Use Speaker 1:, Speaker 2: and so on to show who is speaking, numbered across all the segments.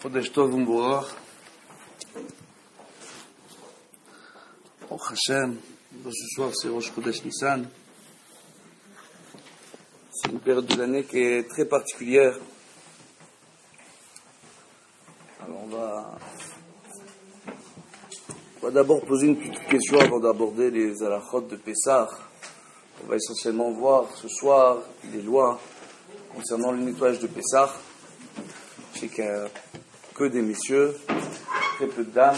Speaker 1: Chodesh Tov Umvorach. Baruch Hashem. Ce soir, c'est Rosh Chodesh Nissan. C'est une période de l'année qui est très particulière. Alors, on va d'abord poser une petite question avant d'aborder les halachot de Pessah. On va essentiellement voir ce soir les lois concernant le nettoyage de Pessah. Je sais qu'il n'y a que des messieurs, très peu de dames.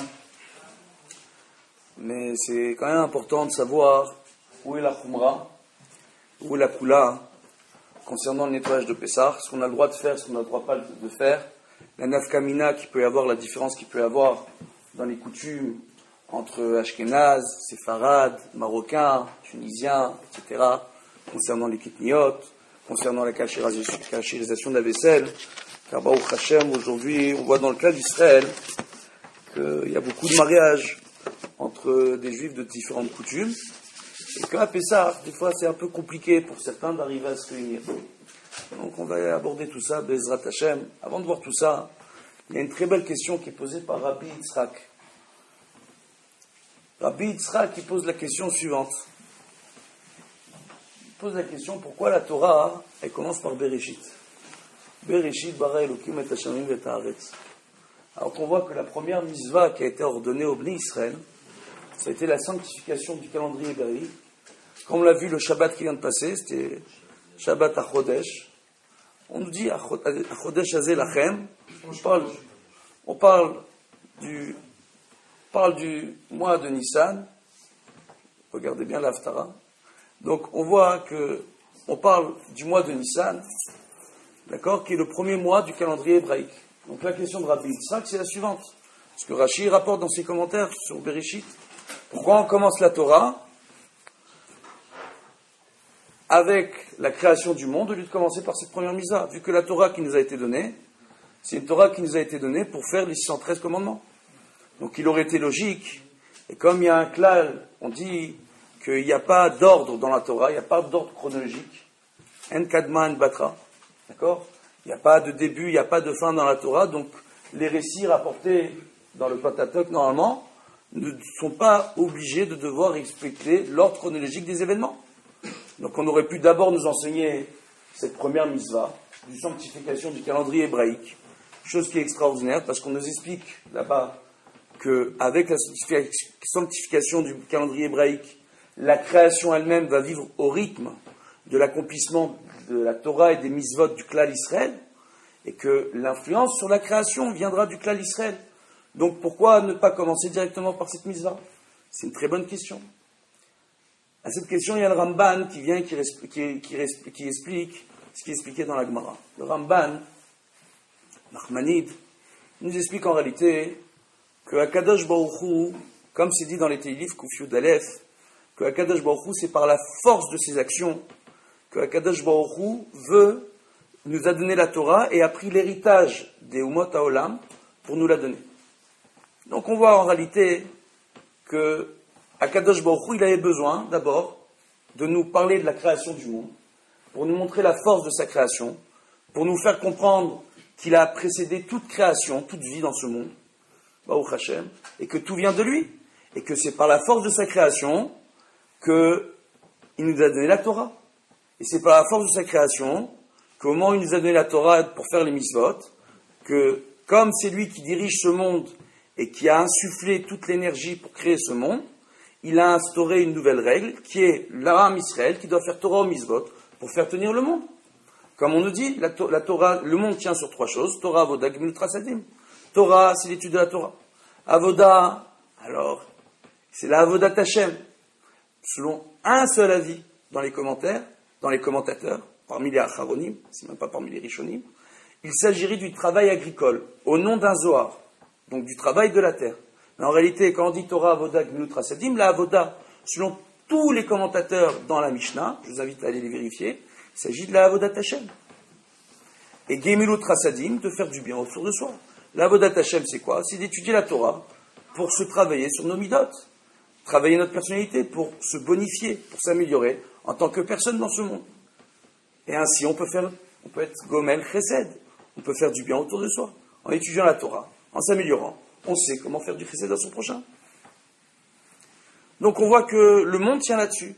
Speaker 1: Mais c'est quand même important de savoir où est la Khumra, où est la Kula, concernant le nettoyage de Pessah, ce qu'on a le droit de faire, ce qu'on n'a le droit pas de faire, la nafkamina qui peut y avoir, la différence qu'il peut y avoir dans les coutumes entre Ashkenaz, Séfarades, Marocains, Tunisiens, etc., concernant les kitniot, concernant la cachérisation de la vaisselle. Car Baruch Hashem, aujourd'hui, on voit dans le cas d'Israël qu'il y a beaucoup de mariages entre des juifs de différentes coutumes, et qu'à Pessah, des fois, c'est un peu compliqué pour certains d'arriver à se réunir. Donc, on va aborder tout ça, Bezrat Hashem. Avant de voir tout ça, il y a une très belle question qui est posée par Rabbi Yitzhak. Rabbi Yitzhak, qui pose la question suivante. Il pose la question, pourquoi la Torah, elle commence par Bereshit? Bereshit bara Elokim et Hashamim et Haaretz. Alors qu'on voit que la première mitzvah qui a été ordonnée au Bnei Israël, ça a été la sanctification du calendrier hébraïque. Comme on l'a vu le Shabbat qui vient de passer, c'était Shabbat HaChodesh. On nous dit HaChodesh Hazeh Lachem. On parle du mois de Nissan. Regardez bien l'Haftara. Donc on voit que on parle du mois de Nissan, d'accord, qui est le premier mois du calendrier hébraïque. Donc la question de Rabbi Yitzhak, c'est la suivante. Parce que Rashi rapporte dans ses commentaires sur Bereshit, pourquoi on commence la Torah avec la création du monde au lieu de commencer par cette première mitzvah, vu que la Torah qui nous a été donnée, c'est une Torah qui nous a été donnée pour faire les 613 commandements. Donc il aurait été logique, et comme il y a un klal, on dit qu'il n'y a pas d'ordre dans la Torah, il n'y a pas d'ordre chronologique, en kadma en batra, d'accord? Il n'y a pas de début, il n'y a pas de fin dans la Torah, donc les récits rapportés dans le Pentateuch, normalement, ne sont pas obligés de devoir expliquer l'ordre chronologique des événements. Donc on aurait pu d'abord nous enseigner cette première mitzvah, du sanctification du calendrier hébraïque, chose qui est extraordinaire, parce qu'on nous explique là-bas qu'avec la sanctification du calendrier hébraïque, la création elle-même va vivre au rythme de l'accomplissement de la Torah et des mitzvot du klal Israël, et que l'influence sur la création viendra du klal Israël. Donc pourquoi ne pas commencer directement par cette mitzvah? C'est une très bonne question. À cette question, il y a le Ramban qui vient qui explique ce qui est expliqué dans la Gemara. Le Ramban, Nachmanide, nous explique en réalité que Akadosh Baruch Hu, comme c'est dit dans les Teilif Kuf Yud Aleph, que Akadosh Baruch Hu, c'est par la force de ses actions que Akadosh Baruch Hu nous a donné la Torah et a pris l'héritage des Umot HaOlam pour nous la donner. Donc on voit en réalité que Akadosh Baruch Hu, il avait besoin d'abord de nous parler de la création du monde, pour nous montrer la force de sa création, pour nous faire comprendre qu'il a précédé toute création, toute vie dans ce monde, Baruch Hashem, et que tout vient de lui, et que c'est par la force de sa création qu'il nous a donné la Torah. Et c'est par la force de sa création qu'au moment où il nous a donné la Torah pour faire les mitzvot, que comme c'est lui qui dirige ce monde et qui a insufflé toute l'énergie pour créer ce monde, il a instauré une nouvelle règle qui est l'Aram Israël qui doit faire Torah au mitzvot pour faire tenir le monde. Comme on nous dit, la Torah, le monde tient sur trois choses: Torah, Avoda, Gemilut Chasadim. Torah, c'est l'étude de la Torah. Avoda, alors, c'est la Avodat Hashem. Selon un seul avis dans les commentateurs, parmi les Acharonim, c'est même pas parmi les Rishonim, il s'agirait du travail agricole, au nom d'un Zohar, donc du travail de la terre. Mais en réalité, quand on dit Torah, Avoda, Gemilut Chasadim, la Avoda, selon tous les commentateurs dans la Mishnah, je vous invite à aller les vérifier, il s'agit de la Avodat Hashem. Et Gemilut Chasadim, de faire du bien autour de soi. La Avodat Hashem, c'est quoi? C'est d'étudier la Torah pour se travailler sur nos midot, travailler notre personnalité, pour se bonifier, pour s'améliorer en tant que personne dans ce monde. Et ainsi, on peut être Gomel Chesed, on peut faire du bien autour de soi. en étudiant la Torah, en s'améliorant, on sait comment faire du chesed à son prochain. Donc on voit que le monde tient là-dessus.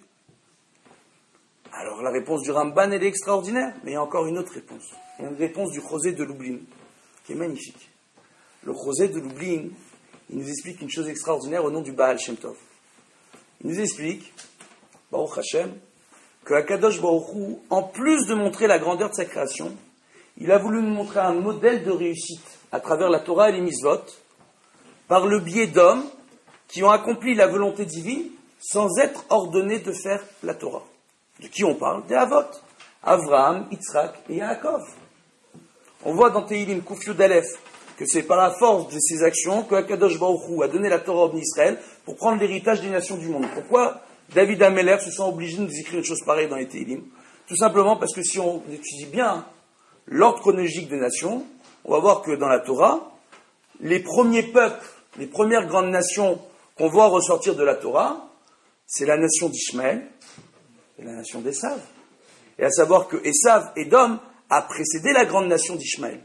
Speaker 1: Alors la réponse du Ramban, elle est extraordinaire, mais il y a encore une autre réponse. Il y a une réponse du Chosé de Lublin, qui est magnifique. Le Chosé de Lublin, il nous explique une chose extraordinaire au nom du Baal Shem Tov. Il nous explique, Baruch Hashem, que Akadosh Baruch Hu, en plus de montrer la grandeur de sa création, il a voulu nous montrer un modèle de réussite à travers la Torah et les Mitzvot, par le biais d'hommes qui ont accompli la volonté divine sans être ordonnés de faire la Torah. De qui on parle? Des Avot. Avraham, Yitzhak et Yaakov. On voit dans Tehillim Kuf Yud Aleph que c'est par la force de ses actions que Akadosh Baruch Hu a donné la Torah au Israël pour prendre l'héritage des nations du monde. Pourquoi David Ameller se sent obligé de nous écrire une chose pareille dans les Tehillim? Tout simplement parce que si on étudie bien l'ordre chronologique des nations, on va voir que dans la Torah, les premiers peuples, les premières grandes nations qu'on voit ressortir de la Torah, c'est la nation d'Ishmaël et la nation d'Esav. Et à savoir que Esav, Édom, a précédé la grande nation d'Ishmaël.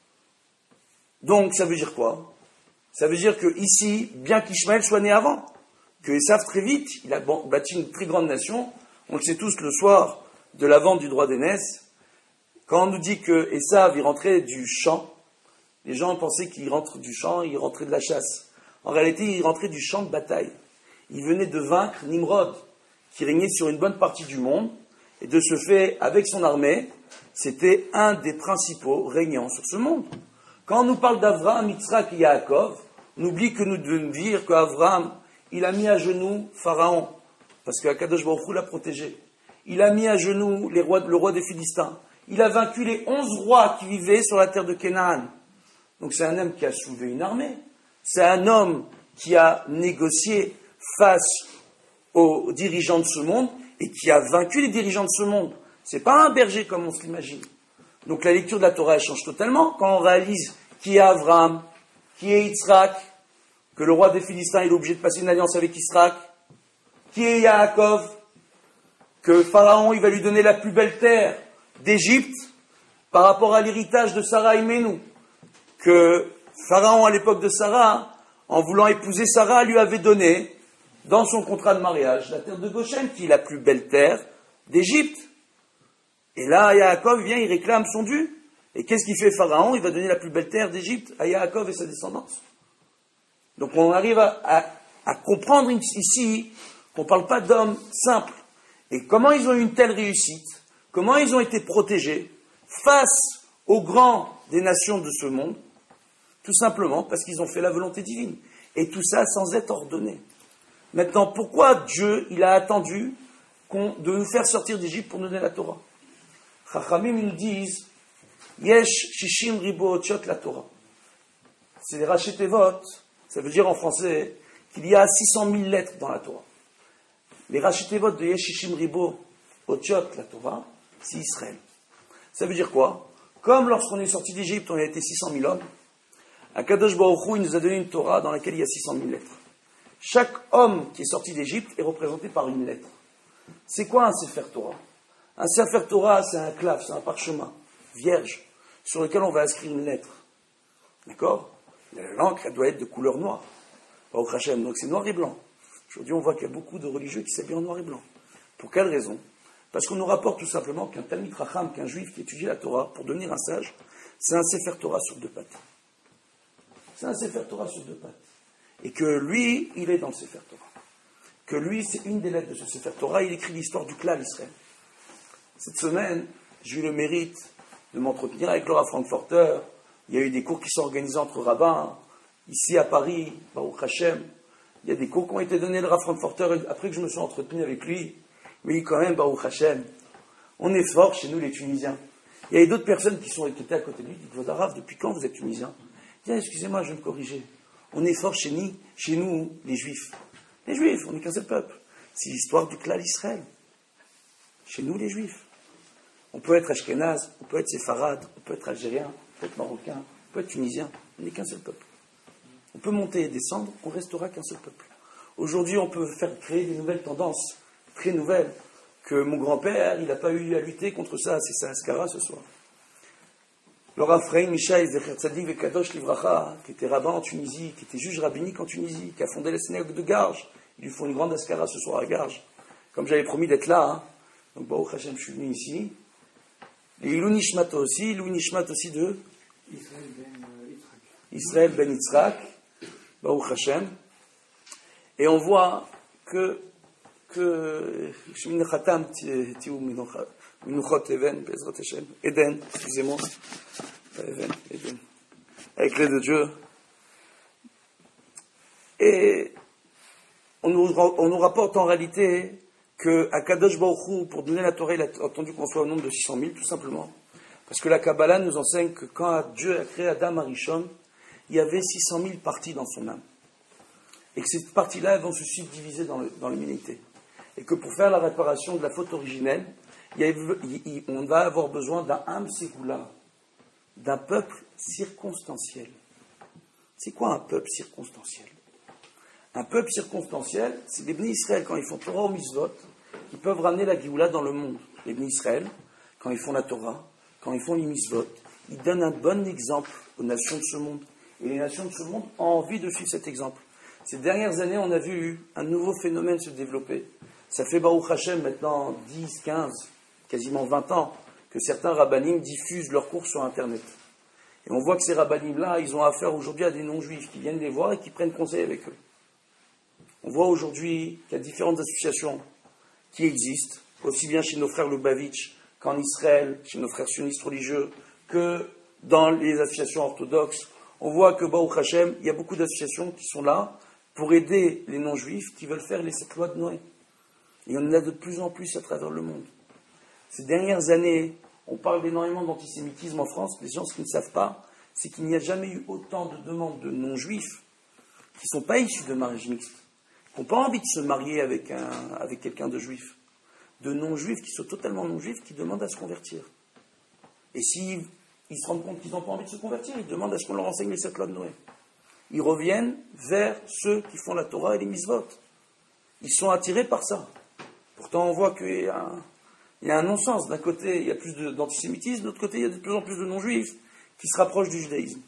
Speaker 1: Donc ça veut dire quoi? Ça veut dire que ici, bien qu'Ishmaël soit né avant, que Esav très vite, il a bâti une très grande nation. On le sait tous le soir de la vente du droit d'aînesse. Quand on nous dit que Esav, il rentrait du champ, les gens pensaient qu'il rentre du champ, il rentrait de la chasse. En réalité, il rentrait du champ de bataille. Il venait de vaincre Nimrod, qui régnait sur une bonne partie du monde, et de ce fait, avec son armée, c'était un des principaux régnants sur ce monde. Quand on nous parle d'Avraham, Yitzhak et Yaakov, on oublie que nous devons dire qu'Avraham, il a mis à genoux Pharaon, parce qu'Akadosh Baruch Hu l'a protégé. Il a mis à genoux le roi des Philistins. Il a vaincu les 11 rois qui vivaient sur la terre de Canaan. Donc c'est un homme qui a soulevé une armée. C'est un homme qui a négocié face aux dirigeants de ce monde et qui a vaincu les dirigeants de ce monde. C'est pas un berger comme on se l'imagine. Donc la lecture de la Torah elle change totalement quand on réalise qui est Avraham, qui est Yitzhak, que le roi des Philistins il est obligé de passer une alliance avec Yitzhak, qui est Yaakov, que Pharaon il va lui donner la plus belle terre d'Égypte par rapport à l'héritage de Sarah et Ménou, que Pharaon à l'époque de Sarah, en voulant épouser Sarah, lui avait donné dans son contrat de mariage la terre de Goshen, qui est la plus belle terre d'Égypte. Et là, Yaakov vient, il réclame son dû. Et qu'est-ce qu'il fait Pharaon? Il va donner la plus belle terre d'Égypte à Yaakov et sa descendance. Donc on arrive à comprendre ici qu'on ne parle pas d'hommes simples. Et comment ils ont eu une telle réussite? Comment ils ont été protégés face aux grands des nations de ce monde? Tout simplement parce qu'ils ont fait la volonté divine. Et tout ça sans être ordonné. Maintenant, pourquoi Dieu, il a attendu de nous faire sortir d'Égypte pour nous donner la Torah? Chachamim nous disent Yesh Shishim Ribo Otshot la Torah. C'est les Rachetevot, ça veut dire en français qu'il y a 600 000 lettres dans la Torah. Les Rachetevot de Yesh Shishim Ribo Otshot la Torah, c'est Israël. Ça veut dire quoi? Comme lorsqu'on est sorti d'Égypte, on a été 600 000 hommes, Akadosh Baruch Hu, il nous a donné une Torah dans laquelle il y a 600 000 lettres. Chaque homme qui est sorti d'Égypte est représenté par une lettre. C'est quoi un Sefer Torah? Un Sefer Torah, c'est un clave, c'est un parchemin vierge sur lequel on va inscrire une lettre. D'accord? L'encre, elle doit être de couleur noire. Baruch Hashem, donc c'est noir et blanc. Aujourd'hui, on voit qu'il y a beaucoup de religieux qui s'habillent en noir et blanc. Pour quelle raison? Parce qu'on nous rapporte tout simplement qu'un Talmid Racham, qu'un juif qui étudie la Torah, pour devenir un sage, c'est un Sefer Torah sur 2 pattes. C'est un Sefer Torah sur 2 pattes. Et que lui, il est dans le Sefer Torah. Que lui, c'est une des lettres de ce Sefer Torah, il écrit l'histoire du clan Israël. Cette semaine, j'ai eu le mérite de m'entretenir avec Laura Frankfurter. Il y a eu des cours qui sont organisés entre rabbins, ici à Paris, Baruch Hashem. Il y a des cours qui ont été donnés à Laura Frankfurter après que je me suis entretenu avec lui. Mais quand même, Baruch Hashem, on est fort chez nous les Tunisiens. Il y a d'autres personnes qui étaient à côté de lui, qui disent Vodarav, depuis quand vous êtes Tunisien? Tiens, excusez-moi, je vais me corriger. On est fort chez nous, les Juifs. Les Juifs, on n'est qu'un seul peuple. C'est l'histoire du clan Israël. Chez nous, les Juifs. On peut être Ashkenaz, on peut être Séfarade, on peut être Algérien, on peut être Marocain, on peut être Tunisien. On n'est qu'un seul peuple. On peut monter et descendre, on restera qu'un seul peuple. Aujourd'hui, on peut faire créer des nouvelles tendances, très nouvelles, que mon grand-père, il n'a pas eu à lutter contre ça. C'est ça, Ascara, ce soir. Le Rav Chaim Mishaï Zecher Tzadik Vekadosh Livracha, qui était rabbin en Tunisie, qui était juge rabbinique en Tunisie, qui a fondé la synagogue de Garges. Ils lui font une grande askara ce soir à Garges. Comme j'avais promis d'être là, hein. Donc Baruch Hashem, je suis venu ici. Et Ilou Nishmat aussi de Israël Ben Yitzhak, Baruch Hashem. Et on voit que Shminachatam Tiou Minuchot Even, Bezrat Hashem, Eden, excusez-moi, Eden, avec l'aide de Dieu. Et on nous rapporte en réalité que à Kadosh Baruch Hu, pour donner la Torah, il a attendu qu'on soit au nombre de 600 000, tout simplement. Parce que la Kabbalah nous enseigne que quand Dieu a créé Adam Arishon, il y avait 600 000 parties dans son âme. Et que ces parties-là, elles vont se subdiviser dans l'humanité. Et que pour faire la réparation de la faute originelle, on va avoir besoin d'un Am Ségoula, d'un peuple circonstanciel. C'est quoi un peuple circonstanciel? Un peuple circonstanciel, c'est les Bnei Israël, quand ils font Torah ou Mitzvot, qui peuvent ramener la Géoula dans le monde. Les Bnei Israël, quand ils font la Torah, quand ils font les Mitzvot, ils donnent un bon exemple aux nations de ce monde. Et les nations de ce monde ont envie de suivre cet exemple. Ces dernières années, on a vu un nouveau phénomène se développer. Ça fait Baruch Hashem maintenant 10, 15, quasiment 20 ans que certains rabbanim diffusent leurs cours sur Internet. Et on voit que ces rabbanim-là, ils ont affaire aujourd'hui à des non-juifs qui viennent les voir et qui prennent conseil avec eux. On voit aujourd'hui qu'il y a différentes associations qui existent, aussi bien chez nos frères Lubavitch qu'en Israël, chez nos frères sionistes religieux, que dans les associations orthodoxes. On voit que Baruch Hashem, il y a beaucoup d'associations qui sont là pour aider les non-juifs qui veulent faire les 7 lois de Noé. Et il y en a de plus en plus à travers le monde. Ces dernières années, on parle énormément d'antisémitisme en France. Les gens, ce qu'ils ne savent pas, c'est qu'il n'y a jamais eu autant de demandes de non-juifs qui ne sont pas issus de mariage mixte, qui n'ont pas envie de se marier avec quelqu'un de juif, de non-juifs qui sont totalement non-juifs, qui demandent à se convertir. Et s'ils se rendent compte qu'ils n'ont pas envie de se convertir, ils demandent à ce qu'on leur enseigne les 7 lois de Noé. Ils reviennent vers ceux qui font la Torah et les mitzvot. Ils sont attirés par ça. Pourtant, on voit qu'il y a un non-sens. D'un côté, il y a plus d'antisémitisme, de l'autre côté, il y a de plus en plus de non-juifs qui se rapprochent du judaïsme.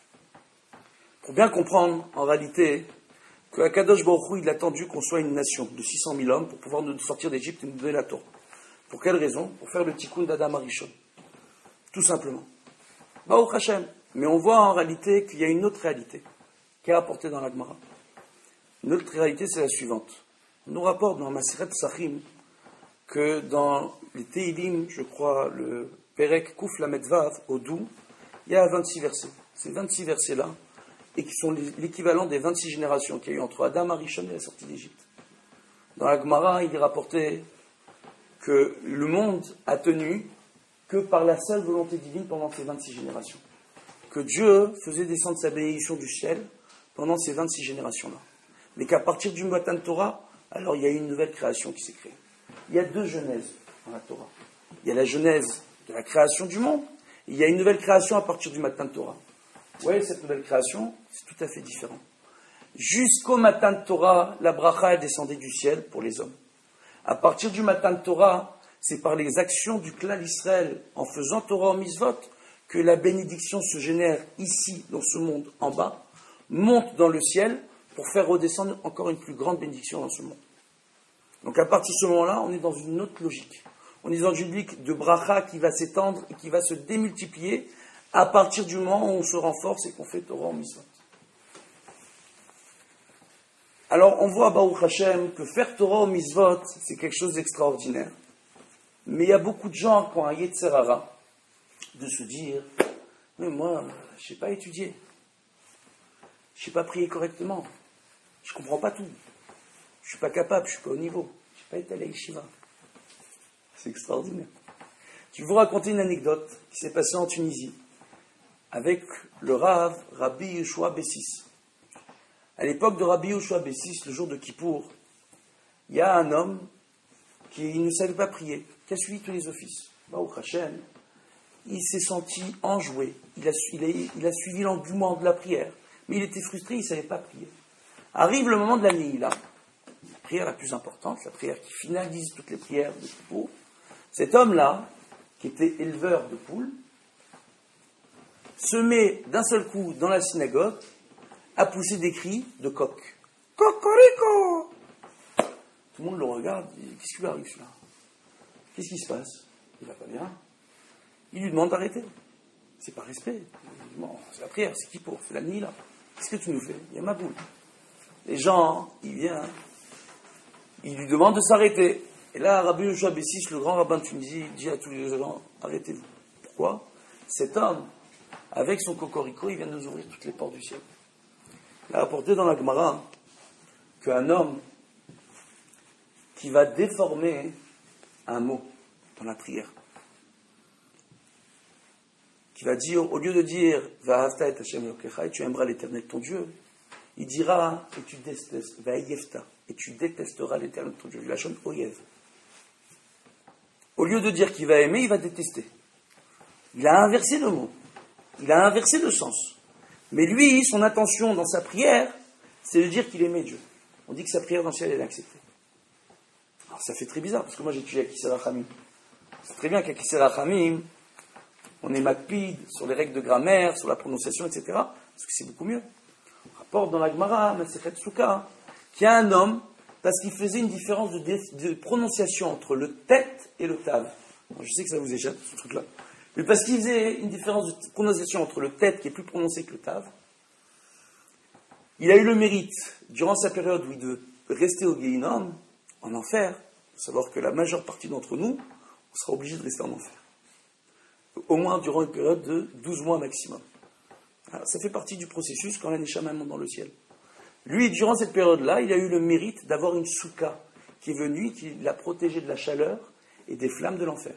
Speaker 1: Pour bien comprendre, en réalité, que Akadosh Baruch Hu, il a attendu qu'on soit une nation de 600 000 hommes pour pouvoir nous sortir d'Égypte et nous donner la Torah. Pour quelle raison? Pour faire le tikkun d'Adam Arishon. Tout simplement. Baruch Hashem. Mais on voit en réalité qu'il y a une autre réalité qui est apportée dans la Gemara. Une autre réalité, c'est la suivante. On nous rapporte dans Maseret Psachim que dans les Teilim, je crois, le Perek Kuf Lamed Vav, au Dou, il y a 26 versets. Ces 26 versets-là, et qui sont l'équivalent des 26 générations qu'il y a eu entre Adam Arishon et la sortie d'Égypte. Dans la Gemara, il est rapporté que le monde a tenu que par la seule volonté divine pendant ces 26 générations. Que Dieu faisait descendre sa bénédiction du ciel pendant ces 26 générations-là. Mais qu'à partir du Matan Torah, alors il y a une nouvelle création qui s'est créée. Il y a 2 genèses dans la Torah. Il y a la genèse de la création du monde, et il y a une nouvelle création à partir du Matan Torah. Vous voyez, cette nouvelle création, c'est tout à fait différent. Jusqu'au Matan Torah, la bracha est descendue du ciel pour les hommes. À partir du Matan Torah, c'est par les actions du clan d'Israël, en faisant Torah en mitzvot, que la bénédiction se génère ici, dans ce monde en bas, monte dans le ciel pour faire redescendre encore une plus grande bénédiction dans ce monde. Donc à partir de ce moment-là, on est dans une autre logique. On est dans une logique de bracha qui va s'étendre et qui va se démultiplier à partir du moment où on se renforce et qu'on fait Torah en mitzvot. Alors on voit à Baruch Hashem que faire Torah en mitzvot, c'est quelque chose d'extraordinaire. Mais il y a beaucoup de gens qui ont un yetzer hara de se dire « Mais moi, je ne sais pas étudier. Je ne sais pas prier correctement. Je ne comprends pas tout. Je ne suis pas capable, je ne suis pas au niveau. Je n'ai pas été à la yeshiva. » C'est extraordinaire. Je vais vous raconter une anecdote qui s'est passée en Tunisie avec le Rav Rabbi Yehoshua Bessis. À l'époque de Rabbi Yehoshua Bessis, le jour de Kippour, il y a un homme qui ne savait pas prier, qui a suivi tous les offices. Baruch Hashem, il s'est senti enjoué. Il a suivi l'engouement de la prière. Mais il était frustré, il ne savait pas prier. Arrive le moment de la Neila, la prière la plus importante, la prière qui finalise toutes les prières de Kippour. Cet homme-là, qui était éleveur de poules, se met d'un seul coup dans la synagogue à pousser des cris de coq. Cocorico! Tout le monde le regarde, il dit, qu'est-ce qui lui arrive celui-là? Qu'est-ce qui se passe? Il va pas bien. Il lui demande d'arrêter. C'est pas respect. Bon, c'est la prière, c'est qui pour? C'est la nuit là. Qu'est-ce que tu nous fais? Il y a ma boule. Les gens, il vient, il lui demande de s'arrêter. Et là, Rabbi Yoshua Bessis, le grand rabbin de Tunisie, dit à tous les gens, arrêtez-vous. Pourquoi? Cet homme, avec son cocorico, il vient de nous ouvrir toutes les portes du ciel. Il a rapporté dans la Gemara qu'un homme qui va déformer un mot dans la prière, qui va dire, au lieu de dire Va'ahavta et Hashem Elokecha, et tu aimeras l'Éternel ton Dieu, il dira et tu détestes, Va'ayevta, et tu détesteras l'Éternel ton Dieu. La chose oyev. Au lieu de dire qu'il va aimer, il va détester. Il a inversé le mot. Il a inversé le sens. Mais lui, son intention dans sa prière, c'est de dire qu'il aimait Dieu. On dit que sa prière dans le ciel, elle est acceptée. Alors ça fait très bizarre, parce que moi j'ai étudié à Kisser Rachamim. C'est très bien qu'à Kisser Rachamim, on est makpid sur les règles de grammaire, sur la prononciation, etc. Parce que c'est beaucoup mieux. On rapporte dans la Gemara, Masechet Souka, qu'il y a un homme, parce qu'il faisait une différence de prononciation entre le tête et le tav. Alors, je sais que ça vous échappe, ce truc-là. Mais parce qu'il faisait une différence de prononciation entre le tête, qui est plus prononcé que le tav, il a eu le mérite, durant sa période où il devait rester au Guéhinom, en enfer, faut savoir que la majeure partie d'entre nous, on sera obligé de rester en enfer. Au moins durant une période de 12 mois maximum. Alors, ça fait partie du processus quand la Neshama monte dans le ciel. Lui, durant cette période-là, il a eu le mérite d'avoir une souka qui est venue, qui l'a protégé de la chaleur et des flammes de l'enfer.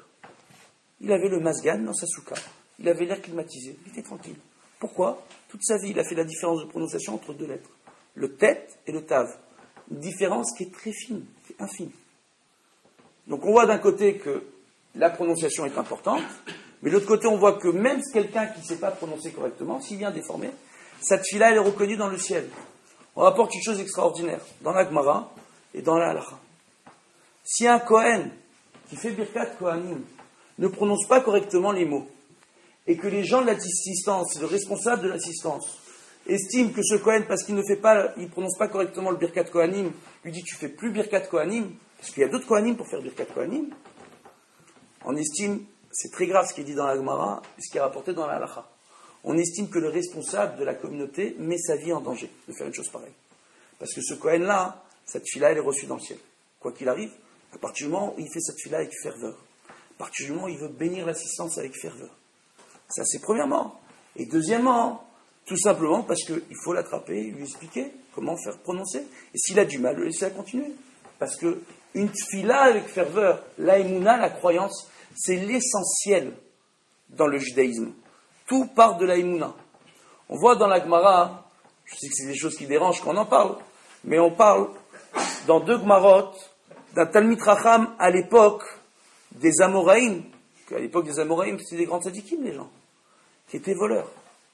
Speaker 1: Il avait le masgan dans sa souka. Il avait l'air climatisé. Il était tranquille. Pourquoi? Toute sa vie, il a fait la différence de prononciation entre deux lettres. Le tête et le tav. Une différence qui est très fine, qui est infime. Donc on voit d'un côté que la prononciation est importante, mais de l'autre côté on voit que même quelqu'un qui ne sait pas prononcer correctement, s'il vient déformer, sa tfila elle est reconnue dans le ciel. On rapporte une chose extraordinaire, dans la Gemara et dans la Halacha. Si un Kohen qui fait Birkat Kohanim ne prononce pas correctement les mots, et que les gens de l'assistance, le responsable de l'assistance, estiment que ce Kohen, parce qu'il ne prononce pas correctement le Birkat Kohanim, lui dit tu fais plus Birkat Kohanim, parce qu'il y a d'autres Kohanim pour faire Birkat Kohanim, on estime, c'est très grave ce qui est dit dans la Gemara, et ce qui est rapporté dans la Halacha. On estime que le responsable de la communauté met sa vie en danger de faire une chose pareille. Parce que ce Kohen-là, cette fille-là, elle est reçue dans le ciel. Quoi qu'il arrive, à partir du moment où il fait cette fille-là avec ferveur, à partir du moment où il veut bénir l'assistance avec ferveur. Ça, c'est premièrement. Et deuxièmement, tout simplement parce qu'il faut l'attraper, lui expliquer comment faire prononcer. Et s'il a du mal, le laisser à continuer. Parce que une tfila avec ferveur, l'aïmouna, la croyance, c'est l'essentiel dans le judaïsme. Tout part de l'aïmouna. On voit dans la Gemara, je sais que c'est des choses qui dérangent quand on en parle, mais on parle dans deux Gemarot d'un Talmid Racham à l'époque des Amoraïm, qu'à l'époque des Amoraïm, c'était des grands tzadikim, les gens, qui étaient voleurs.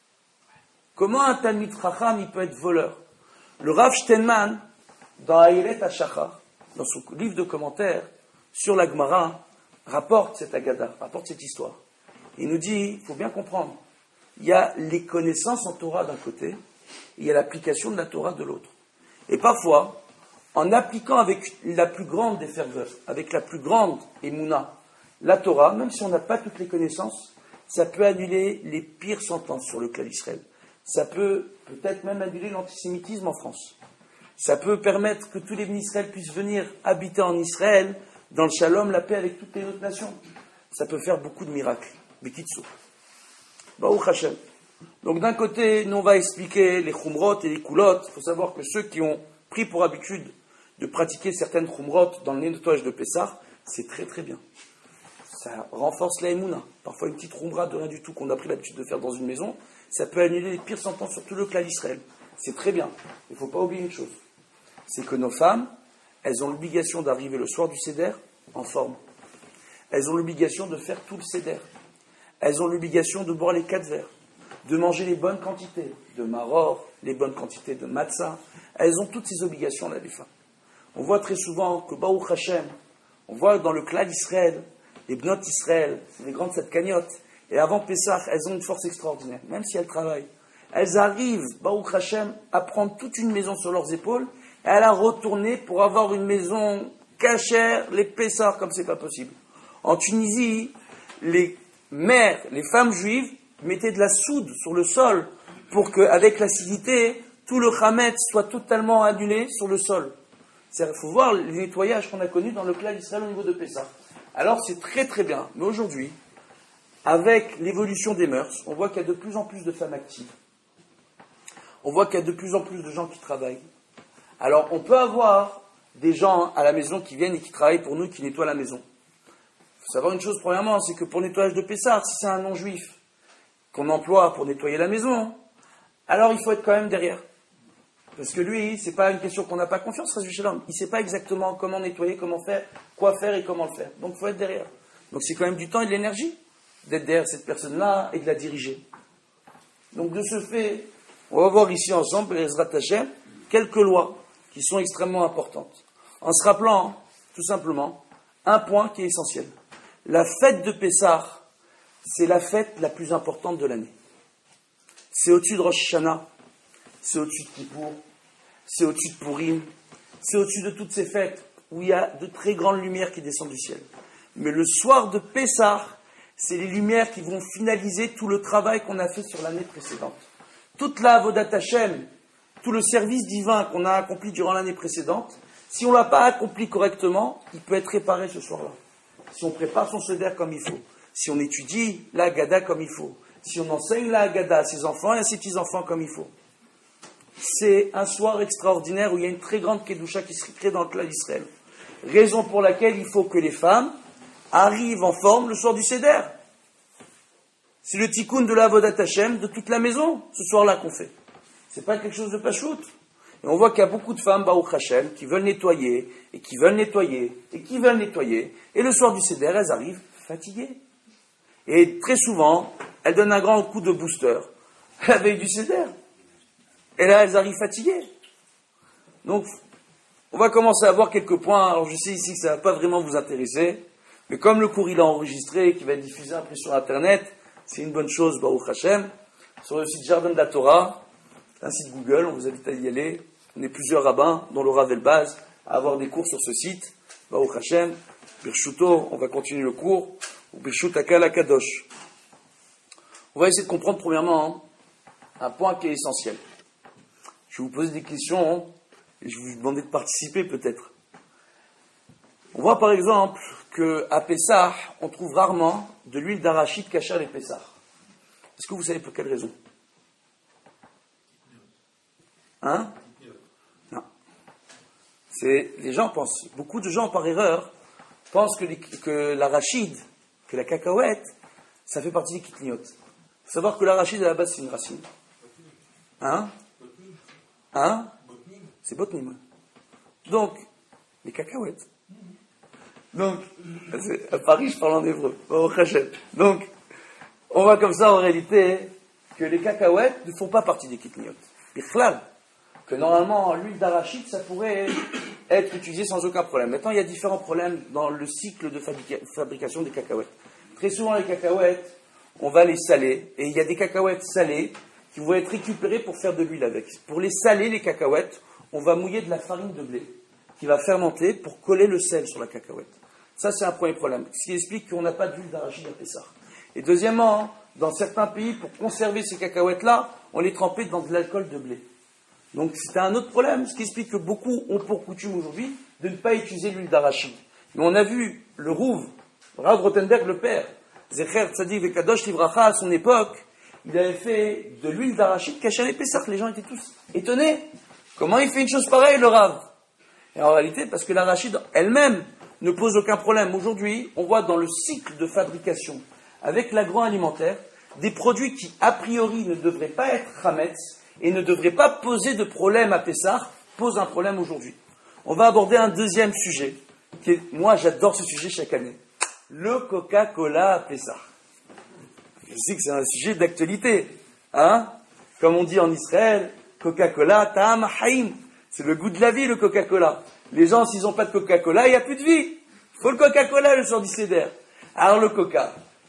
Speaker 1: Comment un Talmid Racham, il peut être voleur? Le Rav Steinman, dans Ayelet HaShachar, dans son livre de commentaires sur la Gemara, rapporte cette Agada, rapporte cette histoire. Il nous dit, il faut bien comprendre, il y a les connaissances en Torah d'un côté, et il y a l'application de la Torah de l'autre. Et parfois, en appliquant avec la plus grande des ferveurs, avec la plus grande émouna, la Torah, même si on n'a pas toutes les connaissances, ça peut annuler les pires sentences sur le clan d'Israël. Ça peut peut-être même annuler l'antisémitisme en France. Ça peut permettre que tous les bénis Israël puissent venir habiter en Israël, dans le shalom, la paix avec toutes les autres nations. Ça peut faire beaucoup de miracles. Bekitsu. Baruch Hashem. Donc d'un côté, nous on va expliquer les chumrot et les koulot. Il faut savoir que ceux qui ont pris pour habitude de pratiquer certaines chumrot dans le nettoyage de Pessah, c'est très très bien. Ça renforce la émouna. Parfois une petite chumra de rien du tout qu'on a pris l'habitude de faire dans une maison, ça peut annuler les pires sentences sur tout le clan d'Israël. C'est très bien. Il ne faut pas oublier une chose. C'est que nos femmes, elles ont l'obligation d'arriver le soir du Seder en forme. Elles ont l'obligation de faire tout le Seder. Elles ont l'obligation de boire les 4 verres, de manger les bonnes quantités de maror, les bonnes quantités de matzah. Elles ont toutes ces obligations là, les femmes. On voit très souvent que Baruch Hashem, on voit dans le clan d'Israël, les bnot Israël, les grandes tzadkaniotes, et avant Pessah, elles ont une force extraordinaire, même si elles travaillent. Elles arrivent, Baruch Hashem, à prendre toute une maison sur leurs épaules et à la retourner pour avoir une maison cachère, les Pessah, comme c'est pas possible. En Tunisie, les mères, les femmes juives, mettaient de la soude sur le sol pour qu'avec l'acidité, tout le chametz soit totalement annulé sur le sol. Il faut voir les nettoyages qu'on a connus dans le clan d'Israël au niveau de Pessah. Alors c'est très très bien. Mais aujourd'hui, avec l'évolution des mœurs, on voit qu'il y a de plus en plus de femmes actives. On voit qu'il y a de plus en plus de gens qui travaillent. Alors on peut avoir des gens à la maison qui viennent et qui travaillent pour nous, qui nettoient la maison. Il faut savoir une chose, premièrement, c'est que pour le nettoyage de Pessah, si c'est un non-juif qu'on emploie pour nettoyer la maison, alors il faut être quand même derrière. Parce que lui, c'est pas une question qu'on n'a pas confiance, il ne sait pas exactement comment nettoyer, comment faire, quoi faire et comment le faire. Donc il faut être derrière. Donc c'est quand même du temps et de l'énergie d'être derrière cette personne-là et de la diriger. Donc de ce fait, on va voir ici ensemble, Ezrat Hashem, quelques lois qui sont extrêmement importantes. En se rappelant, tout simplement, un point qui est essentiel. La fête de Pessah, c'est la fête la plus importante de l'année. C'est au-dessus de Rosh Hashanah, c'est au-dessus de Kippour, c'est au-dessus de Purim, c'est au-dessus de toutes ces fêtes où il y a de très grandes lumières qui descendent du ciel. Mais le soir de Pessah, c'est les lumières qui vont finaliser tout le travail qu'on a fait sur l'année précédente. Toute la Avodat Hashem, tout le service divin qu'on a accompli durant l'année précédente, si on ne l'a pas accompli correctement, il peut être réparé ce soir-là. Si on prépare son seder comme il faut, si on étudie la Haggadah comme il faut, si on enseigne la Haggadah à ses enfants et à ses petits-enfants comme il faut. C'est un soir extraordinaire où il y a une très grande Kedusha qui se crée dans le clan d'Israël. Raison pour laquelle il faut que les femmes arrivent en forme le soir du Seder. C'est le tikkun de la Avodat Hashem de toute la maison, ce soir-là qu'on fait. C'est pas quelque chose de pachout. Et on voit qu'il y a beaucoup de femmes, Baruch Hashem, qui veulent nettoyer, et qui veulent nettoyer, et qui veulent nettoyer. Et le soir du Seder, elles arrivent fatiguées. Et très souvent, elles donnent un grand coup de booster à la veille du Seder. Et là, elles arrivent fatiguées. Donc, on va commencer à voir quelques points. Alors, je sais ici que ça ne va pas vraiment vous intéresser, mais comme le cours il est enregistré, qui va être diffusé après sur Internet, c'est une bonne chose, Baruch Hashem. Sur le site Jardin de la Torah, un site Google, on vous invite à y aller. On est plusieurs rabbins, dont le Rav Elbaz, à avoir des cours sur ce site. Baruch Hashem, Birshuto, on va continuer le cours. Birshut Akal Kadosh. On va essayer de comprendre premièrement un point qui est essentiel. Je vais vous poser des questions et je vais vous demander de participer peut-être. On voit par exemple qu'à Pessah, on trouve rarement de l'huile d'arachide cachère les Pessah. Est-ce que vous savez pour quelle raison? Hein? Non. Les gens pensent, beaucoup de gens par erreur, pensent que l'arachide, que la cacahuète, ça fait partie des kitniot. Il faut savoir que l'arachide à la base c'est une racine. Hein? Hein? C'est botnim. Donc, les cacahuètes. Donc, à Paris, je parle en hébreu. Donc, on voit comme ça en réalité que les cacahuètes ne font pas partie des kitniot. Bichlal, que normalement l'huile d'arachide, ça pourrait être utilisé sans aucun problème. Maintenant, il y a différents problèmes dans le cycle de fabrication des cacahuètes. Très souvent, les cacahuètes, on va les saler, et il y a des cacahuètes salées qui vont être récupérées pour faire de l'huile avec. Pour les saler, les cacahuètes, on va mouiller de la farine de blé, qui va fermenter pour coller le sel sur la cacahuète. Ça, c'est un premier problème, ce qui explique qu'on n'a pas d'huile d'arachide à Pessah. Et deuxièmement, dans certains pays, pour conserver ces cacahuètes-là, on les trempait dans de l'alcool de blé. Donc, c'était un autre problème, ce qui explique que beaucoup ont pour coutume aujourd'hui de ne pas utiliser l'huile d'arachide. Mais on a vu le Rouv, Rav Rothenberg le père, Zecher Tzadik Vekadosh Livracha, à son époque, il avait fait de l'huile d'arachide cachée à Pessah. Les gens étaient tous étonnés. Comment il fait une chose pareille, le Rav? Et en réalité, parce que l'arachide elle-même ne pose aucun problème. Aujourd'hui, on voit dans le cycle de fabrication avec l'agroalimentaire des produits qui, a priori, ne devraient pas être chametz et ne devraient pas poser de problème à Pessah, posent un problème aujourd'hui. On va aborder un deuxième sujet. Moi, j'adore ce sujet chaque année. Le Coca-Cola à Pessah. Je sais que c'est un sujet d'actualité. Hein? Comme on dit en Israël, Coca-Cola, ta'am haïm. C'est le goût de la vie, le Coca-Cola. Les gens, s'ils n'ont pas de Coca-Cola, il n'y a plus de vie. Il faut le Coca-Cola le soir du Seder. Alors le Coca,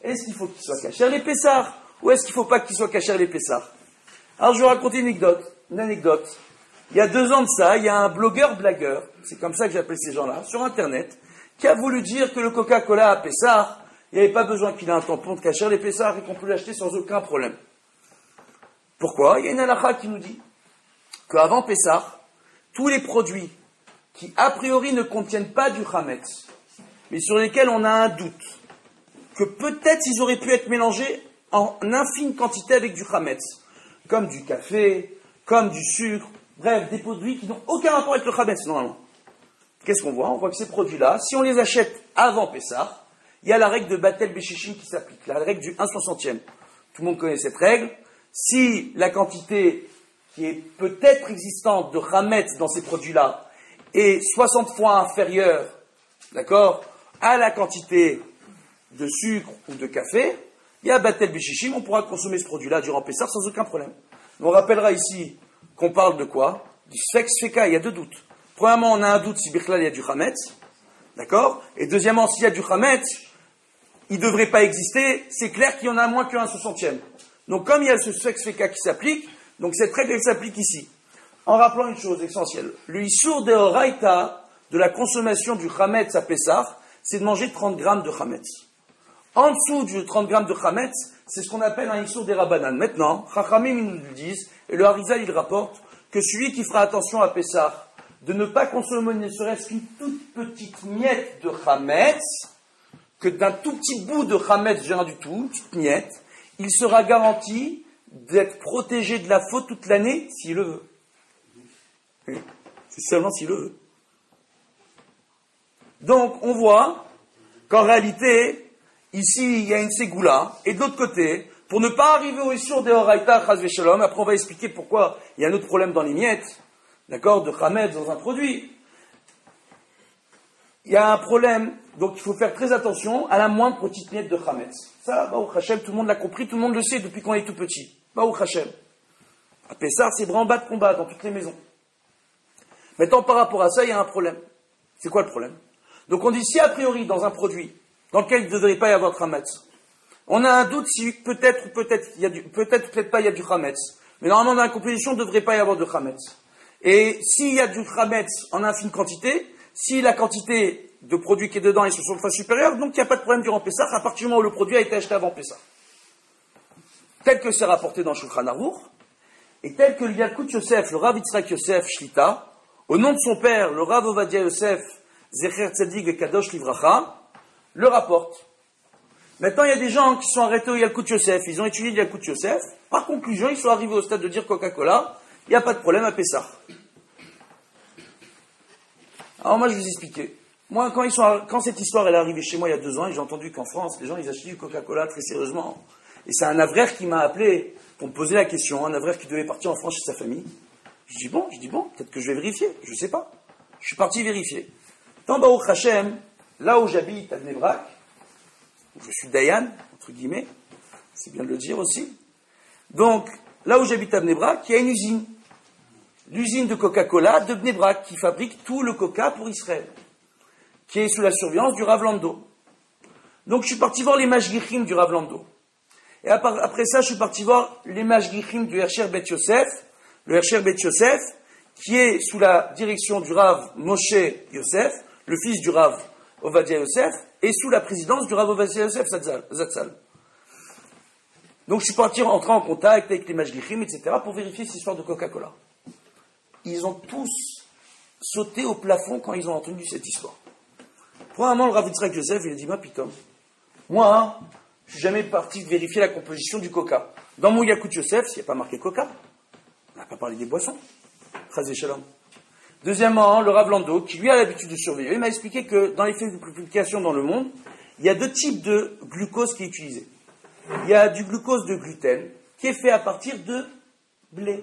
Speaker 1: est-ce qu'il faut qu'il soit caché les Pessars ou est-ce qu'il ne faut pas qu'il soit caché les Pessars? Alors je vais raconter une anecdote. Il y a 2 ans de ça, il y a un blogueur-blagueur, c'est comme ça que j'appelle ces gens-là, sur Internet, qui a voulu dire que le Coca-Cola à Pessars, il n'y avait pas besoin qu'il ait un tampon de cacher les Pessars et qu'on peut l'acheter sans aucun problème. Pourquoi? Il y a une halakha qui nous dit qu'avant Pessars, tous les produits qui a priori ne contiennent pas du chametz, mais sur lesquels on a un doute, que peut-être ils auraient pu être mélangés en infime quantité avec du chametz, comme du café, comme du sucre, bref, des produits qui n'ont aucun rapport avec le chametz normalement. Qu'est-ce qu'on voit? On voit que ces produits-là, si on les achète avant Pessah, il y a la règle de Batel Béchichim qui s'applique, la règle du 1/60e. Tout le monde connaît cette règle. Si la quantité qui est peut-être existante de chametz dans ces produits-là est 60 fois inférieure, d'accord, à la quantité de sucre ou de café, il y a Batel Béchichim, on pourra consommer ce produit-là durant Pessah sans aucun problème. On rappellera ici qu'on parle de quoi? Du sfek sfeka, il y a 2 doutes. Premièrement, on a un doute si Birklal il y a du chametz, d'accord? Et deuxièmement, s'il y a du chametz, il ne devrait pas exister, c'est clair qu'il y en a moins qu'un 60e. Donc comme il y a ce sfek sfeka qui s'applique, donc cette règle elle s'applique ici. En rappelant une chose essentielle, le issour de Horaïta de la consommation du chametz à Pessah, c'est de manger 30 grammes de chametz. En dessous du 30 grammes de chametz, c'est ce qu'on appelle un issour des Rabbanan. Maintenant, Chachamim nous le disent, et le Harizal il rapporte, que celui qui fera attention à Pessah, de ne pas consommer ne serait-ce qu'une toute petite miette de chametz, que d'un tout petit bout de chametz, rien du tout, une petite miette, il sera garanti d'être protégé de la faute toute l'année, s'il le veut. Oui. C'est seulement s'il le veut. Donc, on voit qu'en réalité, ici, il y a une ségoula, et de l'autre côté, pour ne pas arriver au Issour de Horaïta, Chaz Veshalom, après on va expliquer pourquoi il y a un autre problème dans les miettes, d'accord, de chametz dans un produit. Il y a un problème, donc il faut faire très attention à la moindre petite miette de chametz. Ça, Baruch Hashem, tout le monde l'a compris, tout le monde le sait depuis qu'on est tout petit. Baruch Hashem. À Pessah, c'est branle-bas de combat dans toutes les maisons. Maintenant, par rapport à ça, il y a un problème. C'est quoi le problème? Donc on dit, si a priori, dans un produit dans lequel il ne devrait pas y avoir de chametz, on a un doute si peut-être pas il y a du chametz, mais normalement dans la composition, il ne devrait pas y avoir de chametz. Et s'il y a du chametz en infime quantité, si la quantité de produit qui est dedans est 60 fois supérieure, donc il n'y a pas de problème durant Pessah, à partir du moment où le produit a été acheté avant Pessah. Tel que c'est rapporté dans Shulchan Aruch, et tel que le Yalkut Yosef, le Rav Yitzhak Yosef Shlita, au nom de son père, le Rav Ovadia Yosef, Zecher Tzadik et Kadosh Livracha, le rapporte. Maintenant, il y a des gens qui sont arrêtés au Yalkut Yosef, ils ont étudié le Yalkut Yosef, par conclusion, ils sont arrivés au stade de dire Coca-Cola, il n'y a pas de problème à Pessah. Alors moi, je vais vous expliquer. Moi, quand cette histoire elle est arrivée chez moi il y a 2 ans, et j'ai entendu qu'en France, les gens ils achetaient du Coca-Cola très sérieusement. Et c'est un avraire qui m'a appelé pour me poser la question, un avraire qui devait partir en France chez sa famille. Je dis bon, peut-être que je vais vérifier, je ne sais pas. Je suis parti vérifier. Dans Baruch Hashem, là où j'habite à Bnei Brak, où je suis Dayan, entre guillemets, c'est bien de le dire aussi. Donc, là où j'habite à Bnei Brak, il y a une usine. L'usine de Coca-Cola de Bnei Brak, qui fabrique tout le coca pour Israël, qui est sous la surveillance du Rav Lando. Donc je suis parti voir les Mashgichim du Rav Lando. Et après ça, je suis parti voir les Mashgichim du Hersher Bet Yosef, le Hersher Bet Yosef, qui est sous la direction du Rav Moshe Yosef, le fils du Rav Ovadia Yosef, et sous la présidence du Rav Ovadia Yosef Zatzal. Donc je suis parti entrer en contact avec les Mashgichim, etc., pour vérifier cette histoire de Coca-Cola. Ils ont tous sauté au plafond quand ils ont entendu cette histoire. Premièrement, le Rav Yitzhak Yosef, il a dit, ma pitom, moi, je suis jamais parti vérifier la composition du coca. Dans mon Yalkut Yosef, s'il n'y a pas marqué coca, on n'a pas parlé des boissons. Chaz Shalom. Deuxièmement, le Rav Lando, qui lui a l'habitude de surveiller, il m'a expliqué que dans les fabrications dans le monde, il y a 2 types de glucose qui est utilisé. Il y a du glucose de gluten, qui est fait à partir de blé.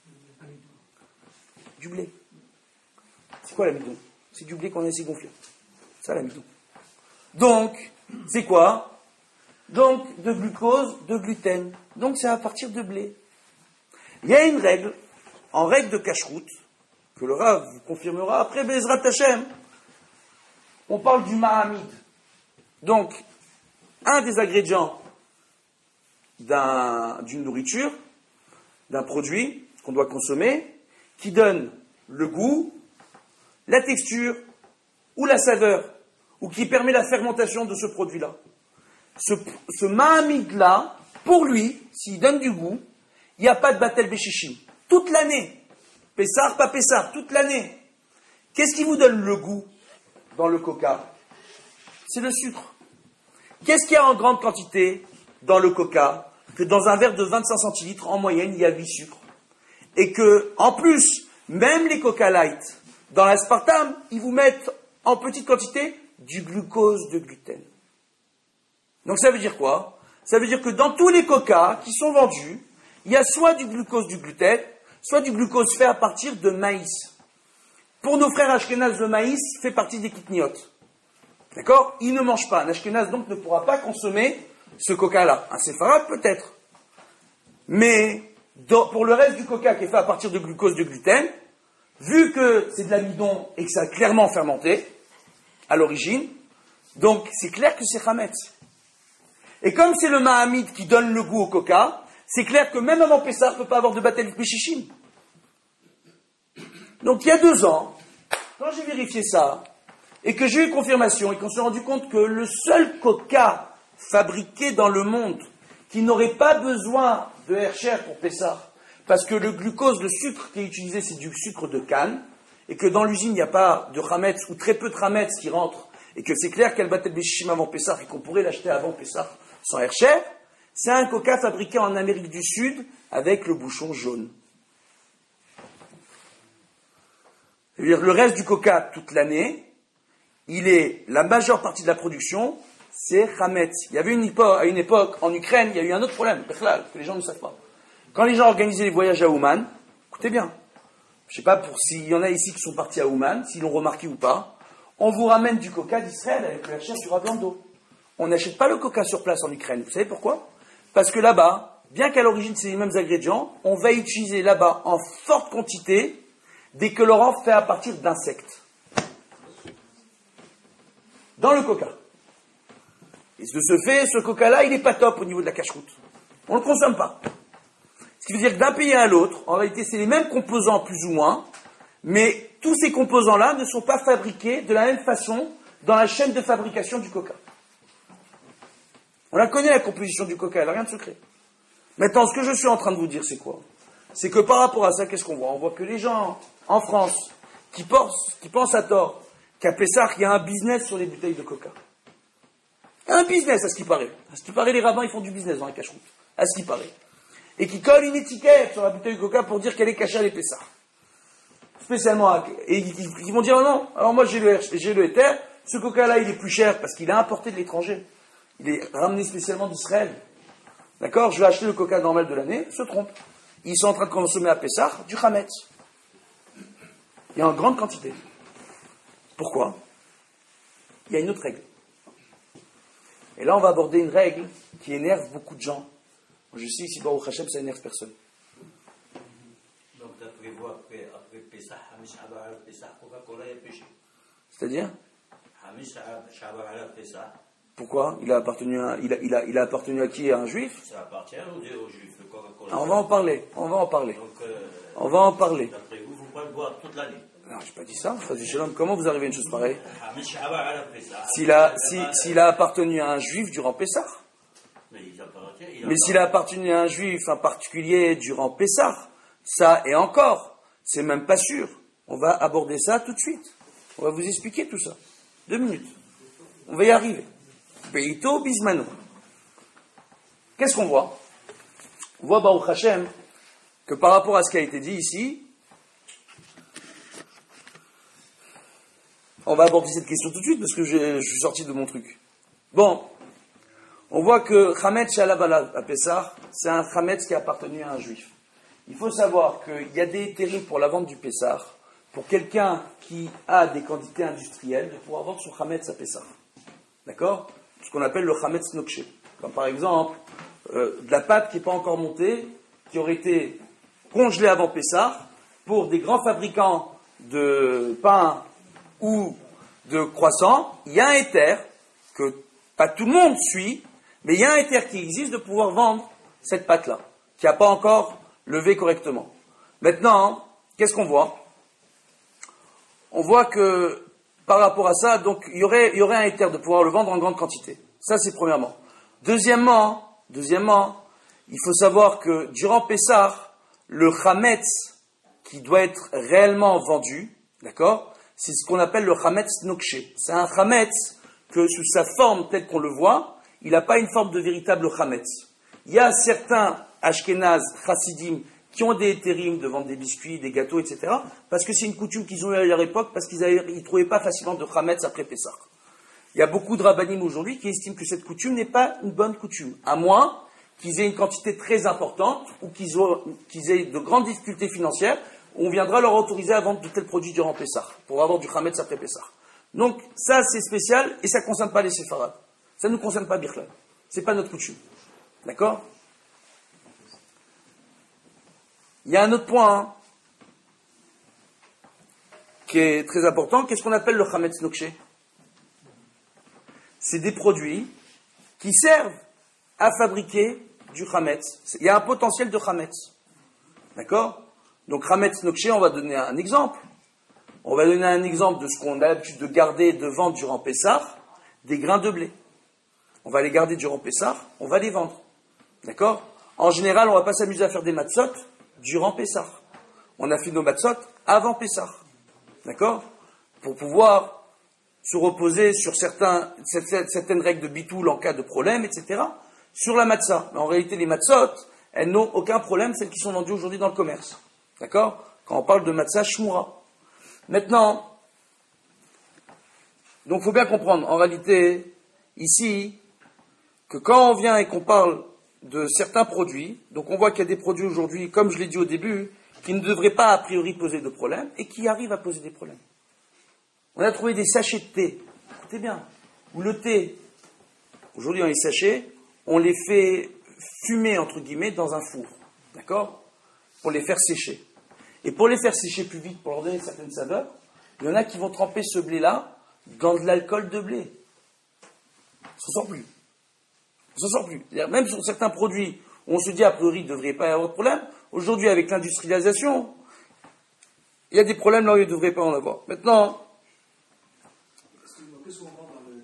Speaker 1: Du blé. C'est quoi l'amidon? C'est du blé qu'on a laissé gonfler. Ça l'amidon. Donc, c'est quoi? Donc, de glucose, de gluten. Donc, c'est à partir de blé. Il y a une règle, en règle de cacheroute, que le Rav vous confirmera après Bezrat Hashem. On parle du Mahamid. Donc, un des ingrédients d'une nourriture, d'un produit qu'on doit consommer, qui donne le goût, la texture ou la saveur, ou qui permet la fermentation de ce produit-là. Ce Mahamid-là, pour lui, s'il donne du goût, il n'y a pas de Batel Béchichim. Toute l'année. Pessar, pas Pessar, toute l'année. Qu'est-ce qui vous donne le goût dans le coca? C'est le sucre. Qu'est-ce qu'il y a en grande quantité dans le coca? Que dans un verre de 25 centilitres, en moyenne, il y a 8 sucres. Et que, en plus, même les Coca Light, dans l'aspartame, ils vous mettent en petite quantité du glucose de gluten. Donc ça veut dire quoi? Ça veut dire que dans tous les Coca qui sont vendus, il y a soit du glucose du gluten, soit du glucose fait à partir de maïs. Pour nos frères ashkénazes, le maïs fait partie des kitniotes. D'accord? Ils ne mangent pas. Un ashkénaze donc ne pourra pas consommer ce coca-là. Un séfarade peut-être. Mais pour le reste du coca qui est fait à partir de glucose de gluten, vu que c'est de l'amidon et que ça a clairement fermenté à l'origine, donc c'est clair que c'est chametz. Et comme c'est le Mahamid qui donne le goût au coca, c'est clair que même avant Pessah, ne peut pas avoir de Batel Béchichim. Donc il y a 2 ans, quand j'ai vérifié ça, et que j'ai eu confirmation, et qu'on s'est rendu compte que le seul coca fabriqué dans le monde qui n'aurait pas besoin de Hercher pour Pessah, parce que le glucose, le sucre qui est utilisé, c'est du sucre de canne, et que dans l'usine, il n'y a pas de chametz, ou très peu de chametz qui rentre, et que c'est clair qu'elle Batel Béchichim avant Pessah, et qu'on pourrait l'acheter avant Pessah sans Hercher, c'est un coca fabriqué en Amérique du Sud avec le bouchon jaune. C'est-à-dire le reste du coca toute l'année, la majeure partie de la production, c'est chametz. Il y avait à une époque, en Ukraine, il y a eu un autre problème, que les gens ne savent pas. Quand les gens organisaient les voyages à Ouman, écoutez bien, je ne sais pas s'il y en a ici qui sont partis à Ouman, s'ils l'ont remarqué ou pas, on vous ramène du coca d'Israël avec le recherche du Rablando. On n'achète pas le coca sur place en Ukraine. Vous savez pourquoi? Parce que là-bas, bien qu'à l'origine c'est les mêmes ingrédients, on va utiliser là-bas en forte quantité des colorants faits à partir d'insectes. Dans le coca. Et de ce fait, ce coca-là, il n'est pas top au niveau de la cache-route. On ne le consomme pas. Ce qui veut dire que d'un pays à l'autre, en réalité, c'est les mêmes composants plus ou moins, mais tous ces composants-là ne sont pas fabriqués de la même façon dans la chaîne de fabrication du coca. On la connaît, la composition du coca, elle n'a rien de secret. Maintenant, ce que je suis en train de vous dire, c'est quoi? C'est que par rapport à ça, qu'est-ce qu'on voit? On voit que les gens en France qui pensent à tort qu'à Pessah, il y a un business sur les bouteilles de coca. Un business, à ce qui paraît. À ce qui paraît, les rabbins, ils font du business dans la cache-route. À ce qui paraît. Et qui collent une étiquette sur la bouteille de coca pour dire qu'elle est cachée à les Pessah. Spécialement. Et ils vont dire, non, alors moi j'ai le éther, ce coca-là, il est plus cher parce qu'il est importé de l'étranger. Il est ramené spécialement d'Israël. D'accord? Je vais acheter le coca normal de l'année, se trompe. Ils sont en train de consommer à Pessah du chametz. Il y a en grande quantité. Pourquoi? Il y a une autre règle. Et là, on va aborder une règle qui énerve beaucoup de gens. Je sais ici, Baruch Hashem, ça énerve personne.
Speaker 2: Donc, d'après vous, après Pessah, Hamish Abba al Pessah, Coca-Cola est péché.
Speaker 1: C'est-à-dire?
Speaker 2: Hamish Abba al Pessah.
Speaker 1: Pourquoi? Il a appartenu à qui? À un juif?
Speaker 2: Ça appartient aux juifs, le Coca-Cola.
Speaker 1: Ah, on va en parler.
Speaker 2: Donc,
Speaker 1: on va en parler.
Speaker 2: D'après vous, il ne faut pas le boire toute l'année.
Speaker 1: Non, je n'ai pas dit ça. Comment vous arrivez à une chose pareille?
Speaker 2: Hamish Abba al Pessah.
Speaker 1: S'il a appartenu à un juif durant Pessah. Mais s'il a appartenu à un juif en particulier durant Pessah, ça et encore, c'est même pas sûr. On va aborder ça tout de suite. On va vous expliquer tout ça. 2 minutes. On va y arriver. Beito bismano. Qu'est-ce qu'on voit? On voit, Baruch Hashem, que par rapport à ce qui a été dit ici, on va aborder cette question tout de suite parce que je suis sorti de mon truc. Bon, on voit que Chametz Shalab à Pessah, c'est un Chametz qui a appartenu à un juif. Il faut savoir qu'il y a des terrils pour la vente du Pessah, pour quelqu'un qui a des quantités industrielles, de pouvoir vendre son Chametz à Pessah. D'accord? Ce qu'on appelle le Chametz Nokshe. Comme par exemple, de la pâte qui n'est pas encore montée, qui aurait été congelée avant Pessah, pour des grands fabricants de pain ou de croissants, il y a un éther que pas tout le monde suit, Mais il y a un éther qui existe de pouvoir vendre cette pâte-là, qui n'a pas encore levé correctement. Maintenant, qu'est-ce qu'on voit? On voit que par rapport à ça, donc il y aurait un éther de pouvoir le vendre en grande quantité. Ça, c'est premièrement. Deuxièmement, il faut savoir que durant Pessah, le chametz qui doit être réellement vendu, d'accord, c'est ce qu'on appelle le chametz nokché. C'est un chametz que sous sa forme telle qu'on le voit, il n'a pas une forme de véritable chametz. Il y a certains ashkénazes, chassidim, qui ont des hétérim de vendre des biscuits, des gâteaux, etc. Parce que c'est une coutume qu'ils ont eu à leur époque, parce qu'ils ne trouvaient pas facilement de chametz après Pessah. Il y a beaucoup de rabbanim aujourd'hui qui estiment que cette coutume n'est pas une bonne coutume, à moins qu'ils aient une quantité très importante ou qu'ils aient de grandes difficultés financières, où on viendra leur autoriser à vendre de tels produits durant Pessah, pour avoir du chametz après Pessah. Donc ça c'est spécial et ça ne concerne pas les séfarades. Ça ne nous concerne pas Birklan. Ce n'est pas notre coutume. D'accord? Il y a un autre point qui est très important. Qu'est-ce qu'on appelle le chametz nokché? C'est des produits qui servent à fabriquer du chametz. Il y a un potentiel de chametz. D'accord? Donc chametz nokché, on va donner un exemple. On va donner un exemple de ce qu'on a l'habitude de garder et de vendre durant Pessah, des grains de blé. On va les garder durant Pessah, on va les vendre. D'accord? En général, on ne va pas s'amuser à faire des matzot durant Pessah. On a fait nos matzot avant Pessah. D'accord? Pour pouvoir se reposer sur certaines règles de bitoul en cas de problème, etc. Sur la matzah. Mais en réalité, les matzot, elles n'ont aucun problème, celles qui sont vendues aujourd'hui dans le commerce. D'accord? Quand on parle de matzah shmura. Maintenant, donc il faut bien comprendre, en réalité, ici, que quand on vient et qu'on parle de certains produits, donc on voit qu'il y a des produits aujourd'hui, comme je l'ai dit au début, qui ne devraient pas a priori poser de problème, et qui arrivent à poser des problèmes. On a trouvé des sachets de thé, écoutez bien, où le thé, aujourd'hui dans les sachets, on les fait fumer, entre guillemets, dans un four, d'accord? Pour les faire sécher. Et pour les faire sécher plus vite, pour leur donner certaines saveurs, il y en a qui vont tremper ce blé-là dans de l'alcool de blé. Ça ne sort plus. Ça ne sort plus. C'est-à-dire, même sur certains produits où on se dit a priori il ne devrait pas y avoir de problème, aujourd'hui avec l'industrialisation, il y a des problèmes là où il ne devrait pas en avoir. Maintenant,
Speaker 3: qu'est-ce qu'on vend dans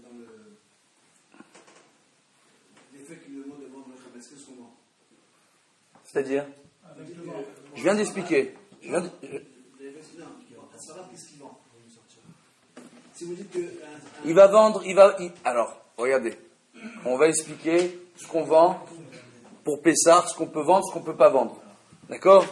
Speaker 3: l'effet qu'il nous demande de vendre le chametz? Qu'est-ce qu'on vend?
Speaker 1: c'est-à-dire, je viens d'expliquer.
Speaker 3: Non, qu'est-ce qu'il vend? Si vous dites que
Speaker 1: Il va vendre, alors, regardez, on va expliquer ce qu'on vend pour Pessah, ce qu'on peut vendre, ce qu'on ne peut pas vendre. D'accord?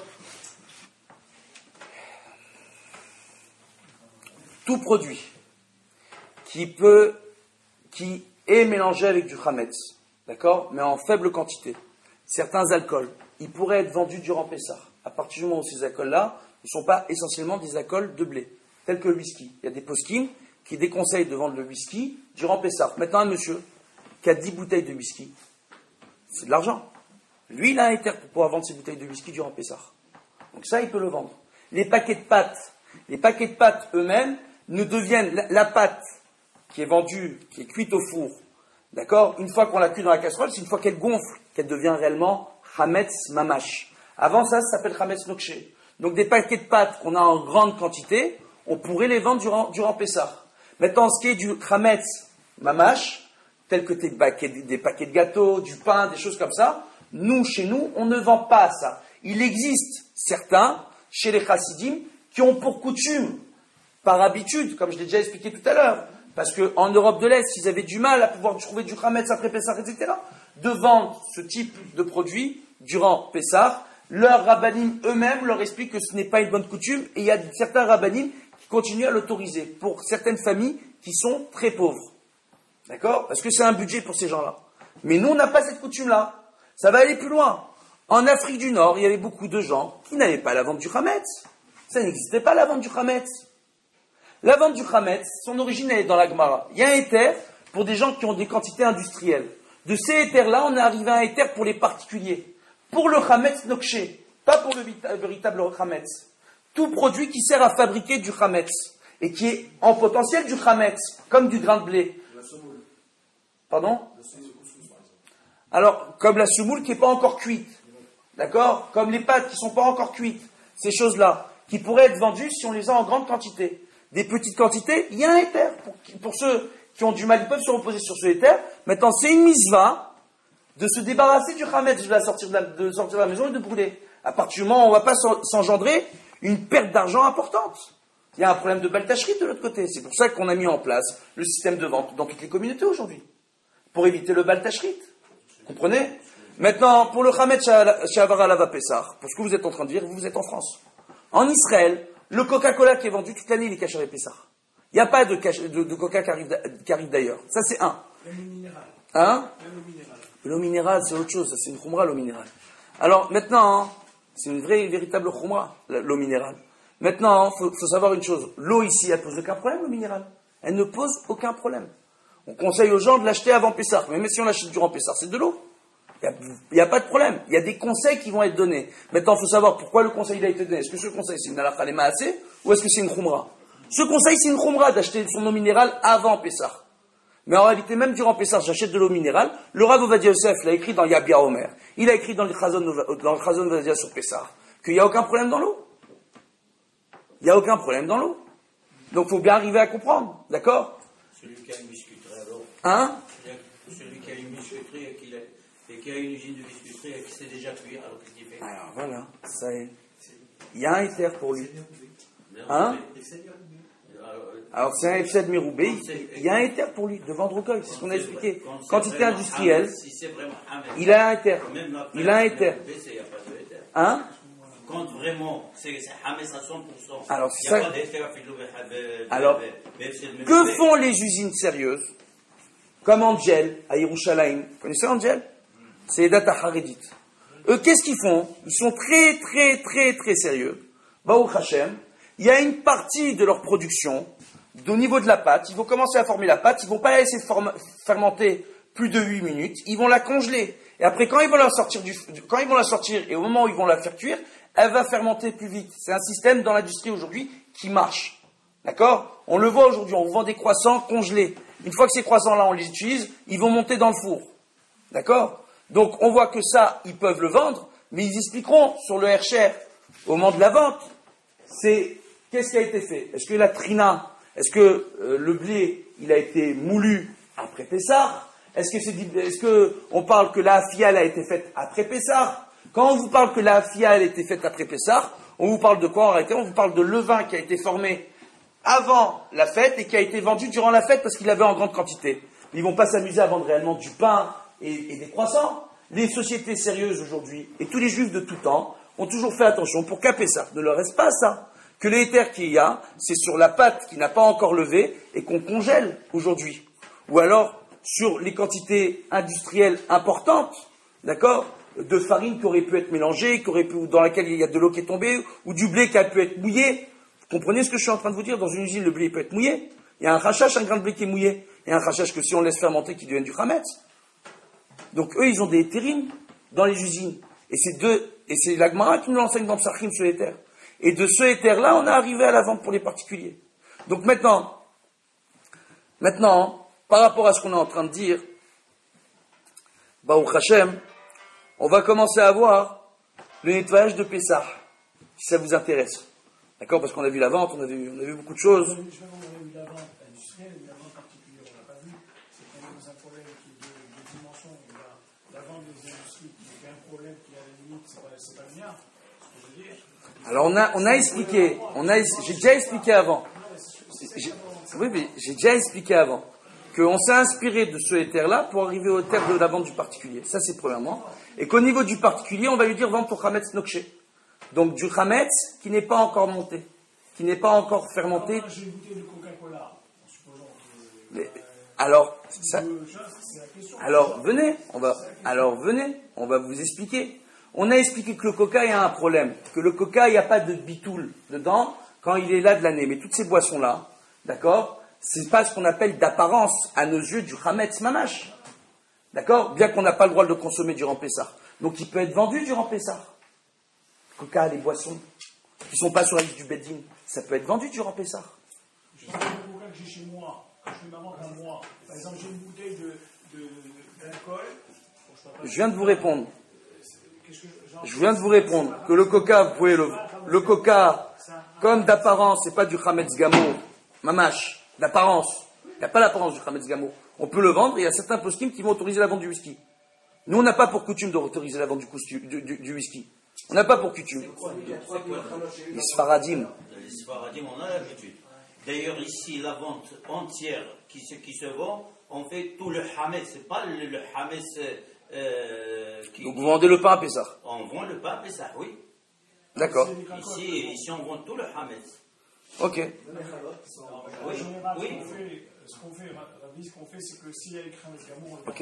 Speaker 1: Tout produit qui est mélangé avec du chametz, d'accord? Mais en faible quantité. Certains alcools, ils pourraient être vendus durant Pessah. À partir du moment où ces alcools-là ne sont pas essentiellement des alcools de blé, tels que le whisky. Il y a des poskim qui déconseillent de vendre le whisky durant Pessah. Maintenant, un monsieur qui a 10 bouteilles de whisky, c'est de l'argent. Lui, il a un éther pour pouvoir vendre ses bouteilles de whisky durant Pessah. Donc ça, il peut le vendre. Les paquets de pâtes eux-mêmes ne deviennent la pâte qui est vendue, qui est cuite au four, d'accord? Une fois qu'on la cuit dans la casserole, c'est une fois qu'elle gonfle qu'elle devient réellement chametz mamash. Avant ça s'appelle chametz nokché. Donc des paquets de pâtes qu'on a en grande quantité, on pourrait les vendre durant Pessah. Maintenant, ce qui est du chametz mamash, tel que des paquets de gâteaux, du pain, des choses comme ça, chez nous, on ne vend pas ça. Il existe certains, chez les chassidim, qui ont pour coutume, par habitude, comme je l'ai déjà expliqué tout à l'heure, parce qu'en Europe de l'Est, ils avaient du mal à pouvoir trouver du chametz après Pessah, etc., de vendre ce type de produit durant Pessah. Leurs rabbanim eux-mêmes leur expliquent que ce n'est pas une bonne coutume, et il y a certains rabbanim qui continuent à l'autoriser pour certaines familles qui sont très pauvres. D'accord? Parce que c'est un budget pour ces gens-là. Mais nous, on n'a pas cette coutume-là. Ça va aller plus loin. En Afrique du Nord, il y avait beaucoup de gens qui n'avaient pas la vente du chametz. Ça n'existait pas, la vente du chametz. La vente du chametz, son origine, elle est dans la Gemara. Il y a un éther pour des gens qui ont des quantités industrielles. De ces éthers-là, on est arrivé à un éther pour les particuliers. Pour le chametz nokché, pas pour le véritable chametz. Tout produit qui sert à fabriquer du chametz et qui est en potentiel du chametz, comme du grain de blé.
Speaker 3: la semoule.
Speaker 1: Pardon? Alors, comme la semoule qui n'est pas encore cuite. D'accord? Comme les pâtes qui ne sont pas encore cuites. Ces choses-là, qui pourraient être vendues si on les a en grande quantité. Des petites quantités, il y a un éther. Pour ceux qui ont du mal, ils peuvent se reposer sur ce éther. Maintenant, c'est une misva de se débarrasser du chametz, de sortir de la maison et de brûler. À partir du moment où on ne va pas s'engendrer une perte d'argent importante. Il y a un problème de baltachrit de l'autre côté. C'est pour ça qu'on a mis en place le système de vente dans toutes les communautés aujourd'hui. Pour éviter le baltachrit. Comprenez? Maintenant, pour le chametz Shavara Lava Pessah, pour ce que vous êtes en train de dire, vous êtes en France. En Israël, le Coca-Cola qui est vendu toute l'année, il est caché avec Pessah. Il n'y a pas de Coca qui arrive d'ailleurs. Ça, c'est un.
Speaker 3: Même l'eau minérale.
Speaker 1: Hein?
Speaker 3: Même l'eau minérale.
Speaker 1: L'eau minérale, c'est autre chose. Ça, c'est une khumra, l'eau minérale. Alors, maintenant, hein, c'est une véritable khumra, l'eau minérale. Maintenant, il faut savoir une chose. L'eau ici, elle pose aucun problème, l'eau minérale. Elle ne pose aucun problème. On conseille aux gens de l'acheter avant Pessah. Mais même si on l'achète durant Pessah, c'est de l'eau. Il n'y a pas de problème. Il y a des conseils qui vont être donnés. Maintenant, il faut savoir pourquoi le conseil a été donné. Est-ce que ce conseil, c'est une halakha lema assez ou est-ce que c'est une khumra? Ce conseil, c'est une khumra d'acheter son eau minérale avant Pessah. Mais en réalité, même durant Pessah, j'achète de l'eau minérale. Le Rav Ovadia Yosef l'a écrit dans Yabia Omer. Il a écrit dans le Chazon Ovadia sur Pessah qu'il n'y a aucun problème dans l'eau. Il n'y a aucun problème dans l'eau. Donc, il faut bien arriver à comprendre. D'accord?
Speaker 2: Celui qui a une biscuiterie, alors.
Speaker 1: Hein?
Speaker 2: Celui qui a une biscuiterie et qui a une usine de biscuiterie et qui s'est déjà cuit, alors qu'est-ce qu'il fait?
Speaker 1: Alors, voilà. Ça est. Il y a un éther pour lui. Hein? Alors, c'est un Efsed Meroubé. Il y a un éther pour lui, de vendre au goy. C'est ce qu'on a expliqué. Quantité industrielle. Il a un éther. Il a un éther. Hein?
Speaker 2: Quand vraiment, c'est Hamas à 100%.
Speaker 1: Alors,
Speaker 2: il n'y a pas d'éther.
Speaker 1: Alors, que font les usines sérieuses? Comme Angel, à Yerushalayim. Vous connaissez Angel? C'est les data Haredit. Eux, qu'est-ce qu'ils font? Ils sont très, très, très, très sérieux. Baruch Hashem. Il y a une partie de leur production, au niveau de la pâte, ils vont commencer à former la pâte, ils ne vont pas la laisser fermenter plus de 8 minutes, ils vont la congeler. Et après, quand ils vont la sortir, et au moment où ils vont la faire cuire, elle va fermenter plus vite. C'est un système dans l'industrie aujourd'hui qui marche. D'accord? On le voit aujourd'hui, on vend des croissants congelés. Une fois que ces croissants-là, on les utilise, ils vont monter dans le four. D'accord? Donc, on voit que ça, ils peuvent le vendre, mais ils expliqueront sur le Hercher, au moment de la vente, c'est qu'est-ce qui a été fait? Est-ce que la trina, est-ce que le blé, il a été moulu après Pessah? Est-ce que on parle que la afiale a été faite après Pessah? Quand on vous parle que la afiale a été faite après Pessah, on vous parle de quoi en réalité? On vous parle de levain qui a été formé avant la fête et qui a été vendu durant la fête parce qu'il avait en grande quantité. Ils vont pas s'amuser à vendre réellement du pain et des croissants. Les sociétés sérieuses aujourd'hui et tous les juifs de tout temps ont toujours fait attention pour qu'à Pessah ne leur reste pas ça. Que l'éther qu'il y a, c'est sur la pâte qui n'a pas encore levé et qu'on congèle aujourd'hui. Ou alors sur les quantités industrielles importantes, d'accord, de farine qui aurait pu être mélangée, dans laquelle il y a de l'eau qui est tombée, ou du blé qui a pu être mouillé. Vous comprenez ce que je suis en train de vous dire? Dans une usine, le blé peut être mouillé. Il y a un rachash, un grain de blé qui est mouillé. Il y a un rachash que si on laisse fermenter, qui devient du chametz. Donc eux, ils ont des éthérines dans les usines. Et c'est la Gemara qui nous l'enseigne dans Psachim, ce éther. Et de ce éther-là, on est arrivé à la vente pour les particuliers. Donc maintenant, par rapport à ce qu'on est en train de dire, Baruch Hashem, on va commencer à voir le nettoyage de Pessah, si ça vous intéresse. D'accord? Parce qu'on a vu la vente, on a vu beaucoup de choses.
Speaker 3: On a vu la vente industrielle et la vente particulière, on n'a pas vu. C'est quand même un problème qui est de dimension. La vente des industries, il y a un problème qui, à la limite, c'est pas le mien. Ce que je veux dire.
Speaker 1: Alors on a expliqué, j'ai déjà expliqué avant. Oui, mais j'ai déjà expliqué avant qu'on s'est inspiré de ce éther-là pour arriver au éther de la vente du particulier. Ça, c'est premièrement. Et qu'au niveau du particulier, on va lui dire vendre ton chametz nokché. Donc du chametz qui n'est pas encore monté, qui n'est pas encore fermenté.
Speaker 3: J'ai une bouteille de Coca-Cola, en supposant que...
Speaker 1: venez, on va vous expliquer. On a expliqué que le coca, il y a un problème. Que le coca, il n'y a pas de bitoul dedans quand il est là de l'année. Mais toutes ces boissons-là, d'accord, c'est pas ce qu'on appelle d'apparence, à nos yeux, du chametz mamash. D'accord? Bien qu'on n'a pas le droit de le consommer durant Pessah. Donc il peut être vendu durant Pessah. Coca, les boissons qui ne sont pas sur la liste du Beddin, ça peut être vendu durant Pessah.
Speaker 3: Je sais le coca que j'ai chez moi, quand je fais ma vente à moi. Par exemple, j'ai une bouteille d'alcool, bon, je
Speaker 1: Je viens de vous répondre. Je viens de vous répondre que le coca, vous pouvez le coca, comme d'apparence, c'est pas du Chametz Gamo, mamash, d'apparence. Il n'y a pas l'apparence du Chametz Gamo. On peut le vendre et il y a certains poskim qui vont autoriser la vente du whisky. Nous, on n'a pas pour coutume d'autoriser la vente du whisky. On n'a pas pour coutume. Les Sfaradim.
Speaker 2: Les Sfaradim, on a l'habitude. D'ailleurs, ici, la vente entière qui se vend, on fait tout le Hametz. C'est pas le Hametz
Speaker 1: Donc vous vendez le pain à Pessah.
Speaker 2: On vend le pain à Pessah, oui.
Speaker 1: D'accord.
Speaker 2: Ici, on vend tout le Hametz.
Speaker 1: Ok.
Speaker 2: Oui.
Speaker 3: Ce qu'on fait, Rabbi, ce qu'on fait, c'est que s'il y a écrit un Gamour,
Speaker 1: Ok.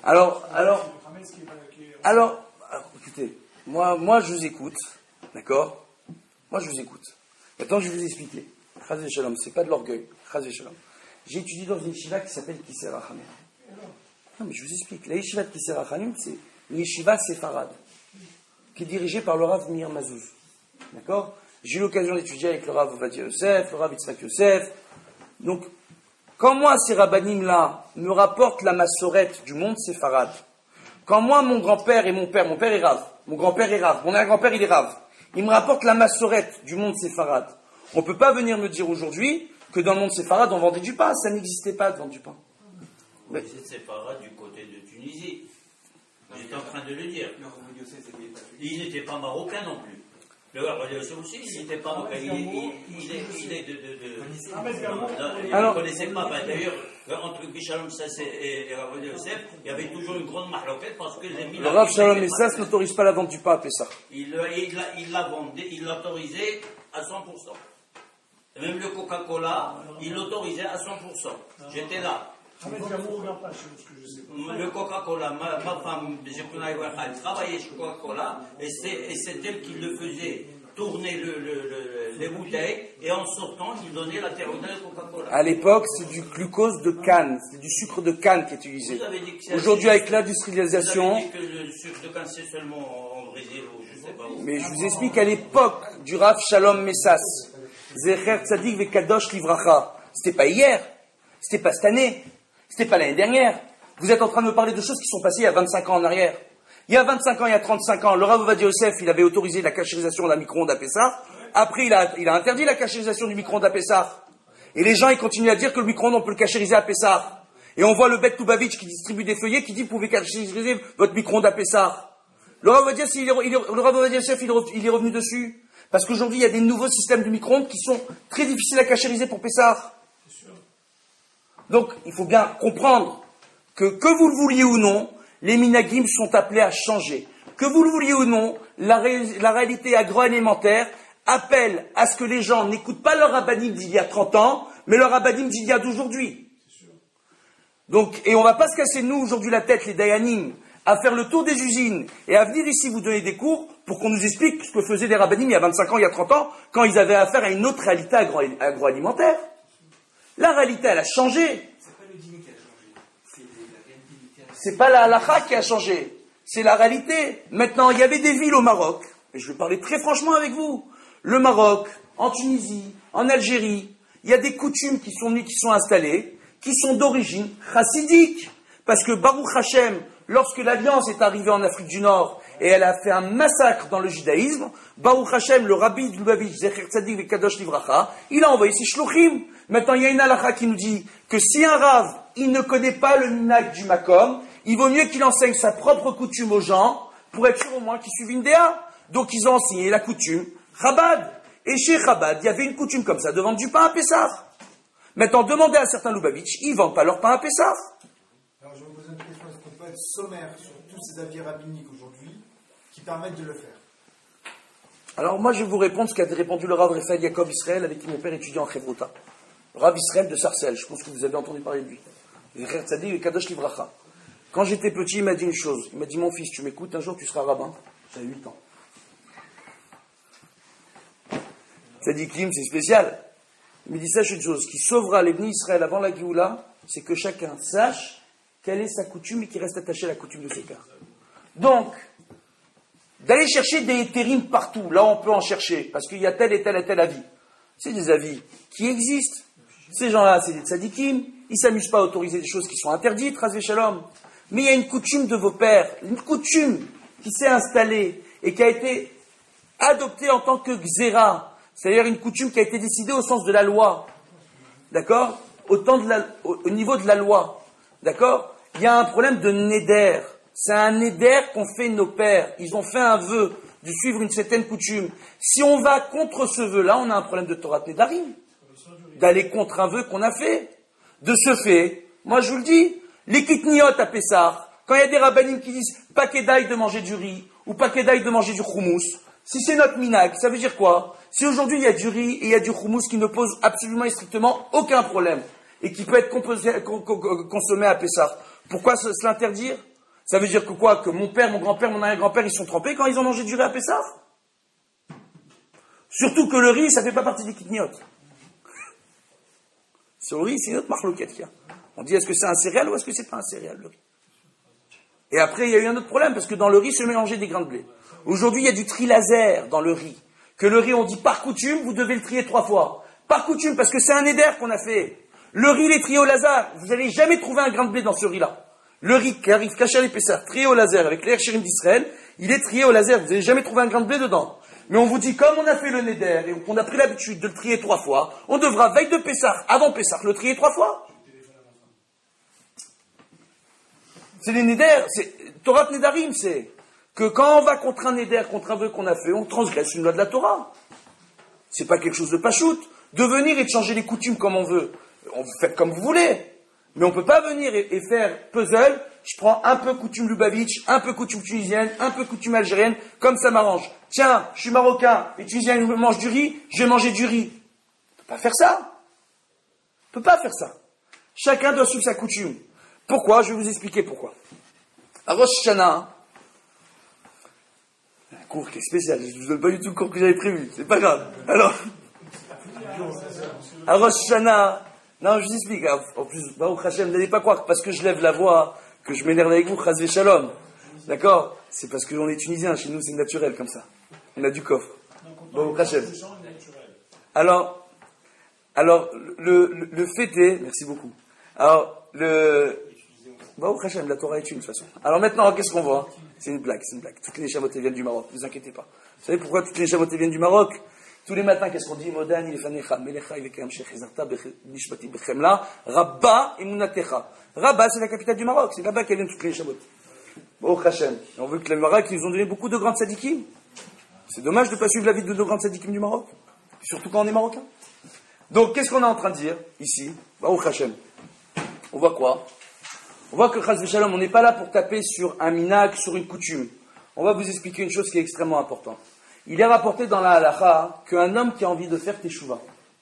Speaker 1: Alors, écoutez, moi je vous écoute, d'accord? Moi je vous écoute. Maintenant je vais vous expliquer. Chaz et Shalom, c'est pas de l'orgueil. Chaz et Shalom. J'ai étudié dans une yeshiva qui s'appelle Kisser Hachanim. Non mais je vous explique. La yeshiva de Kisser Hachanim, c'est une yeshiva séfarade, qui est dirigée par le Rav Meir Mazouz. D'accord? J'ai eu l'occasion d'étudier avec le Rav Ovadia Yosef, le Rav Yitzhak Yosef. Donc, quand moi, ces rabbanim-là me rapportent la massorette du monde séfarade, quand moi, mon grand-père et mon père est Rav, mon grand-père est Rav, mon arrière-grand-père il est Rav, ils me rapportent la massorette du monde séfarade, on ne peut pas venir me dire aujourd'hui que dans le monde séfarade on vendait du pain, ça n'existait pas de vendre du pain.
Speaker 2: Mais c'est séfarade du côté de Tunisie. J'étais en train de le dire. Il n'était pas marocain non plus. Le Rav Yosef aussi, il n'était pas marocain. Il est de... Il ne connaissait pas. D'ailleurs, entre Shalom Sass et Rav Yosef, il y avait toujours une grande mahloquette parce que les
Speaker 1: le Rav Shalom Sass n'autorise pas la vente du pain à Pessah.
Speaker 2: Il l'a vendu, il l'autorisait à 100%. Même le Coca-Cola, il l'autorisait à 100%. J'étais là. Le Coca-Cola, ma femme, elle travaillait chez Coca-Cola et c'est elle qui le faisait tourner les bouteilles et en sortant, il donnait la théorie de Coca-Cola.
Speaker 1: À l'époque, c'est du glucose de canne, c'est du sucre de canne qui est utilisé. Aujourd'hui, avec l'industrialisation.
Speaker 2: Vous avez dit que le sucre de canne, c'est seulement en Brésil ou je ne sais pas où.
Speaker 1: Mais je vous explique qu'à l'époque du Rav Shalom Messas, Zecher Tzadik Vekadosh Livracha, c'était pas hier, c'était pas cette année. C'était pas l'année dernière. Vous êtes en train de me parler de choses qui sont passées il y a 25 ans en arrière. Il y a 25 ans, il y a 35 ans, le Rav Ovadia Yosef, il avait autorisé la cachérisation de la micro-ondes à Pessah. Après, il a interdit la cachérisation du micro-ondes à Pessah. Et les gens, ils continuent à dire que le micro-ondes, on peut le cachériser à Pessah. Et on voit le Bet Lubavitch qui distribue des feuillets qui dit, vous pouvez cachériser votre micro-ondes à Pessah. Le Rav Ovadia Yosef, il est revenu dessus. Parce qu'aujourd'hui, il y a des nouveaux systèmes de micro-ondes qui sont très difficiles à cachériser pour Pessah. Donc, il faut bien comprendre que vous le vouliez ou non, les minagim sont appelés à changer. Que vous le vouliez ou non, la réalité agroalimentaire appelle à ce que les gens n'écoutent pas leur rabbanim d'il y a 30 ans, mais leur rabbanim d'il y a d'aujourd'hui. Donc, et on va pas se casser, nous, aujourd'hui, la tête, les dayanim, à faire le tour des usines et à venir ici vous donner des cours pour qu'on nous explique ce que faisaient les rabbanim il y a 25 ans, il y a 30 ans, quand ils avaient affaire à une autre réalité agroalimentaire. La réalité, elle a changé.
Speaker 4: C'est pas le dîner qui a changé. C'est la réalité qui a changé.
Speaker 1: C'est pas la halakha qui a changé. C'est la réalité. Maintenant, il y avait des villes au Maroc, et je vais parler très franchement avec vous. Le Maroc, en Tunisie, en Algérie, il y a des coutumes qui sont installées, qui sont d'origine chassidique. Parce que Baruch Hashem, lorsque l'Alliance est arrivée en Afrique du Nord, et elle a fait un massacre dans le judaïsme, Baruch Hashem, le rabbi de Lubavitch, Zecher Tzadik Vekadosh Livracha, il a envoyé ses shluchim. Maintenant, il y a une halakha qui nous dit que si un rav, il ne connaît pas le minag du makom, il vaut mieux qu'il enseigne sa propre coutume aux gens, pour être sûr au moins qu'ils suivent une déa. Donc, ils ont enseigné la coutume Chabad. Et chez Chabad, il y avait une coutume comme ça, de vendre du pain à Pessah. Maintenant, demandez à certains Lubavitch, ils ne vendent pas leur pain à Pessah.
Speaker 5: Alors, je vais vous poser une question. Est-ce qu'on peut être sommaire sur tous ces avis rabbiniques aujourd'hui qui permettent de le faire?
Speaker 1: Alors, moi, je vais vous répondre ce qu'a répondu le Rav Raphaël Yaakov Israël, avec qui mon père étudie en Chevruta. Rav Israël de Sarcelles, je pense que vous avez entendu parler de lui. Zecher Tzadik Vekadosh Livracha. Quand j'étais petit, il m'a dit une chose. Il m'a dit, mon fils, tu m'écoutes, un jour tu seras rabbin. J'avais 8 ans. Tzadikim, c'est spécial. Il me dit, sache une chose, ce qui sauvera les Bnei Israël avant la Géoula, c'est que chacun sache quelle est sa coutume et qu'il reste attaché à la coutume de ce cas. Donc, d'aller chercher des hétérim partout, là on peut en chercher, parce qu'il y a tel et tel et tel avis. C'est des avis qui existent. Ces gens-là, c'est des tzadikim, ils ne s'amusent pas à autoriser des choses qui sont interdites, Razvé Shalom. Mais il y a une coutume de vos pères, une coutume qui s'est installée et qui a été adoptée en tant que xéra, c'est-à-dire une coutume qui a été décidée au sens de la loi. D'accord ? Au niveau de la loi. D'accord ? Il y a un problème de néder. C'est un néder qu'ont fait nos pères. Ils ont fait un vœu de suivre une certaine coutume. Si on va contre ce vœu-là, on a un problème de Torah Nedarim. D'aller contre un vœu qu'on a fait. De ce fait, moi je vous le dis, les kitniot à Pessah, quand il y a des rabbinim qui disent pas kédaï de manger du riz, ou pas kédaï de manger du houmous, si c'est notre minag, ça veut dire quoi ? Si aujourd'hui il y a du riz et il y a du houmous qui ne pose absolument et strictement aucun problème, et qui peut être consommé à Pessah, pourquoi se l'interdire ? Ça veut dire que quoi ? Que mon père, mon grand-père, mon arrière-grand-père, ils sont trempés quand ils ont mangé du riz à Pessah ? Surtout que le riz, ça ne fait pas partie des kitniot. Sur le riz, c'est une autre marloquette qu'il y a. On dit, est-ce que c'est un céréal ou est-ce que c'est pas un céréal, le riz ? Et après, il y a eu un autre problème, parce que dans le riz se mélangeaient des grains de blé. Aujourd'hui, il y a du tri laser dans le riz. Que le riz, on dit par coutume, vous devez le trier 3 fois. Par coutume, parce que c'est un éder qu'on a fait. Le riz, il est trié au laser. Vous n'allez jamais trouver un grain de blé dans ce riz-là. Le riz qui arrive caché à l'épaisseur, trié au laser avec l'air chérim d'Israël, il est trié au laser. Vous n'allez jamais trouver un grain de blé dedans. Mais on vous dit, comme on a fait le néder et qu'on a pris l'habitude de le trier 3 fois, on devra, veille de Pessah, avant Pessah, le trier 3 fois. C'est les néder, c'est Torah Nedarim, c'est que quand on va contre un néder, contre un vœu qu'on a fait, on transgresse une loi de la Torah. C'est pas quelque chose de pachout. De venir et de changer les coutumes comme on veut. On fait comme vous voulez. Mais on ne peut pas venir et faire puzzle, je prends un peu coutume Lubavitch, un peu coutume tunisienne, un peu coutume algérienne, comme ça m'arrange. Tiens, je suis marocain, les Tunisiens mangent du riz, je vais manger du riz. On ne peut pas faire ça. On ne peut pas faire ça. Chacun doit suivre sa coutume. Pourquoi ? Je vais vous expliquer pourquoi. À Rosh Hashanah, un cours qui est spécial, je ne vous donne pas du tout le cours que j'avais prévu, c'est pas grave. Alors, à Rosh Hashanah, non, je vous explique. En plus, Baruch Hashem, n'allez pas croire que parce que je lève la voix, que je m'énerve avec vous, Chaz Shalom. D'accord ? C'est parce qu'on est Tunisiens, chez nous c'est naturel comme ça. On a du coffre. Baruch Hashem. Alors, le fait est, merci beaucoup. Alors, Baruch Hashem, la Torah est une de toute façon. Alors maintenant, qu'est-ce qu'on voit ? C'est une blague. Toutes les chamotés viennent du Maroc, ne vous inquiétez pas. Vous savez pourquoi toutes les chamotés viennent du Maroc ? Tous les matins, qu'est-ce qu'on dit ? Modan, Ilefanecha, Melecha, Ivekam, Shechizarta, Nishmati, Bechemla, Rabba, Emunatecha. Rabba, c'est la capitale du Maroc. C'est là-bas qu'elles viennent toutes les chamottes. Baruch Hashem. On veut que le Maroc, ils nous ont donné beaucoup de grandes sadikim. C'est dommage de ne pas suivre la vie de nos grandes sadikim du Maroc. Surtout quand on est marocain. Donc, qu'est-ce qu'on est en train de dire, ici ? Baruch Hashem. On voit quoi ? On voit que, Chaz Shalom, on n'est pas là pour taper sur un minag, sur une coutume. On va vous expliquer une chose qui est extrêmement importante. Il est rapporté dans la halakha qu'un homme qui a envie de faire teshuva,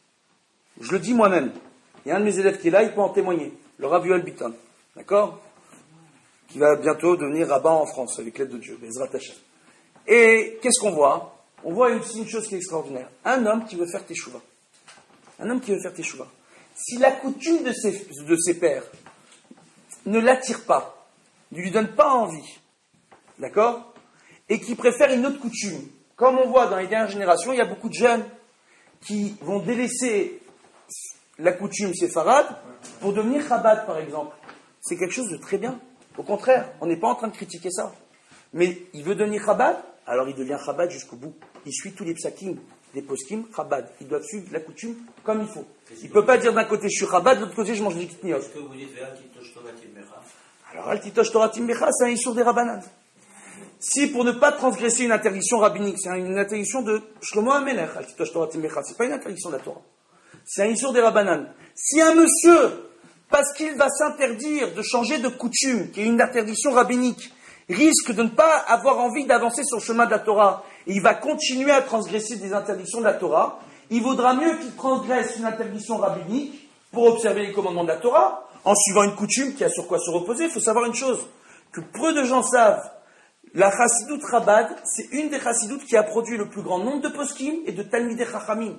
Speaker 1: je le dis moi-même, il y a un de mes élèves qui est là, il peut en témoigner, le Rav Yoel Biton, d'accord ? Qui va bientôt devenir rabbin en France, avec l'aide de Dieu, Bezrat Hashem. Et qu'est-ce qu'on voit ? On voit aussi une chose qui est extraordinaire. Un homme qui veut faire teshuva. Un homme qui veut faire teshuva. Si la coutume de ses pères ne l'attire pas, ne lui donne pas envie, d'accord ? Et qui préfère une autre coutume. Comme on voit dans les dernières générations, il y a beaucoup de jeunes qui vont délaisser la coutume séfarade pour devenir Chabad, par exemple. C'est quelque chose de très bien. Au contraire, on n'est pas en train de critiquer ça. Mais il veut devenir Chabad, alors il devient Chabad jusqu'au bout. Il suit tous les psakim, des poskim, Chabad. Il doit suivre la coutume comme il faut. Il ne peut pas dire d'un côté je suis Chabad, de l'autre côté je mange des kitniot.
Speaker 2: Est-ce que vous dites Altitosh Torah Timmecha ?
Speaker 1: Alors Altitosh Torah Timmecha, c'est un issur des Rabbanan. Si pour ne pas transgresser une interdiction rabbinique, c'est une interdiction de Shlomo HaMelech, Altitosh Torah Timmecha, c'est pas une interdiction de la Torah. C'est un issur des Rabbanan. Si un monsieur, parce qu'il va s'interdire de changer de coutume, qui est une interdiction rabbinique, risque de ne pas avoir envie d'avancer sur le chemin de la Torah, et il va continuer à transgresser des interdictions de la Torah, il vaudra mieux qu'il transgresse une interdiction rabbinique pour observer les commandements de la Torah, en suivant une coutume qui a sur quoi se reposer. Il faut savoir une chose, que peu de gens savent. La chassidoute Chabad, c'est une des chassidoutes qui a produit le plus grand nombre de poskim et de talmidei chachamim.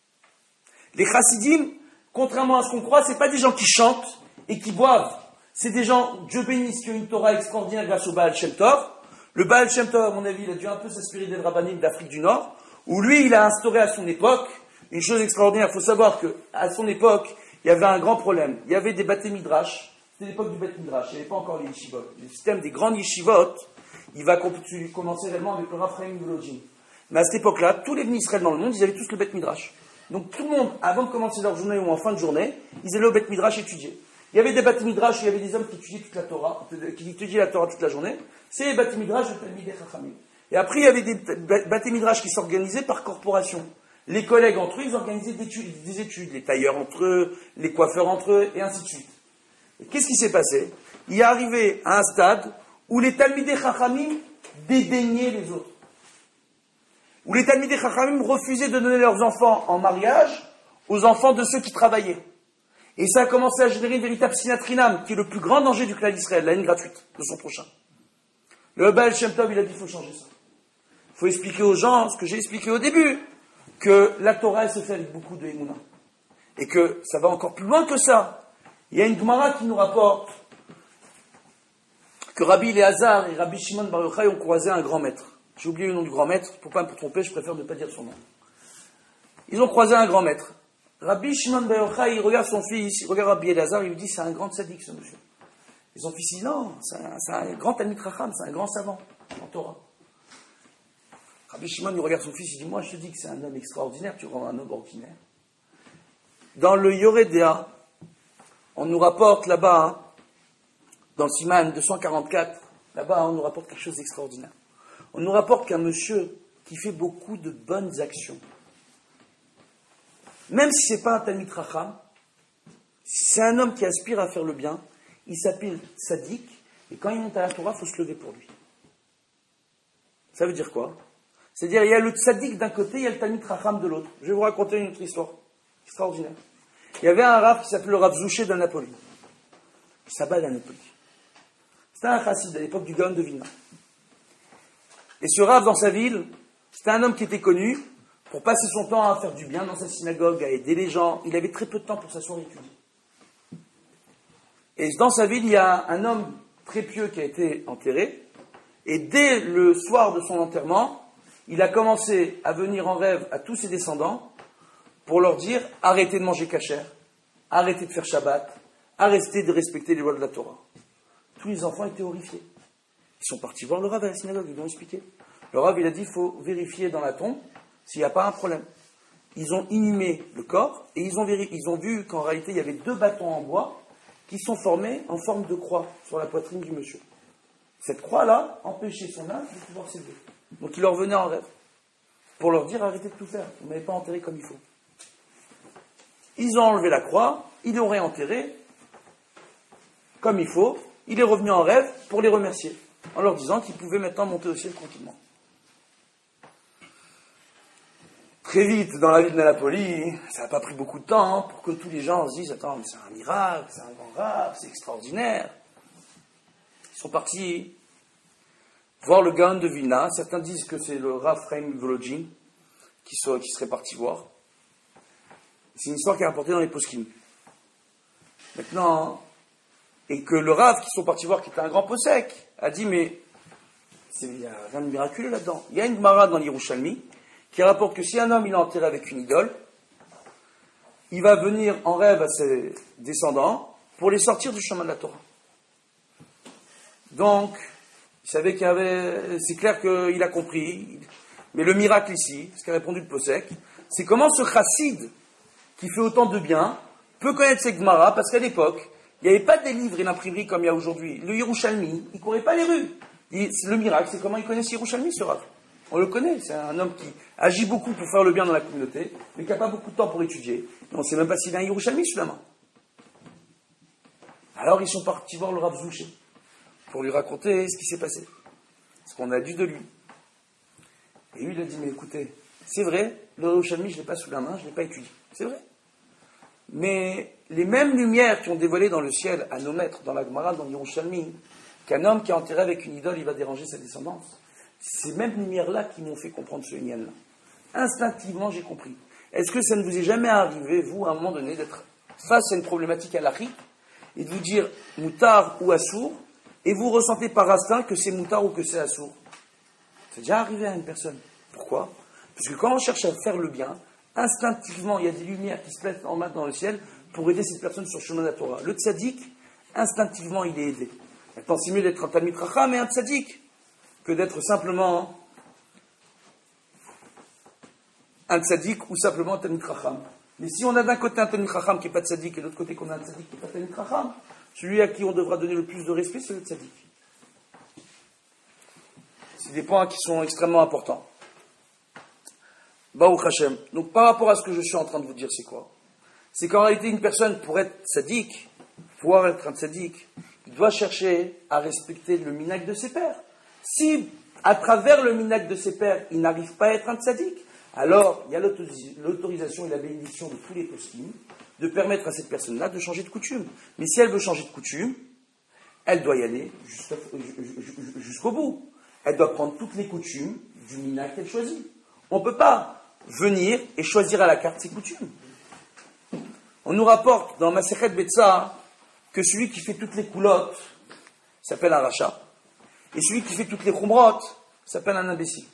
Speaker 1: Les chassidim, contrairement à ce qu'on croit, c'est pas des gens qui chantent et qui boivent. C'est des gens, Dieu bénisse, qui ont une Torah extraordinaire grâce au Baal Shem Tov. Le Baal Shem Tov, à mon avis, il a dû un peu s'inspirer des rabbanim d'Afrique du Nord, où lui, il a instauré à son époque une chose extraordinaire. Il faut savoir qu'à son époque, il y avait un grand problème. Il y avait des baté midrash c'était l'époque du Beth Midrash, il n'y avait pas encore les yeshivot. Le système des grandes yeshivot, il va commencer réellement avec le Rav Chaim Volodine. Mais à cette époque-là, tous les Bnei Israël dans le monde, ils avaient tous le Beth Midrash. Donc tout le monde, avant de commencer leur journée ou en fin de journée, ils allaient au Beth Midrash étudier. Il y avait des Beth Midrash, il y avait des hommes qui étudiaient toute la Torah, qui étudiaient la Torah toute la journée. C'est les Beth Midrash de Talmidei Chachamim. Et après, il y avait des Beth Midrash qui s'organisaient par corporation. Les collègues entre eux, ils organisaient des études, les tailleurs entre eux, les coiffeurs entre eux, et ainsi de suite. Et qu'est-ce qui s'est passé? Il est arrivé à un stade où les Talmidei Chachamim dédaignaient les autres. Où les Talmidei Chachamim refusaient de donner leurs enfants en mariage aux enfants de ceux qui travaillaient. Et ça a commencé à générer une véritable sinatrinam, qui est le plus grand danger du clan d'Israël, la haine gratuite de son prochain. Le Baal Shem Tov, il a dit qu'il faut changer ça. Il faut expliquer aux gens ce que j'ai expliqué au début, que la Torah, elle se fait avec beaucoup de Emouna. Et que ça va encore plus loin que ça. Il y a une Gemara qui nous rapporte que Rabbi Eliezer et Rabbi Shimon Bar Yochai ont croisé un grand maître. J'ai oublié le nom du grand maître, pour ne pas me tromper, je préfère ne pas dire son nom. Ils ont croisé un grand maître. Rabbi Shimon Bar Yochai, il regarde son fils, il regarde Rabbi Eliezer, il lui dit c'est un grand tzaddik ce monsieur. Et son fils dit non, c'est un grand Talmid Chacham, c'est un grand savant en Torah. Rabbi Shimon, il regarde son fils, il dit moi je te dis que c'est un homme extraordinaire, tu rends un homme ordinaire. Dans le Yoredea, on nous rapporte là-bas, dans le Siman 244, là-bas on nous rapporte quelque chose d'extraordinaire. On nous rapporte qu'un monsieur qui fait beaucoup de bonnes actions, même si ce n'est pas un Talmid Chacham, c'est un homme qui aspire à faire le bien, il s'appelle Tzaddik, et quand il monte à la Torah, il faut se lever pour lui. Ça veut dire quoi? C'est-à-dire, il y a le Tzaddik d'un côté, il y a le Talmid Chacham de l'autre. Je vais vous raconter une autre histoire extraordinaire. Il y avait un Rav qui s'appelait le Rav Zouché d'Anapoli. Sabbat d'Anapoli. C'était un chassid à l'époque du Gaon de Vilna. Et ce Rav, dans sa ville, c'était un homme qui était connu pour passer son temps à faire du bien dans sa synagogue, à aider les gens. Il avait très peu de temps pour s'asseoir et étudier. Et dans sa ville, il y a un homme très pieux qui a été enterré. Et dès le soir de son enterrement, il a commencé à venir en rêve à tous ses descendants pour leur dire arrêtez de manger kasher, arrêtez de faire Shabbat, arrêtez de respecter les lois de la Torah. Tous les enfants étaient horrifiés. Ils sont partis voir le Rav à la synagogue, ils lui ont expliqué. Le Rav, il a dit il faut vérifier dans la tombe s'il n'y a pas un problème. Ils ont inhumé le corps et ils ont vu qu'en réalité il y avait 2 bâtons en bois qui sont formés en forme de croix sur la poitrine du monsieur. Cette croix-là empêchait son âme de pouvoir s'élever. Donc il leur venait en rêve pour leur dire arrêtez de tout faire, vous ne m'avez pas enterré comme il faut. Ils ont enlevé la croix, ils l'ont réenterré comme il faut, il est revenu en rêve pour les remercier, en leur disant qu'ils pouvaient maintenant monter au ciel tranquillement. Très vite, dans la ville d'Anapoli, ça n'a pas pris beaucoup de temps pour que tous les gens se disent attends, mais c'est un miracle, c'est un grand rave, c'est extraordinaire. Ils sont partis voir le Gaon de Vilna. Certains disent que c'est le Rav Chaim Volodine qui serait parti voir. C'est une histoire qui est rapportée dans les poskim. Maintenant, et que le Rav qui sont partis voir, qui était un grand possèque, a dit mais il n'y a rien de miraculeux là-dedans. Il y a une Gemara dans l'Yerushalmi qui rapporte que si un homme il est enterré avec une idole, il va venir en rêve à ses descendants pour les sortir du chemin de la Torah. Donc, il savait qu'il y avait, c'est clair qu'il a compris, mais le miracle ici, ce qu'a répondu le possèque, c'est comment ce chassid qui fait autant de bien peut connaître ces Gemara, parce qu'à l'époque, il n'y avait pas des livres et d'imprimerie comme il y a aujourd'hui. Le Yerushalmi, il ne courait pas les rues. Le miracle, c'est comment il connaît ce Yerushalmi, ce Rav. On le connaît, c'est un homme qui agit beaucoup pour faire le bien dans la communauté, mais qui n'a pas beaucoup de temps pour étudier. Et on ne sait même pas s'il a un Yerushalmi sous la main. Alors ils sont partis voir le Rav Zouché pour lui raconter ce qui s'est passé, ce qu'on a dit de lui. Et lui, il a dit, mais écoutez, c'est vrai, le Yerushalmi, je ne l'ai pas sous la main, je ne l'ai pas étudié. C'est vrai. Mais les mêmes lumières qui ont dévoilé dans le ciel à nos maîtres, dans la Gemara, dans le Yerushalmi, qu'un homme qui est enterré avec une idole, il va déranger sa descendance. Ces mêmes lumières-là qui m'ont fait comprendre ce Inyan-là. Instinctivement, j'ai compris. Est-ce que ça ne vous est jamais arrivé, vous, à un moment donné, d'être face à une problématique halachique et de vous dire moutar ou assour, et vous ressentez par instinct que c'est moutar ou que c'est assour? C'est déjà arrivé à une personne. Pourquoi? Parce que quand on cherche à faire le bien, instinctivement, il y a des lumières qui se placent en main dans le ciel pour aider cette personne sur le chemin de la Torah. Le tzaddik instinctivement, il est aidé. Maintenant, c'est mieux d'être un Talmid Chacham et un Tzadik que d'être simplement un Tzadik ou simplement un Talmid Chacham. Mais si on a d'un côté un Talmid Chacham qui n'est pas Tzadik et de l'autre côté qu'on a un Tzadik qui n'est pas Talmid Chacham, celui à qui on devra donner le plus de respect, c'est le Tzadik. C'est des points qui sont extrêmement importants. Baruch Hashem. Donc par rapport à ce que je suis en train de vous dire, c'est quoi? C'est qu'en réalité, une personne, pour être tzaddik, pouvoir être un tzaddik, il doit chercher à respecter le minhag de ses pères. Si, à travers le minhag de ses pères, il n'arrive pas à être un tzaddik, alors il y a l'autorisation et la bénédiction de tous les poskim de permettre à cette personne-là de changer de coutume. Mais si elle veut changer de coutume, elle doit y aller jusqu'au bout. Elle doit prendre toutes les coutumes du minhag qu'elle choisit. On ne peut pas venir et choisir à la carte ses coutumes. On nous rapporte dans Masechet Betsa que celui qui fait toutes les coulottes s'appelle un rachat, et celui qui fait toutes les khumrotes s'appelle un imbécile.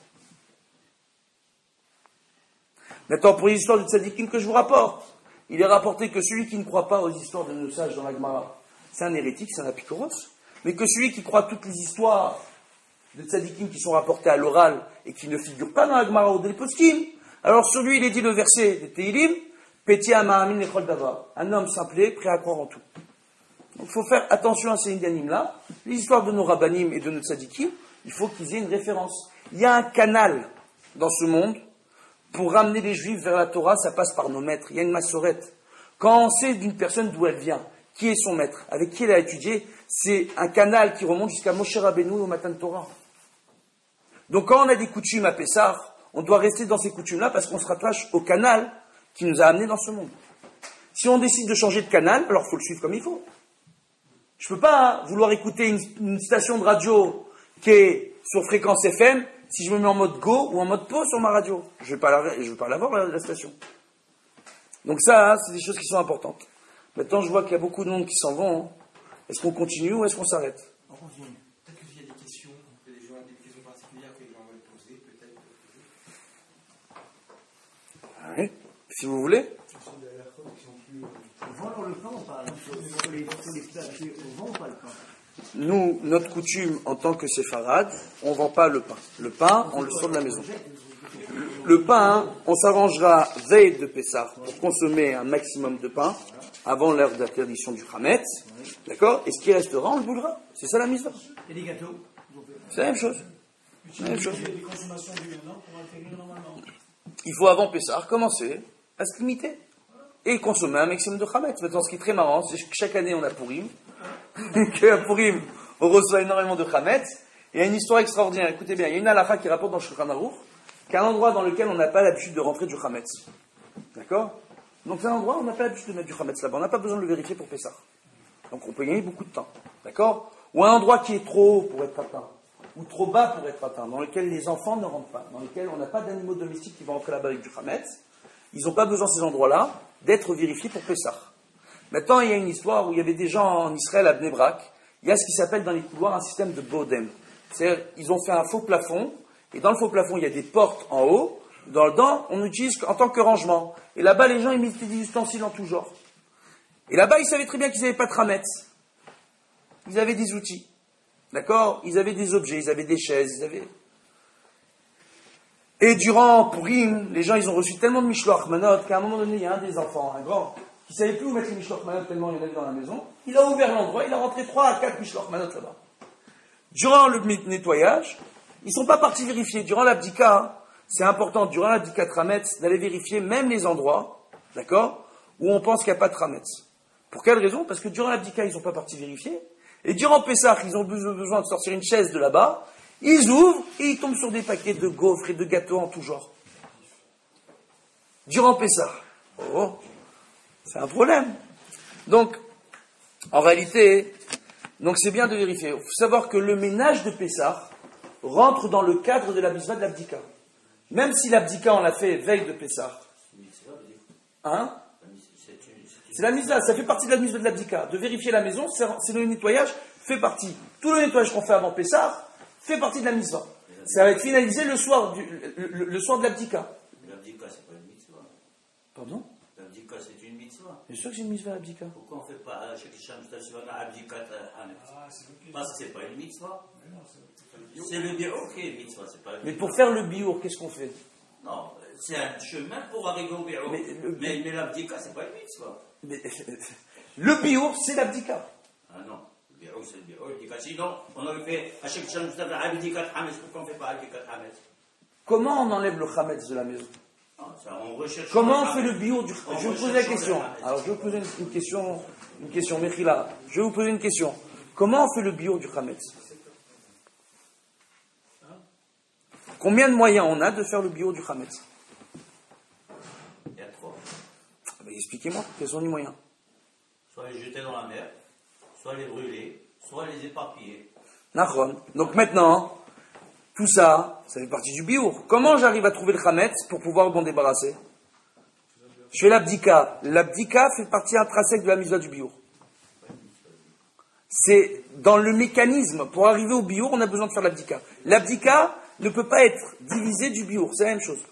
Speaker 1: Maintenant, pour les histoires de tzadikim que je vous rapporte, il est rapporté que celui qui ne croit pas aux histoires de nos sages dans la Gemara, c'est un hérétique, c'est un apikoros, mais que celui qui croit toutes les histoires de tzadikim qui sont rapportées à l'oral et qui ne figurent pas dans la Gemara ou dans les poskim, alors sur lui il est dit le verset des Tehilim, Peti Amaamin Lechol Davar, un homme simplé, prêt à croire en tout. Donc il faut faire attention à ces indianim-là. Les histoires de nos rabbanim et de nos tzadikim, il faut qu'ils aient une référence. Il y a un canal dans ce monde pour ramener les juifs vers la Torah, ça passe par nos maîtres. Il y a une massorette. Quand on sait d'une personne d'où elle vient, qui est son maître, avec qui elle a étudié, c'est un canal qui remonte jusqu'à Moshe Rabbeinu au matin de Torah. Donc quand on a des coutumes à Pessah, on doit rester dans ces coutumes-là parce qu'on se rattache au canal qui nous a amenés dans ce monde. Si on décide de changer de canal, alors il faut le suivre comme il faut. Je ne peux pas vouloir écouter une station de radio qui est sur fréquence FM si je me mets en mode go ou en mode pause sur ma radio. Je ne vais pas l'avoir, la station. Donc ça, c'est des choses qui sont importantes. Maintenant, je vois qu'il y a beaucoup de monde qui s'en vont. Est-ce qu'on continue ou est-ce qu'on s'arrête?
Speaker 4: On revient. Peut-être qu'il y a des questions, des questions particulières que les gens veulent poser, peut-être.
Speaker 1: Oui, si vous voulez.
Speaker 6: On vend le pain ou pas? Les placer au vent ou pas le pain?
Speaker 1: Nous, notre coutume en tant que séfarade, on ne vend pas le pain. Le pain, on le sort de la maison. Le pain, on s'arrangera veille de Pessah pour consommer un maximum de pain avant l'heure d'interdiction du Hametz. D'accord? Et ce qui restera, on le boulera. C'est ça la mise.
Speaker 6: Et les gâteaux?
Speaker 1: C'est la même chose.
Speaker 3: Il y a des consommations du maintenant pour atterrir normalement.
Speaker 1: Il faut avant Pessah commencer à se limiter et consommer un maximum de Hametz. Maintenant, ce qui est très marrant, c'est que chaque année on a Purim, qu'à Purim on reçoit énormément de Hametz. Et il y a une histoire extraordinaire. Écoutez bien, il y a une halakha qui rapporte dans Shulchan Aruch qu'un endroit dans lequel on n'a pas l'habitude de rentrer du Hametz. D'accord? Donc c'est un endroit où on n'a pas l'habitude de mettre du Hametz là-bas. On n'a pas besoin de le vérifier pour Pessah. Donc on peut gagner beaucoup de temps. D'accord? Ou un endroit qui est trop haut pour être atteint, ou trop bas pour être atteint, dans lequel les enfants ne rentrent pas, dans lequel on n'a pas d'animaux domestiques qui vont rentrer là-bas avec du Hametz. Ils n'ont pas besoin, ces endroits-là, d'être vérifiés pour Pessah. Maintenant, il y a une histoire où il y avait des gens en Israël, à Bnei Brak. Il y a ce qui s'appelle dans les couloirs un système de bodem. C'est-à-dire, ils ont fait un faux plafond, et dans le faux plafond, il y a des portes en haut. Dans le dent, on utilise en tant que rangement. Et là-bas, les gens, ils mettaient des ustensiles en tout genre. Et là-bas, ils savaient très bien qu'ils n'avaient pas de Hametz. Ils avaient des outils. D'accord? Ils avaient des objets, ils avaient des chaises, ils avaient... Et durant Purim, les gens, ils ont reçu tellement de Mishloach Manot qu'à un moment donné, il y a un des enfants, un grand, qui ne savait plus où mettre les Mishloach Manot tellement il y en avait dans la maison. Il a ouvert l'endroit, il a rentré 3 à 4 Mishloach Manot là-bas. Durant le nettoyage, ils ne sont pas partis vérifier. Durant l'abdika, c'est important, durant l'abdika de Hametz, d'aller vérifier même les endroits, d'accord, où on pense qu'il n'y a pas de Hametz. Pour quelle raison? Parce que durant l'abdika, ils ne sont pas partis vérifier. Et durant Pessah, ils ont besoin de sortir une chaise de là-bas. Ils ouvrent et ils tombent sur des paquets de gaufres et de gâteaux en tout genre. Durant Pessah. Oh, c'est un problème. Donc, en réalité, donc c'est bien de vérifier. Il faut savoir que le ménage de Pessah rentre dans le cadre de la mitzvah de l'abdika. Même si l'abdika, on l'a fait veille de Pessah. Hein? C'est la mitzvah, ça fait partie de la mitzvah de l'abdika. De vérifier la maison, c'est le nettoyage, fait partie. Tout le nettoyage qu'on fait avant Pessah fait partie de la mitzvah. Ça va être finalisé le soir de l'abdika.
Speaker 2: L'abdika, c'est pas une mitzvah.
Speaker 1: Pardon?
Speaker 2: L'abdika, l'abdika, c'est une mitzvah.
Speaker 1: Bien sûr que j'ai une mitzvah l'abdika.
Speaker 2: Pourquoi on ne fait pas chez Kisham Stasivana abdikat hametz? Parce que ce n'est pas une mitzvah. C'est le biour qui est mitzvah, c'est pas.
Speaker 1: Mais pour faire le biour, qu'est-ce qu'on fait?
Speaker 2: Non, c'est un chemin pour arriver au biour. Mais l'abdika, c'est pas une mitzvah.
Speaker 1: Le biour, c'est l'abdika.
Speaker 2: Ah non, le biour, c'est le biour. Sinon, on aurait fait à chaque Kisham Stasivana abdikat hametz. Pourquoi on ne fait pas abdikat hametz?
Speaker 1: Comment on enlève le chametz de la maison?
Speaker 2: Ça, on recherche.
Speaker 1: Comment on fait le biour du chametz? Je vais vous poser la question. Alors, je vais vous poser une question, Mechila. Je vais vous poser une question. Comment on fait le biour du chametz? Combien de moyens on a de faire le biour du chametz?
Speaker 2: Il y a trois.
Speaker 1: Expliquez-moi, quels sont les moyens?
Speaker 2: Soit les jeter dans la mer, soit les brûler, soit les éparpiller.
Speaker 1: Nachon. Donc maintenant, tout ça, ça fait partie du biour. Comment j'arrive à trouver le chametz pour pouvoir m'en débarrasser? Je fais l'abdika. L'abdika fait partie intrinsèque de la mitzvah du biour. C'est dans le mécanisme. Pour arriver au biour, on a besoin de faire l'abdika. L'abdika ne peut pas être divisé du biour. C'est la même chose.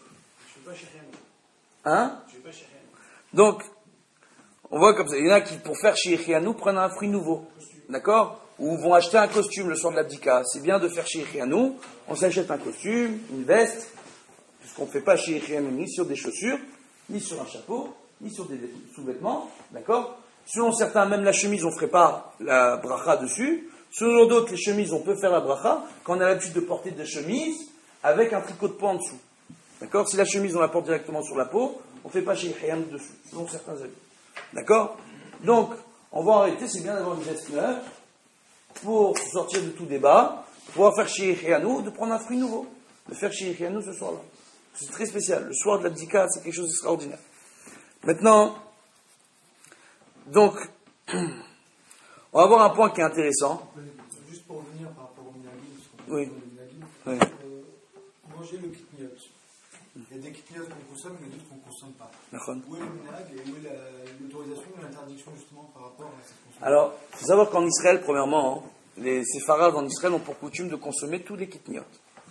Speaker 1: Hein? Donc, on voit comme ça. Il y en a qui, pour faire chez Yechianou, prennent un fruit nouveau. D'accord? Ou vont acheter un costume le soir de l'abdika. C'est bien de faire chez Yechianou. On s'achète un costume, une veste, puisqu'on ne fait pas chez Yechianou ni sur des chaussures, ni sur un chapeau, ni sur des sous-vêtements. D'accord? Selon certains, même la chemise, on ne ferait pas la bracha dessus. Selon d'autres, les chemises, on peut faire la bracha quand on a l'habitude de porter des chemises avec un tricot de peau en dessous. D'accord? Si la chemise, on la porte directement sur la peau, on ne fait pas chez Yechianou dessus, selon certains avis. D'accord? Donc, on va en réalité, c'est bien d'avoir une veste neuve pour sortir de tout débat, pour pouvoir faire chez Yechianou, de prendre un fruit nouveau, de faire chez Yechianou ce soir-là. C'est très spécial. Le soir de l'abdika, c'est quelque chose d'extraordinaire. Maintenant, donc, on va voir un point qui est intéressant.
Speaker 5: Juste pour revenir par rapport au minagim,
Speaker 1: Oui. Oui.
Speaker 5: Manger le kitniot. Il y a des kitniot qu'on consomme, mais d'autres qu'on ne consomme pas.
Speaker 1: D'accord.
Speaker 5: Où est le minag et où est l'autorisation ou l'interdiction justement par rapport à cette consommation?
Speaker 1: Alors, il faut savoir qu'en Israël, premièrement, les séfarades en Israël ont pour coutume de consommer tous les kitniot.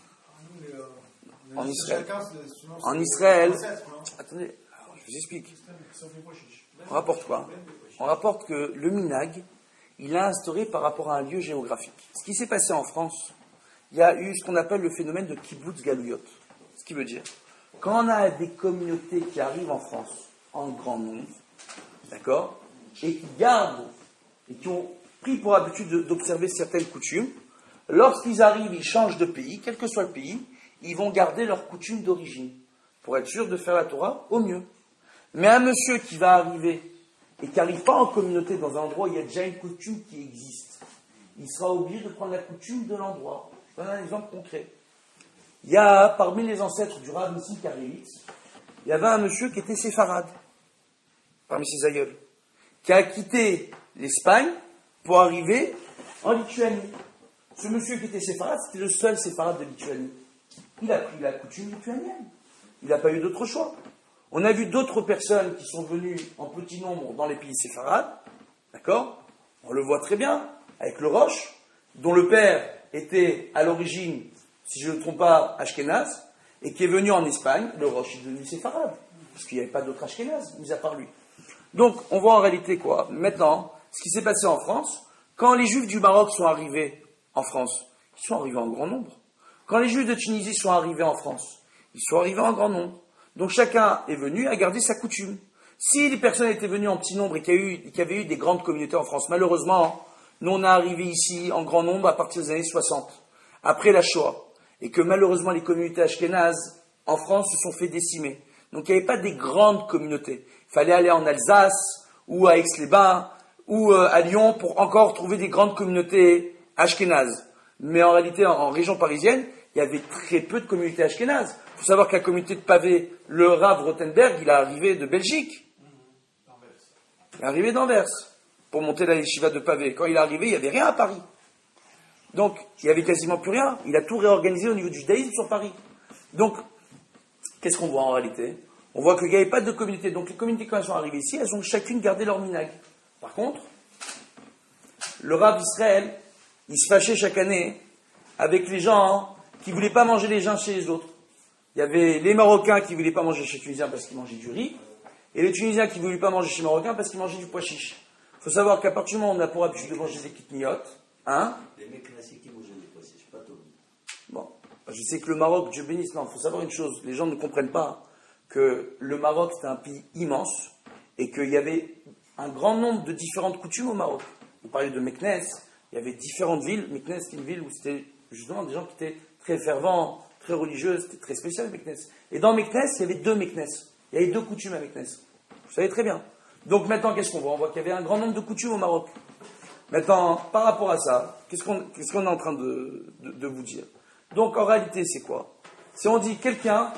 Speaker 1: En Israël. En Israël. Attendez, alors, je vous explique. On rapporte quoi? On rapporte que le minag, il a instauré par rapport à un lieu géographique. Ce qui s'est passé en France, il y a eu ce qu'on appelle le phénomène de kibbutz galouyot. Ce qui veut dire, quand on a des communautés qui arrivent en France en grand nombre, d'accord, et qui gardent, et qui ont pris pour habitude d'observer certaines coutumes, lorsqu'ils arrivent, ils changent de pays, quel que soit le pays, ils vont garder leurs coutumes d'origine, pour être sûr de faire la Torah au mieux. Mais un monsieur qui va arriver, et qui n'arrive pas en communauté dans un endroit où il y a déjà une coutume qui existe, il sera obligé de prendre la coutume de l'endroit. Je donne un exemple concret. Il y a, parmi les ancêtres du Rav Nissim Karelitz, il y avait un monsieur qui était séfarade, parmi ses aïeuls, qui a quitté l'Espagne pour arriver en Lituanie. Ce monsieur qui était séfarade, c'était le seul séfarade de Lituanie. Il a pris la coutume lituanienne. Il n'a pas eu d'autre choix. On a vu d'autres personnes qui sont venues en petit nombre dans les pays séfarades, d'accord? On le voit très bien, avec le Roche, dont le père était à l'origine, si je ne me trompe pas, Ashkénaze, et qui est venu en Espagne. Le Roche est devenu séfarade, parce qu'il n'y avait pas d'autre Ashkénaze, mis à part lui. Donc, on voit en réalité quoi? Maintenant, ce qui s'est passé en France, quand les Juifs du Maroc sont arrivés en France, ils sont arrivés en grand nombre. Quand les Juifs de Tunisie sont arrivés en France, ils sont arrivés en grand nombre. Donc chacun est venu à garder sa coutume. Si les personnes étaient venues en petit nombre et qu'il y avait eu des grandes communautés en France, malheureusement, nous on est arrivés ici en grand nombre à partir des années 60, après la Shoah, et que malheureusement les communautés ashkénazes en France se sont fait décimer. Donc il n'y avait pas des grandes communautés. Il fallait aller en Alsace, ou à Aix-les-Bains, ou à Lyon pour encore trouver des grandes communautés ashkénazes. Mais en réalité, en région parisienne, il y avait très peu de communautés ashkénazes. Il faut savoir que la communauté de Pavé, le Rav Rothenberg, il est arrivé de Belgique. Il est arrivé d'Anvers pour monter la yeshiva de Pavé. Quand il est arrivé, il n'y avait rien à Paris. Donc, il n'y avait quasiment plus rien. Il a tout réorganisé au niveau du judaïsme sur Paris. Donc, qu'est-ce qu'on voit en réalité? On voit qu'il n'y avait pas de communauté. Donc, les communautés, quand elles sont arrivées ici, elles ont chacune gardé leur minag. Par contre, le Rav Israël, il se fâchait chaque année avec les gens qui ne voulaient pas manger les uns chez les autres. Il y avait les Marocains qui ne voulaient pas manger chez les Tunisiens parce qu'ils mangeaient du riz. et les Tunisiens qui ne voulaient pas manger chez les Marocains parce qu'ils mangeaient du pois chiche. Il faut savoir qu'à partir du moment où on a pour habitude de manger des kitniotes, hein?
Speaker 2: Les mecs classiques qui mangeaient des pois chiches, pas tout.
Speaker 1: Bon, je sais que le Maroc, Dieu bénisse, non, il faut savoir une chose, les gens ne comprennent pas que le Maroc c'était un pays immense et qu'il y avait un grand nombre de différentes coutumes au Maroc. On parlait de Meknès, il y avait différentes villes. Meknès, c'est une ville où c'était justement des gens qui étaient très fervents, très religieux, c'était très spécial Meknès. Et dans Meknès, il y avait deux Meknès. Il y avait deux coutumes à Meknès. Vous savez très bien. Donc maintenant, qu'est-ce qu'on voit? On voit qu'il y avait un grand nombre de coutumes au Maroc. Maintenant, par rapport à ça, qu'est-ce qu'on est en train de vous dire? Donc en réalité, c'est quoi? Si on dit quelqu'un,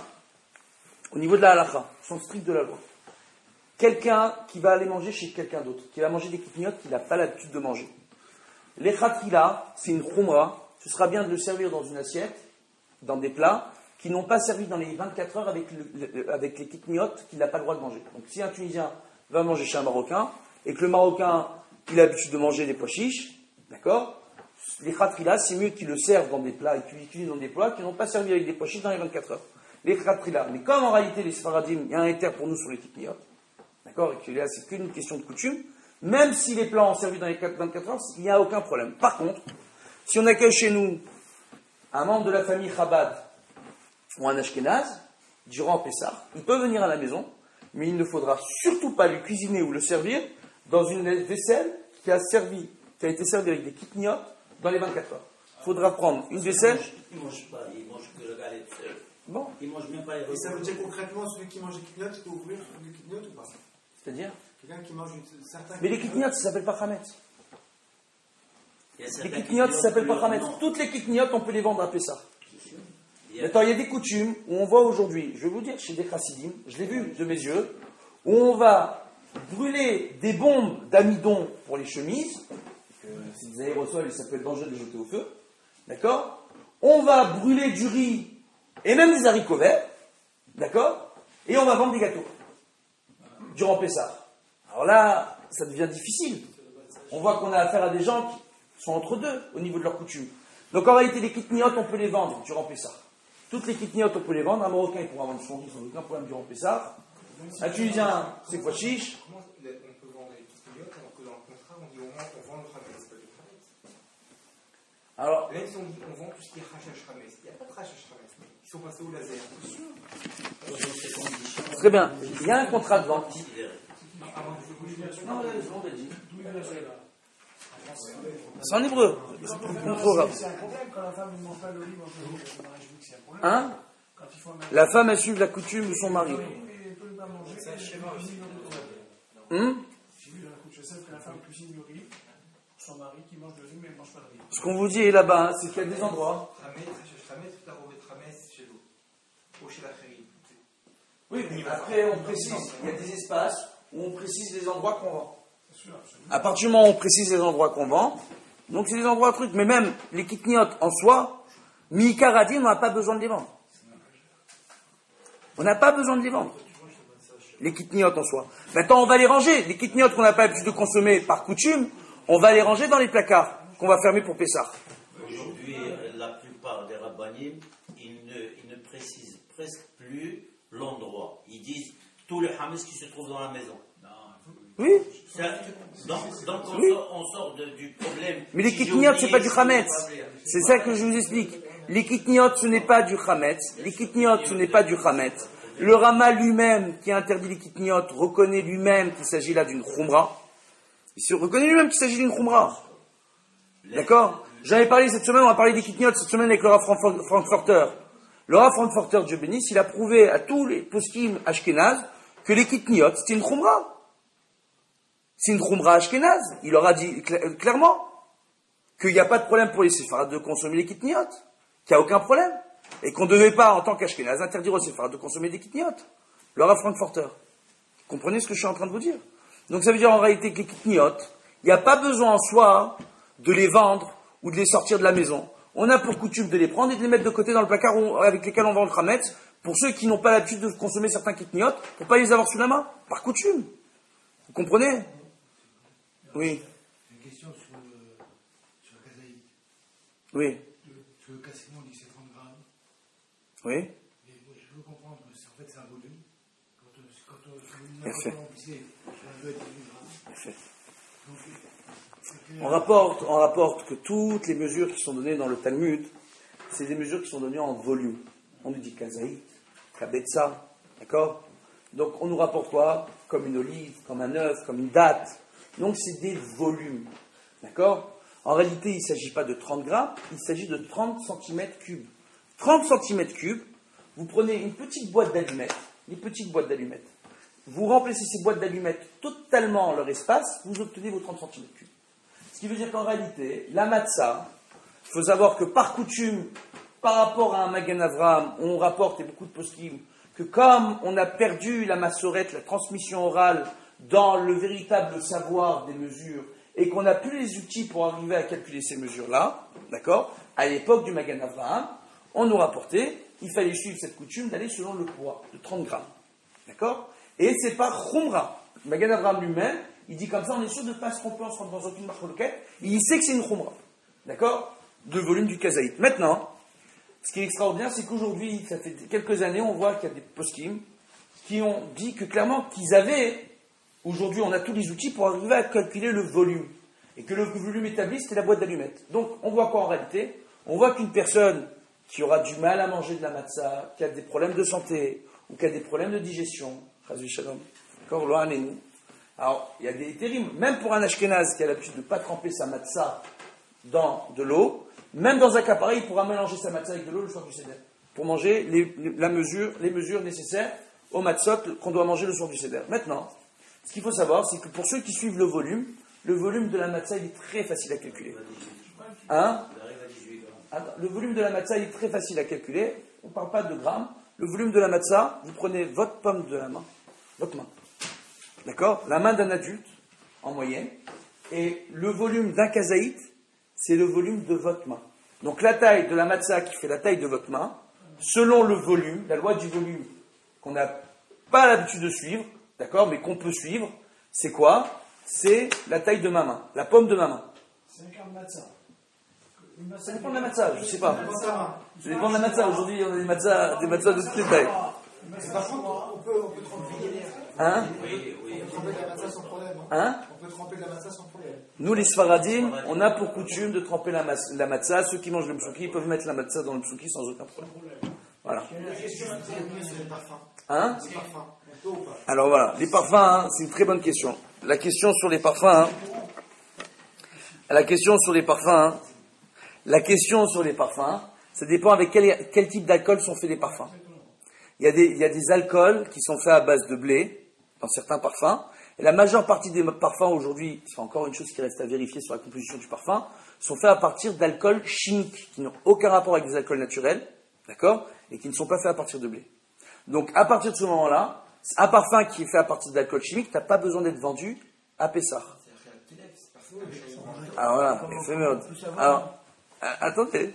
Speaker 1: au niveau de la halakha, au sens strict de la loi, quelqu'un qui va aller manger chez quelqu'un d'autre, qui va manger des kitniotes qu'il n'a pas l'habitude de manger. Les khatila, c'est une khumra, ce sera bien de le servir dans une assiette, dans des plats, qui n'ont pas servi dans les 24 heures avec les kitniotes qu'il n'a pas le droit de manger. Donc si un Tunisien va manger chez un Marocain, et que le Marocain, il a l'habitude de manger des pois chiches, d'accord? Les khatila, c'est mieux qu'ils le servent dans des plats, et qu'ils l'utilisent dans des plats qui n'ont pas servi avec des pois chiches dans les 24 heures. Les khatila. Mais comme en réalité, les Sfaradim, il y a un éther pour nous sur les kitniotes, d'accord, et que là, c'est qu'une question de coutume, même si les plats ont servi dans les 24 heures, il n'y a aucun problème. Par contre, si on accueille chez nous un membre de la famille Chabad ou un Ashkenaz, durant Pessah, il peut venir à la maison, mais il ne faudra surtout pas lui cuisiner ou le servir dans une vaisselle qui a été servie avec des kitniotes dans les 24 heures. Il faudra prendre une vaisselle.
Speaker 2: Il ne mange pas, il mange que le galette seul.
Speaker 1: Bon.
Speaker 2: Il ne mange même pas les
Speaker 5: Et ça veut dire concrètement, celui qui mange des kitniotes, il peut ouvrir des kitniotes ou pas?
Speaker 1: C'est-à-dire?
Speaker 5: Quelqu'un qui mange certains.
Speaker 1: Mais les kitniotes, ça s'appelle pas Hametz.
Speaker 2: Il y a
Speaker 1: Les
Speaker 2: certains
Speaker 1: kitniotes, ça s'appelle pas
Speaker 2: qui
Speaker 1: Hametz.
Speaker 2: non.
Speaker 1: Toutes les kitniotes, on peut les vendre à Pessah.
Speaker 2: Il y a-
Speaker 1: Maintenant, il y a des coutumes où on voit aujourd'hui, je vais vous dire, chez des chassidim, je l'ai vu de mes yeux, où on va brûler des bombes d'amidon pour les chemises, c'est des aérosols et ça peut être dangereux de les jeter au feu, d'accord? On va brûler du riz et même des haricots verts, d'accord? Et on va vendre des gâteaux durant Pessah. Alors là, ça devient difficile. On voit qu'on a affaire à des gens qui sont entre deux au niveau de leurs coutumes. Donc en réalité, les kitniotes, on peut les vendre durant Pessah. Toutes les kitniotes, on peut les vendre. Un Marocain, il pourra vendre son riz sans aucun problème durant Pessah. Un Tunisien, c'est pois chiche.
Speaker 4: Comment on peut vendre les kitniotes alors que dans le contrat, on dit au moins on vend le Hametz, pas le Hametz?
Speaker 1: Alors,
Speaker 4: Même si on dit on vend tout ce qui est Hashash Hametz, il n'y a pas de Hashash Hametz. Ils sont passés au laser.
Speaker 1: très bien. Il y a un contrat de vente.
Speaker 3: D'où il vient celui-là?
Speaker 1: C'est en hébreu. C'est pas trop grave.
Speaker 3: C'est un problème quand la femme ne mange pas l'olive entre le mariage juif, c'est un problème.
Speaker 1: Hein?
Speaker 3: Quand il faut un mariage
Speaker 1: La femme a suivi la coutume de son mari.
Speaker 3: juif, elle peut pas manger. C'est un schéma aussi. J'ai vu dans la coupe je sais que la femme cuisine le riz pour son mari qui mange le riz mais elle ne mange pas le riz.
Speaker 1: Ce qu'on vous dit là-bas, hein, c'est qu'il y a des endroits.
Speaker 4: Hametz, Hashash Hametz, tout à robe de Hametz chez l'eau. Ou chez la Khérie.
Speaker 1: Oui, mais après on précise, il y a des espaces où on précise les endroits qu'on vend.
Speaker 3: C'est sûr, absolument.
Speaker 1: À partir du moment où on précise les endroits qu'on vend, donc c'est des endroits trucs, mais même les kitniotes en soi, mi-karadi, on n'a pas besoin de les vendre. On n'a pas besoin de les vendre. Les kitniotes en soi. Maintenant, on va les ranger. Les kitniotes qu'on n'a pas l'habitude de consommer par coutume, on va les ranger dans les placards qu'on va fermer pour Pessah.
Speaker 2: Aujourd'hui, la plupart des rabbanim, ils ne précisent presque plus l'endroit. Ils disent tout le hametz qui se trouve dans la maison.
Speaker 1: Oui,
Speaker 2: Donc
Speaker 1: Oui.
Speaker 2: on sort du problème.
Speaker 1: mais les
Speaker 2: Si j'ai
Speaker 1: kitniotes, c'est
Speaker 2: oublié,
Speaker 1: pas du
Speaker 2: je
Speaker 1: chametz.
Speaker 2: peux pas
Speaker 1: C'est ça que je vous explique. Les kitniotes, ce n'est pas du chametz. Les kitniotes, ce n'est pas du chametz. Le Rama lui-même, qui a interdit les kitniotes, reconnaît lui-même qu'il s'agit là d'une khumra. Il se reconnaît lui-même qu'il s'agit d'une khumra. D'accord? J'en ai parlé cette semaine, on a parlé des kitniotes cette semaine avec le Rav Frankfurter. Le Rav Frankfurter, Dieu bénisse, il a prouvé à tous les poskim ashkénazes que les kitniotes, c'était une khumra. C'est une khumra ashkénaze. Il leur a dit clairement qu'il n'y a pas de problème pour les séfarades de consommer les kitniotes, qu'il n'y a aucun problème, et qu'on ne devait pas, en tant qu'ashkénaze, interdire aux séfarades de consommer des kitniotes. Le Rav Frankfurter. Comprenez ce que je suis en train de vous dire? Donc ça veut dire en réalité que les kitniotes, il n'y a pas besoin en soi de les vendre ou de les sortir de la maison. On a pour coutume de les prendre et de les mettre de côté dans le placard avec lesquels on vend le chametz, pour ceux qui n'ont pas l'habitude de consommer certains kitniotes, pour ne pas les avoir sous la main, par coutume. Vous comprenez? Oui.
Speaker 7: Une question sur la kazaïque.
Speaker 1: Oui.
Speaker 7: Sur le cassement, on dit c'est 30 grammes.
Speaker 1: Oui.
Speaker 7: Et moi, je veux comprendre que en fait c'est un volume. Quand n'importe quelle remplissée, ça veut être 1000 grammes.
Speaker 1: On rapporte que toutes les mesures qui sont données dans le Talmud, c'est des mesures qui sont données en volume. On nous dit kazaït, kabetza, d'accord? Donc on nous rapporte quoi? Comme une olive, comme un œuf, comme une date. Donc c'est des volumes, d'accord? En réalité, il ne s'agit pas de 30 grammes, il s'agit de 30 cm cubes. 30 cm cubes, vous prenez une petite boîte d'allumettes, vous remplissez ces boîtes d'allumettes totalement en leur espace, vous obtenez vos 30 cm cubes. Ce qui veut dire qu'en réalité, la matzah, il faut savoir que par coutume, par rapport à un Magen Avraham, on rapporte, et beaucoup de poskim, que comme on a perdu la massorette, la transmission orale, dans le véritable savoir des mesures, et qu'on n'a plus les outils pour arriver à calculer ces mesures-là, d'accord? À l'époque du Magen Avraham, on nous rapportait, il fallait suivre cette coutume d'aller selon le poids, de 30 grammes. D'accord? Et c'est pas Khumra. Le Magen Avraham lui-même, il dit comme ça, on est sûr de ne pas se tromper, on se rend dans aucune marque. Il sait que c'est une Khumra. D'accord? De volume du kazaït. Maintenant, ce qui est extraordinaire, c'est qu'aujourd'hui, ça fait quelques années, on voit qu'il y a des poskim qui ont dit que clairement qu'ils avaient, aujourd'hui on a tous les outils pour arriver à calculer le volume. Et que le volume établi, c'était la boîte d'allumettes. Donc on voit quoi en réalité? On voit qu'une personne qui aura du mal à manger de la matzah, qui a des problèmes de santé, ou qui a des problèmes de digestion, d'accord, loin alors, il y a des terribles, même pour un Ashkenaz qui a l'habitude de ne pas tremper sa matzah dans de l'eau, même dans un cas pareil, il pourra mélanger sa matzah avec de l'eau le soir du Seder, pour manger les mesures nécessaires au matzot qu'on doit manger le soir du Seder. Maintenant, ce qu'il faut savoir, c'est que pour ceux qui suivent le volume de la matzah, il est très facile à calculer. Hein? Le volume de la matzah, il est très facile à calculer. On ne parle pas de grammes. Le volume de la matzah, vous prenez votre pomme de la main, votre main. D'accord? La main d'un adulte, en moyenne. Et le volume d'un kazaït, c'est le volume de votre main. Donc la taille de la matzah qui fait la taille de votre main, selon le volume, la loi du volume qu'on n'a pas l'habitude de suivre, d'accord, mais qu'on peut suivre, c'est quoi? C'est la taille de ma main, la pomme de ma main.
Speaker 3: C'est un quart de matzah.
Speaker 1: Ça dépend de la matzah, je ne sais pas. Ça dépend de la matzah. Aujourd'hui, on a des matzahs de toutes les tailles.
Speaker 5: Par contre, on peut tremper.
Speaker 1: Hein?
Speaker 5: On peut tremper de la matzah sans problème.
Speaker 1: Hein?
Speaker 5: On peut tremper de la matzah sans problème.
Speaker 1: Nous, les Sfaradim, on a pour coutume de tremper la matzah. Ceux qui mangent le psouki, ils peuvent mettre la matzah dans le psouki sans aucun problème. Voilà. Hein? Alors voilà, les parfums, hein, c'est une très bonne question. La question sur les parfums, ça dépend avec quel type d'alcool sont faits les parfums. Il y a des alcools qui sont faits à base de blé, dans certains parfums, et la majeure partie des parfums aujourd'hui, c'est encore une chose qui reste à vérifier sur la composition du parfum, sont faits à partir d'alcools chimiques, qui n'ont aucun rapport avec des alcools naturels, d'accord, et qui ne sont pas faits à partir de blé. Donc à partir de ce moment-là, un parfum qui est fait à partir d'alcool chimique n'a pas besoin d'être vendu à Pessah. Alors voilà, alors, attendez.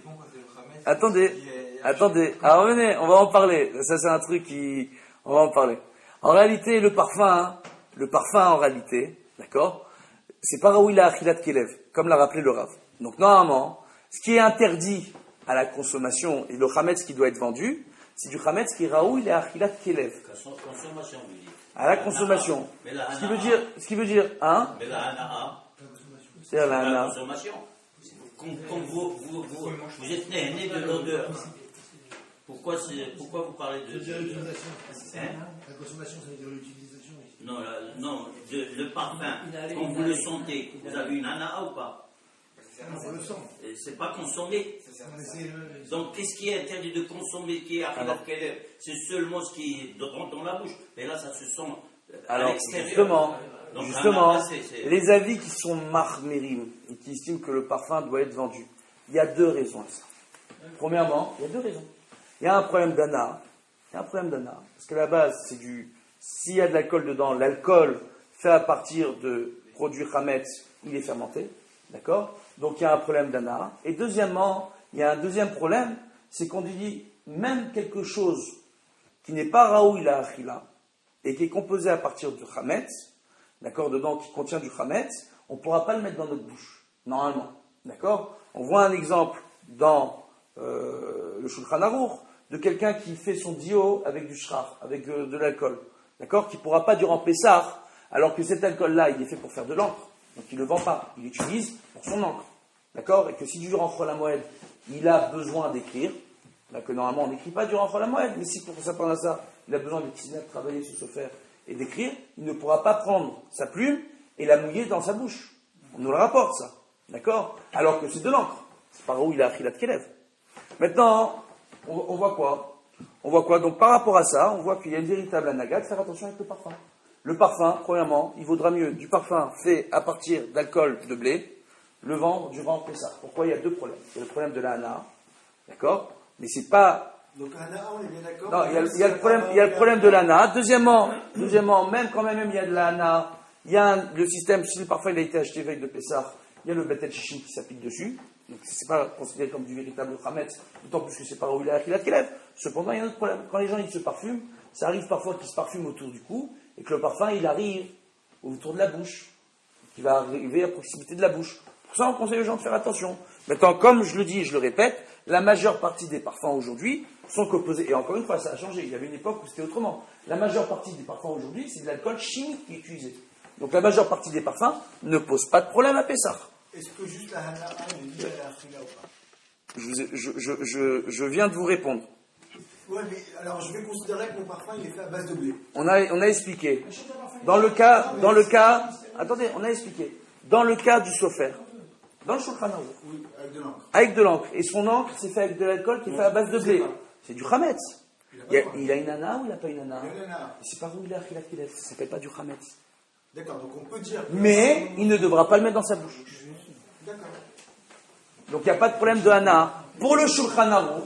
Speaker 1: Alors venez, on va en parler. Ça c'est un truc on va en parler. En réalité, le parfum en réalité, d'accord, c'est pas raoui la achilat kelev, comme l'a rappelé le Rav. Donc normalement, ce qui est interdit à la consommation et le chametz qui doit être vendu, c'est du chametz qui est raoui la achilat kelev.
Speaker 2: Consommation, vous dites.
Speaker 1: À la consommation. Ce qui veut dire, hein?
Speaker 2: Mais la hana'a.
Speaker 1: C'est-à-dire la hana'a.
Speaker 2: Consommation. Comme vous êtes né de l'odeur. Pourquoi vous parlez de
Speaker 7: l'utilisation.
Speaker 2: Hein?
Speaker 7: La consommation, ça veut dire l'utilisation.
Speaker 2: Non, le parfum, quand vous le sentez, vous avez une hana'a ou pas?
Speaker 7: On le sent.
Speaker 2: C'est pas consommé. Donc, qu'est-ce qui est interdit de consommer, qui est c'est seulement ce qui rentre dans la bouche. Mais là, ça se sent à
Speaker 1: alors,
Speaker 2: l'extérieur.
Speaker 1: Justement, les avis qui sont marmérim et qui estiment que le parfum doit être vendu, il y a deux raisons à ça. Premièrement, il y a deux raisons. Il y a un problème d'ana. Parce que la base, c'est s'il y a de l'alcool dedans, l'alcool fait à partir de produits chametz, il est fermenté. D'accord? Donc il y a un problème d'ana. Et deuxièmement, il y a un deuxième problème, c'est qu'on dit même quelque chose qui n'est pas raoui la achila et qui est composé à partir de chametz, d'accord, dedans qui contient du chametz, on ne pourra pas le mettre dans notre bouche, normalement. D'accord? On voit un exemple dans le Shulchan Aruch de quelqu'un qui fait son dio avec du shrach, avec de l'alcool. d'accord, qui ne pourra pas durant Pessah, alors que cet alcool-là, il est fait pour faire de l'encre, donc il ne le vend pas, il l'utilise pour son encre, d'accord, et que si durant Chol HaMoed, il a besoin d'écrire, là que normalement on n'écrit pas durant Chol HaMoed, mais si pour s'attendre à ça, il a besoin de travailler sur ce faire et d'écrire, il ne pourra pas prendre sa plume et la mouiller dans sa bouche. On nous le rapporte ça, d'accord, alors que c'est de l'encre, c'est par où il a Achilat Kelev. Maintenant, on voit quoi? On voit quoi? Donc par rapport à ça, on voit qu'il y a une véritable anaga de faire attention avec le parfum. Le parfum, premièrement, il vaudra mieux du parfum fait à partir d'alcool de blé, le vendre durant Pessah. Pourquoi? Il y a deux problèmes. Il y a le problème de la hana, d'accord? Mais c'est pas...
Speaker 5: Donc hana, on est bien d'accord?
Speaker 1: Non, il y a le problème de la hana. Deuxièmement, même quand même il y a de la hana, il y a le système, si le parfum il a été acheté veille de Pessah, il y a le Betel Shishim qui s'applique dessus. Donc c'est pas considéré comme du véritable Hametz, d'autant plus que c'est pas où il a Achilat Kelev. Cependant, il y a un autre problème. Quand les gens ils se parfument, ça arrive parfois qu'ils se parfument autour du cou, et que le parfum il arrive autour de la bouche, qu'il va arriver à proximité de la bouche. Pour ça, on conseille aux gens de faire attention. Maintenant, comme je le dis et je le répète, la majeure partie des parfums aujourd'hui sont composés, et encore une fois, ça a changé, il y avait une époque où c'était autrement. La majeure partie des parfums aujourd'hui, c'est de l'alcool chimique qui est utilisé. Donc la majeure partie des parfums ne pose pas de problème à Pessah.
Speaker 5: Est-ce que juste la hana, on est lié à la Achilat ou pas?
Speaker 1: Je viens de vous répondre.
Speaker 5: Ouais, mais alors je vais considérer que mon parfum il est fait à base de blé.
Speaker 1: On a expliqué. Dans le cas, attendez, on a expliqué. Dans le cas du sofer, dans le Shulchan Aruch,
Speaker 5: Oui, avec de l'encre.
Speaker 1: avec de l'encre, et son encre, c'est fait avec de l'alcool qui est fait à base de blé. C'est du chametz. Il a une ana ou il n'a pas une ana?
Speaker 5: Il a une hana.
Speaker 1: C'est pas où il a Achilat Kelev, ça s'appelle pas du chametz.
Speaker 5: D'accord, donc on peut dire.
Speaker 1: Mais il ne devra pas le mettre dans sa bouche.
Speaker 5: D'accord.
Speaker 1: Donc il n'y a pas de problème de ana. Pour le Shulchan Aruch,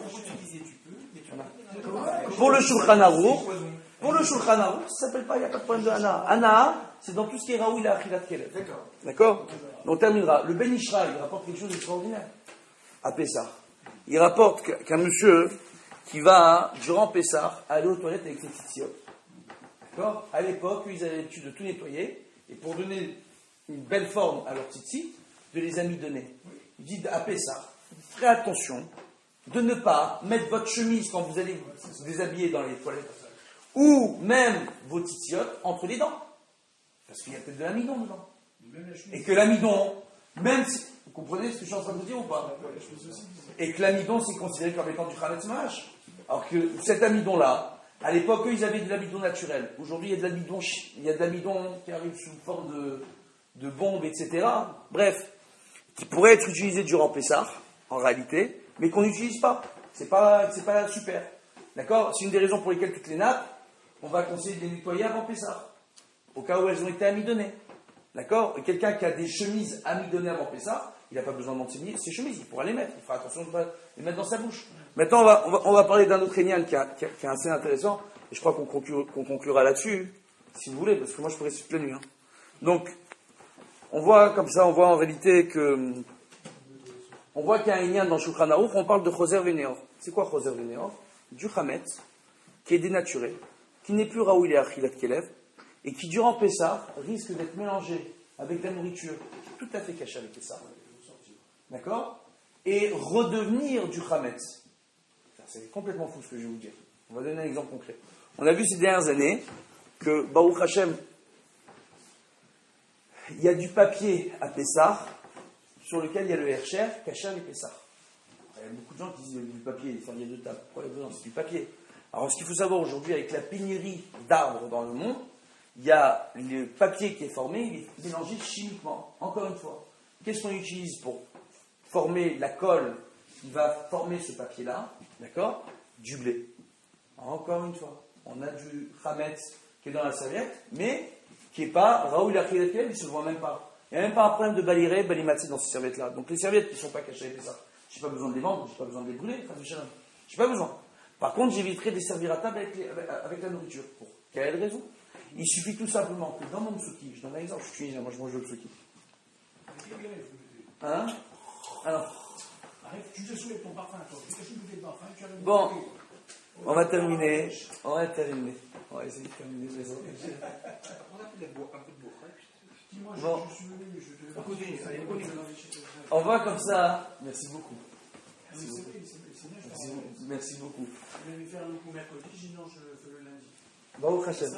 Speaker 1: pour le Shulchan Aruch, ça s'appelle pas, il n'y a pas de problème de ana. Ana, c'est dans tout ce qui est Raoui la Achilat Kelev.
Speaker 5: D'accord.
Speaker 1: D'accord? On terminera. Le Ben Ishra, il rapporte quelque chose d'extraordinaire à Pessah. Il rapporte qu'un monsieur qui va, durant Pessah, aller aux toilettes avec ses tzitzit. D'accord? À l'époque, ils avaient l'habitude de tout nettoyer, et pour donner une belle forme à leurs tzitzit, de les amidonner. Il dit à Pessah, faites attention de ne pas mettre votre chemise quand vous allez vous déshabiller dans les toilettes, ou même vos tzitziotes entre les dents. Parce qu'il y a peut-être de l'amidon dedans. Et que l'amidon, même si... Vous comprenez ce que je suis en train de vous dire ou pas? Et que l'amidon, c'est considéré comme étant du chametz ma'ash. Alors que cet amidon-là, à l'époque, eux, ils avaient de l'amidon naturel. Aujourd'hui, il y a de l'amidon qui arrive sous forme de bombes, etc. Bref, qui pourrait être utilisé durant Pessah, en réalité, mais qu'on n'utilise pas. C'est pas super. D'accord? C'est une des raisons pour lesquelles toutes les nappes, on va conseiller de les nettoyer avant Pessah, au cas où elles ont été amidonnées. D'accord? Et quelqu'un qui a des chemises amidonnées avant Pessah, il n'a pas besoin de monter ses chemises, il pourra les mettre. Il fera attention de ne pas les mettre dans sa bouche. Maintenant, on va parler d'un autre Inyan qui est assez intéressant, et je crois qu'on conclura là-dessus, si vous voulez, parce que moi je pourrais rester toute la nuit. Hein. Donc, on voit comme ça, on voit en réalité que... On voit qu'il y a un Inyan dans Shulchan Aruch, on parle de Choser Veneor. C'est quoi Choser Veneor? Du chametz, qui est dénaturé, qui n'est plus Raoui et Achilat Kelev, et qui, durant Pessah, risque d'être mélangé avec la nourriture tout à fait cachée avec Pessah. D'accord? Et redevenir du chametz. C'est complètement fou ce que je vais vous dire. On va donner un exemple concret. On a vu ces dernières années que, Baruch Hashem, il y a du papier à Pessah sur lequel il y a le Hercher, caché avec Pessah. Il y a beaucoup de gens qui disent du papier, il y a deux tables. Pourquoi il y a besoin? C'est du papier. Alors, ce qu'il faut savoir aujourd'hui, avec la pénurie d'arbres dans le monde, il y a le papier qui est formé, il est mélangé chimiquement. Encore une fois, qu'est-ce qu'on utilise pour former la colle qui va former ce papier-là? D'accord? Du blé. Encore une fois, on a du chametz qui est dans la serviette, mais qui n'est pas Raoul Achilat Kelev, il ne se voit même pas. Il n'y a même pas un problème de baliré, balimatzé dans ces serviettes-là. Donc les serviettes qui ne sont pas cachées avec ça, je n'ai pas besoin de les vendre, je n'ai pas besoin de les brûler, je n'ai pas besoin. Par contre, j'éviterai de les servir à table avec la nourriture. Pour quelle raison? Il suffit tout simplement que dans mon tsuki, je donne un exemple, je suis tunisien, moi je mange le tsuki. Hein? Alors.
Speaker 3: Arrête, tu te souviens de ton parfum, toi. Tu te souviens de ton parfum, tu as le
Speaker 1: Bon, on va terminer. On va essayer de terminer.
Speaker 4: On a un peu de bourre.
Speaker 3: Dis-moi,
Speaker 1: Bon.
Speaker 3: je suis venu, je te...
Speaker 1: On va comme ça. Merci beaucoup.
Speaker 3: C'est bien,
Speaker 1: Merci beaucoup.
Speaker 3: je vais lui faire un coup mercredi, sinon je fais le lundi.
Speaker 1: Baruch Hashem.
Speaker 3: Ça, non?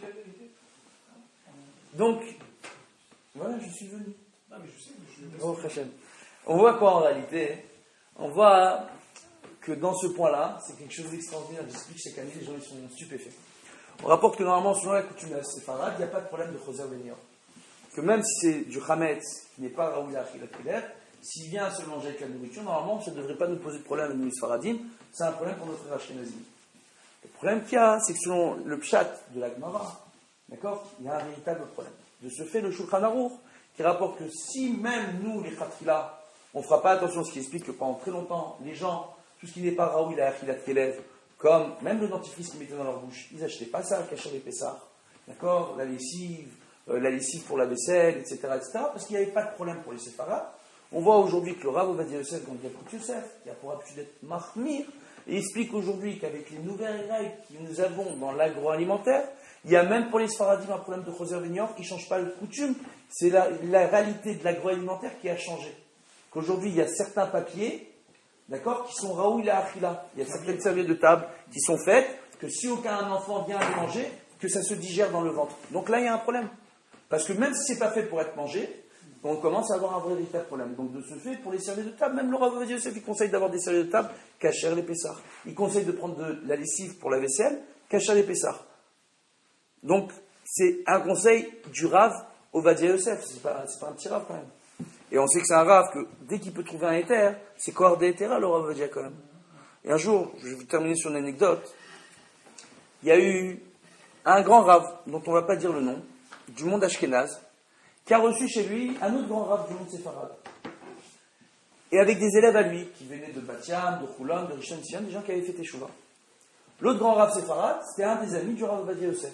Speaker 1: Donc, voilà, je suis venu.
Speaker 3: Non, mais je sais, mais
Speaker 1: Oh, Hachem. On voit quoi en réalité? On voit que dans ce point-là, c'est quelque chose d'extraordinaire. J'explique chaque année, les gens ils sont stupéfaits. On rapporte que normalement, selon la coutume de la séfarade, il n'y a pas de problème de choser venir. Que même si c'est du chametz qui n'est pas raoul achilat keler, s'il vient se manger avec la nourriture, normalement, ça ne devrait pas nous poser de problème à nous, les Sfaradim. C'est un problème pour notre Ashkenazim. Le problème qu'il y a, c'est que selon le pshat de la Gemara, d'accord, il y a un véritable problème. De ce fait, le Shulchan Aruch, qui rapporte que si même nous, les Khatila, on ne fera pas attention, ce qui explique que pendant très longtemps, les gens, tout ce qui n'est pas raoul achilat keler, comme même le dentifrice qu'ils mettaient dans leur bouche, ils n'achetaient pas ça à Kacher les Pessah, d'accord, la lessive pour la vaisselle, etc., parce qu'il n'y avait pas de problème pour les séfarades. On voit aujourd'hui que le Rav Ovadia Yosef, donc Yacout Yosef, qui a pour habitude d'être mahmir, et explique aujourd'hui qu'avec les nouvelles règles que nous avons dans l'agroalimentaire, il y a même pour les Sfaradim un problème de Choser Venior qui ne change pas le coutume, c'est la réalité de l'agroalimentaire qui a changé. Qu'aujourd'hui, il y a certains papiers, d'accord, qui sont raoul à achila. Il y a certaines serviettes de table qui sont faites, que si aucun enfant vient les manger, que ça se digère dans le ventre. Donc là, il y a un problème. Parce que même si ce n'est pas fait pour être mangé, on commence à avoir un véritable problème. Donc de ce fait, pour les serviettes de table, même le Rav Ovadia Yosef, il conseille d'avoir des serviettes de table Kacher les Pessah. Il conseille de prendre de la lessive pour la vaisselle, Kacher les Pessah. Donc c'est un conseil du Rav Ovadia Yosef. C'est pas un petit Rav quand même. Et on sait que c'est un Rav que dès qu'il peut trouver un éther, c'est quoi des éthers, le Rav Ovadia quand même. Et un jour, je vais vous terminer sur une anecdote. Il y a eu un grand Rav, dont on ne va pas dire le nom, du monde Ashkenaz, qui a reçu chez lui un autre grand Rav du monde séfarade. Et avec des élèves à lui, qui venaient de Batiam, de Choulon, de Rishon Sion, des gens qui avaient fait Teshuvah. L'autre grand Rav séfarade, c'était un des amis du Rav Ovadia Yosef.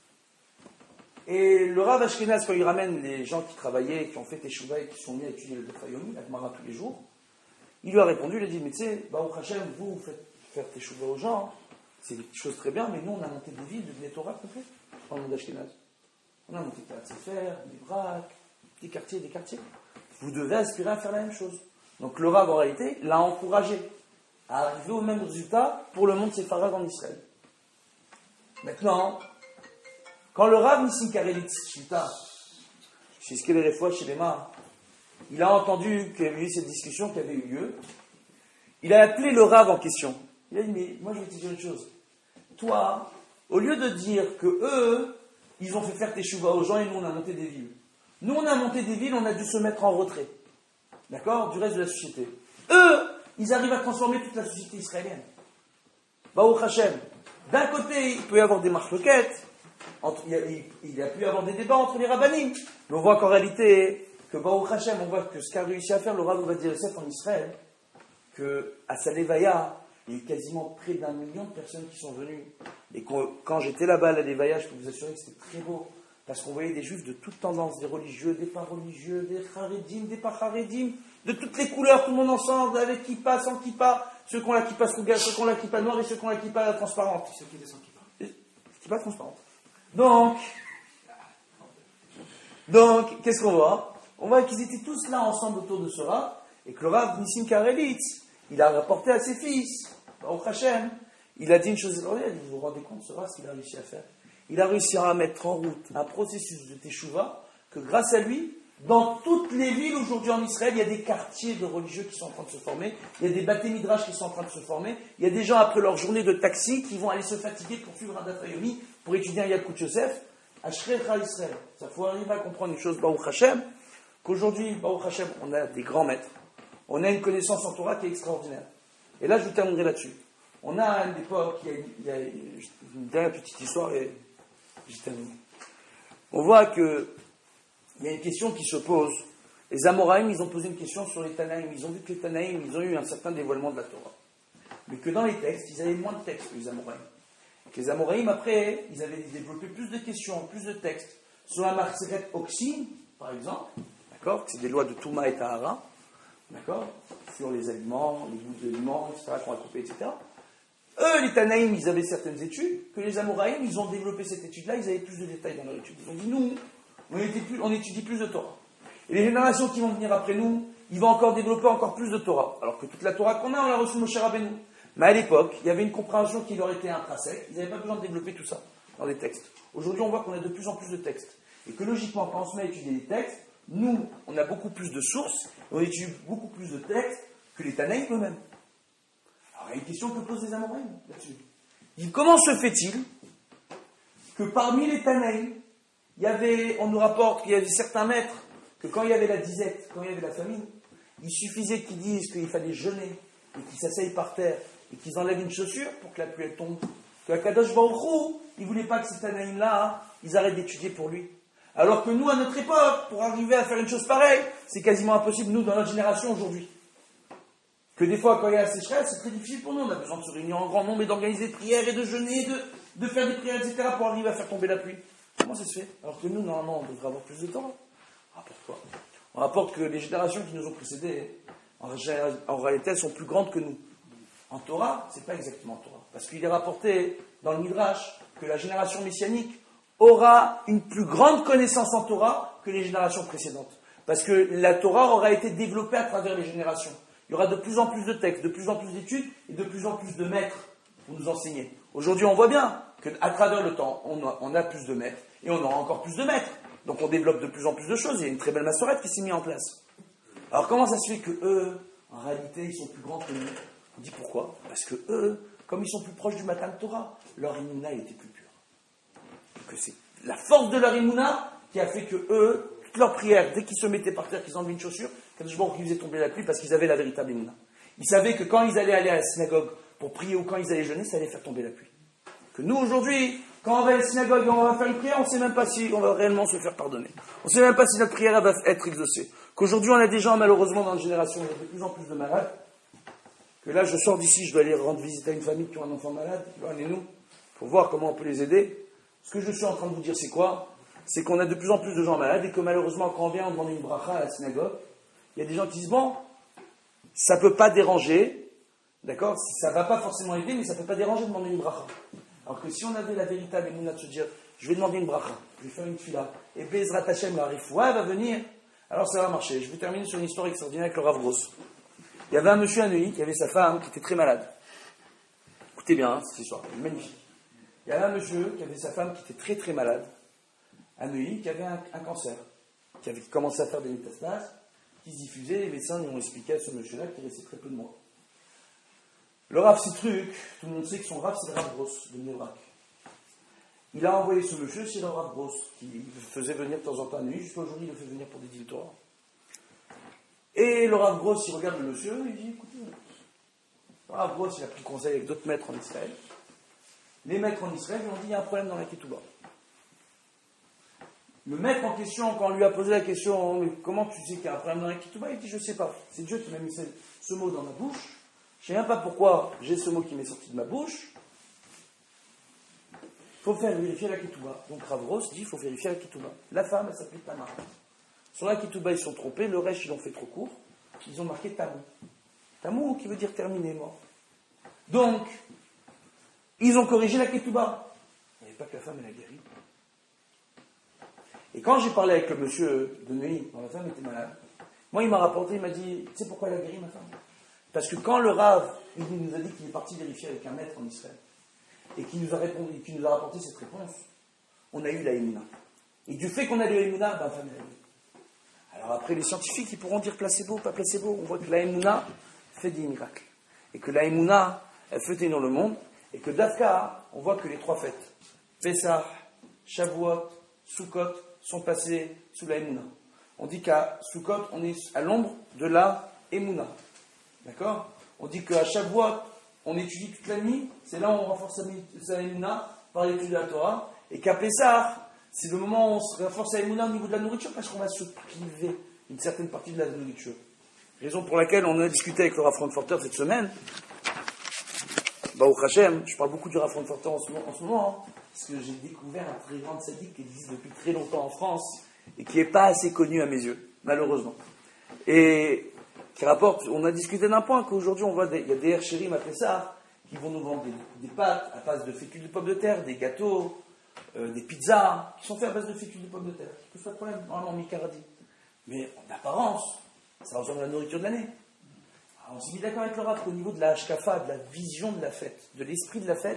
Speaker 1: Et le Rav Ashkenaz, quand il ramène les gens qui travaillaient, qui ont fait Teshuvah et qui sont mis à étudier le Betrayomi, la Gemara tous les jours, il lui a répondu, il a dit, mais tu sais, Baruch Hashem, vous faites faire Teshuvah aux gens, c'est des choses très bien, mais nous on a monté des villes de Bnei Torah complètes dans le monde Ashkenaz. On a monté des Sefer, des Braques, des quartiers. Vous devez aspirer à faire la même chose. Donc le Rav, en réalité, l'a encouragé à arriver au même résultat pour le monde séfarade en Israël. Maintenant, quand le Rav Nissim Karelitz Shita, chez Skeler Refoua, chez les Mains, il a entendu qu'il y avait eu cette discussion qui avait eu lieu, il a appelé le Rav en question. Il a dit, mais moi je vais te dire une chose. Toi, au lieu de dire que eux, ils ont fait faire Teshuvah aux gens et nous on a monté des villes. Nous on a monté des villes, on a dû se mettre en retrait. D'accord? Du reste de la société. Eux, ils arrivent à transformer toute la société israélienne. Baruch Hashem. D'un côté, il peut y avoir des marloquettes, il a pu y avoir des débats entre les rabbinim. Mais on voit qu'en réalité, que Baruch Hashem, on voit que ce qu'a réussi à faire le Rav Ovadia Yosef en Israël, qu'à sa Levaya, il y a eu quasiment près d'1 million de personnes qui sont venues. Et quand j'étais là-bas à la Levaya, je peux vous assurer que c'était très beau. Parce qu'on voyait des juifs de toutes tendances, des religieux, des pas religieux, des charedim, des pas charedim, de toutes les couleurs, tout le monde ensemble, avec kippa, sans kippa, ceux qui ont la kippa srouga, ceux qui ont la kippa noire et ceux qui ont la kippa transparente.
Speaker 4: Ceux qui étaient sans kippa.
Speaker 1: Kippa transparente. Donc, qu'est-ce qu'on voit? On voit qu'ils étaient tous là ensemble autour de ce Rav, et que le Rav Nissim Karelitz, il a rapporté à ses fils, au Hachem, il a dit une chose extraordinaire, vous vous rendez compte, ce Rav, ce qu'il a réussi à faire? Il a réussi à mettre en route un processus de Teshuvah, que grâce à lui, dans toutes les villes aujourd'hui en Israël, il y a des quartiers de religieux qui sont en train de se former, il y a des Baté Midrash qui sont en train de se former, il y a des gens après leur journée de taxi qui vont aller se fatiguer pour suivre un Daf Yomi, pour étudier un Yacout Yosef, Ashrecha Israël. Ça faut arriver à comprendre une chose, Baruch Hashem, qu'aujourd'hui, Baruch Hashem, on a des grands maîtres, on a une connaissance en Torah qui est extraordinaire. Et là, je vous terminerai là-dessus. On a à une époque, il y a une dernière petite histoire et je termine. On voit que il y a une question qui se pose. Les Amoraïm, ils ont posé une question sur les Tanaïm. Ils ont vu que les Tanaïm, ils ont eu un certain dévoilement de la Torah. Mais que dans les textes, ils avaient moins de textes que les Amoraïm. Que les Amoraïm, après, ils avaient développé plus de questions, plus de textes. Sur la Marseret Oxine, par exemple, d'accord, c'est des lois de Touma et Tahara, d'accord, sur les aliments, les goûts d'aliments, etc., qu'on a coupé, etc. Eux, les Tanaïm, ils avaient certaines études, que les Amoraïm, ils ont développé cette étude-là, ils avaient plus de détails dans leur étude. Ils ont dit, nous, on étudie plus de Torah. Et les générations qui vont venir après nous, ils vont encore développer encore plus de Torah. Alors que toute la Torah qu'on a, on l'a reçue Moshe Rabbeinu. Mais à l'époque, il y avait une compréhension qui leur était intrinsèque, ils n'avaient pas besoin de développer tout ça. dans des textes. Aujourd'hui, on voit qu'on a de plus en plus de textes. Et que logiquement, quand on se met à étudier les textes, nous, on a beaucoup plus de sources, et on étudie beaucoup plus de textes que les Tanaïm eux-mêmes. Alors, il y a une question que posent les Amoraïm là-dessus. Comment se fait-il que parmi les Tanaïm, on nous rapporte qu'il y avait certains maîtres, que quand il y avait la disette, quand il y avait la famine, il suffisait qu'ils disent qu'il fallait jeûner, et qu'ils s'asseyent par terre, et qu'ils enlèvent une chaussure pour que la pluie tombe. Que Akadosh Baruch Hu, il ne voulait pas que ces Tanaïm-là, ils arrêtent d'étudier pour lui. Alors que nous, à notre époque, pour arriver à faire une chose pareille, c'est quasiment impossible, nous, dans notre génération aujourd'hui. Que des fois, quand il y a la sécheresse, c'est très difficile pour nous. On a besoin de se réunir en grand nombre et d'organiser des prières et de jeûner, de faire des prières, etc. pour arriver à faire tomber la pluie. Comment ça se fait? Alors que nous, normalement, on devrait avoir plus de temps. On rapporte quoi? On rapporte que les générations qui nous ont précédés, en réalité, elles sont plus grandes que nous. En Torah, c'est pas exactement en Torah. Parce qu'il est rapporté dans le Midrash que la génération messianique aura une plus grande connaissance en Torah que les générations précédentes. Parce que la Torah aura été développée à travers les générations. Il y aura de plus en plus de textes, de plus en plus d'études et de plus en plus de maîtres pour nous enseigner. Aujourd'hui, on voit bien qu'à travers le temps, on a plus de maîtres et on aura encore plus de maîtres. Donc on développe de plus en plus de choses. Il y a une très belle massorette qui s'est mise en place. Alors comment ça se fait que eux, en réalité, ils sont plus grands que nous? On dit pourquoi? Parce que eux, comme ils sont plus proches du Matan Torah, leur Imuna était plus pure. Que c'est la force de leur Imuna qui a fait que eux, toutes leurs prières, dès qu'ils se mettaient par terre, qu'ils enlevaient une chaussure, quand je vois qu'ils faisaient tomber la pluie parce qu'ils avaient la véritable Imuna. Ils savaient que quand ils allaient aller à la synagogue pour prier ou quand ils allaient jeûner, ça allait faire tomber la pluie. Que nous, aujourd'hui, quand on va à la synagogue et on va faire une prière, on ne sait même pas si on va réellement se faire pardonner. On ne sait même pas si notre prière va être exaucée. Qu'aujourd'hui, on a des gens, malheureusement, dans notre génération, il y a de plus en plus de malades. Que là, je sors d'ici, je dois aller rendre visite à une famille qui a un enfant malade. Allez-nous, pour voir comment on peut les aider. Ce que je suis en train de vous dire, c'est quoi? C'est qu'on a de plus en plus de gens malades et que malheureusement, quand on vient, on demande une bracha à la synagogue. Il y a des gens qui disent, bon, ça ne peut pas déranger, d'accord? Ça ne va pas forcément aider, mais ça ne peut pas déranger de demander une bracha. Alors que si on avait la véritable émouna de se dire, je vais demander une bracha, je vais faire une fila, et Bezrat Hashem, la Refoua va venir, alors ça va marcher. Je vais terminer sur une histoire extraordinaire avec le Rav Gross. Il y avait un monsieur à Neuilly qui avait sa femme qui était très malade. Écoutez bien, hein, cette histoire, magnifique. Il y avait un monsieur qui avait sa femme qui était très très malade, à Neuilly, qui avait un cancer, qui avait commencé à faire des métastases, qui se diffusait, les médecins lui ont expliqué à ce monsieur-là qu'il restait très peu de mois. Le Rav Citruc, tout le monde sait que son Rav c'est le Rav Gross, de Nébrac. Il a envoyé ce monsieur chez le Rav Gross, qui le faisait venir de temps en temps à Neuilly, jusqu'à aujourd'hui il le fait venir pour des deals Torah. Et le Rav Gross, il regarde le monsieur, il dit, écoutez, le Rav Gross, il a pris conseil avec d'autres maîtres en Israël. Les maîtres en Israël lui ont dit, il y a un problème dans la Ketouba. Le maître en question, quand on lui a posé la question, comment tu sais qu'il y a un problème dans la Ketouba, il dit, je ne sais pas. C'est Dieu qui m'a mis ce mot dans ma bouche. Je ne sais même pas pourquoi j'ai ce mot qui m'est sorti de ma bouche. Il faut faire vérifier la Ketouba. Donc Rav Gross dit, il faut vérifier la Ketouba. La femme, elle s'appelait Tamar. Sur la Ketouba, ils sont trompés, le reste, ils l'ont fait trop court. Ils ont marqué Tamou. Tamou, qui veut dire terminé, mort. Donc, ils ont corrigé la Ketouba. Il n'y avait pas que la femme, elle a guéri. Et quand j'ai parlé avec le monsieur de Neuilly, quand la femme était malade, moi, il m'a rapporté, il m'a dit, tu sais pourquoi elle a guéri, ma femme? Parce que quand le Rav, il nous a dit qu'il est parti vérifier avec un maître en Israël, et qu'il nous a répondu, qu'il nous a rapporté cette réponse, on a eu la Emouna. Et du fait qu'on a eu la Emouna, ben, la femme, elle a guéri. Alors après, les scientifiques, ils pourront dire placebo, pas placebo. On voit que la Emouna fait des miracles. Et que la Emouna, elle fait tenir le monde. Et que d'Afka, on voit que les trois fêtes, Pessah, Shavuot, Sukkot, sont passées sous la Emouna. On dit qu'à Sukkot, on est à l'ombre de la Emouna. D'accord? On dit qu'à Shavuot, on étudie toute la nuit. C'est là où on renforce sa Emouna par l'étude de la Torah. Et qu'à Pessah, c'est le moment où on se renforce la Emouna au niveau de la nourriture parce qu'on va se priver d'une certaine partie de la nourriture. Raison pour laquelle on a discuté avec le Rav Frankfurter cette semaine. Baruch Hashem, je parle beaucoup du Rav Frankfurter en ce moment, hein, parce que j'ai découvert un très grand tzaddik qui existe depuis très longtemps en France et qui n'est pas assez connu à mes yeux, malheureusement. Et qui rapporte, on a discuté d'un point qu'aujourd'hui on voit, il y a des herchérim après ça qui vont nous vendre des pâtes à base de fécule de pommes de terre, des gâteaux, des pizzas, qui sont faits à base de fécule de pommes de terre. Qui pose pas de problème, normalement mi-cardi. Mais en apparence, ça ressemble à la nourriture de l'année. Alors, on s'est mis d'accord avec le Rav qu'au niveau de la hashkafa, de la vision de la fête, de l'esprit de la fête,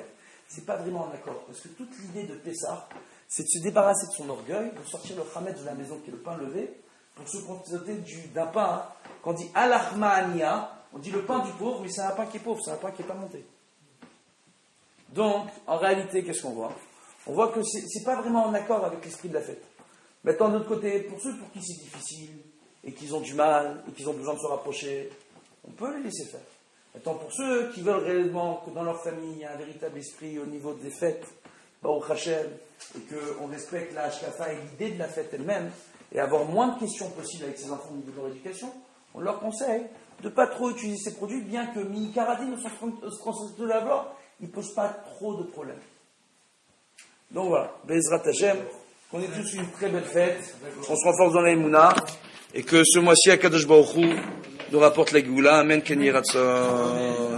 Speaker 1: c'est pas vraiment un accord. Parce que toute l'idée de Pessah, c'est de se débarrasser de son orgueil, de sortir le Hametz de la maison qui est le pain levé, pour se contenter d'un pain. Hein. Quand on dit Alachma Ania, on dit le pain du pauvre, mais c'est un pain qui est pauvre, c'est un pain qui n'est pas monté. Donc, en réalité, qu'est-ce qu'on voit? On voit que c'est pas vraiment en accord avec l'esprit de la fête. Maintenant, de l'autre côté, pour ceux pour qui c'est difficile, et qu'ils ont du mal, et qu'ils ont besoin de se rapprocher, on peut les laisser faire. Maintenant, pour ceux qui veulent réellement que dans leur famille, il y ait un véritable esprit au niveau des fêtes, Baruch Hashem, et qu'on respecte la Hashkafa et l'idée de la fête elle-même, et avoir moins de questions possibles avec ses enfants au niveau de leur éducation, on leur conseille de ne pas trop utiliser ces produits, bien que Mini Karadine, au sens de la voix, il ne pose pas trop de problèmes. Donc voilà, Bezrat Hashem, qu'on ait tous une très belle fête, on se renforce dans la Emouna, et que ce mois-ci, Akadosh Baruch Hu nous rapporte la Géoula. Amen, Ken Yeh Ratzon.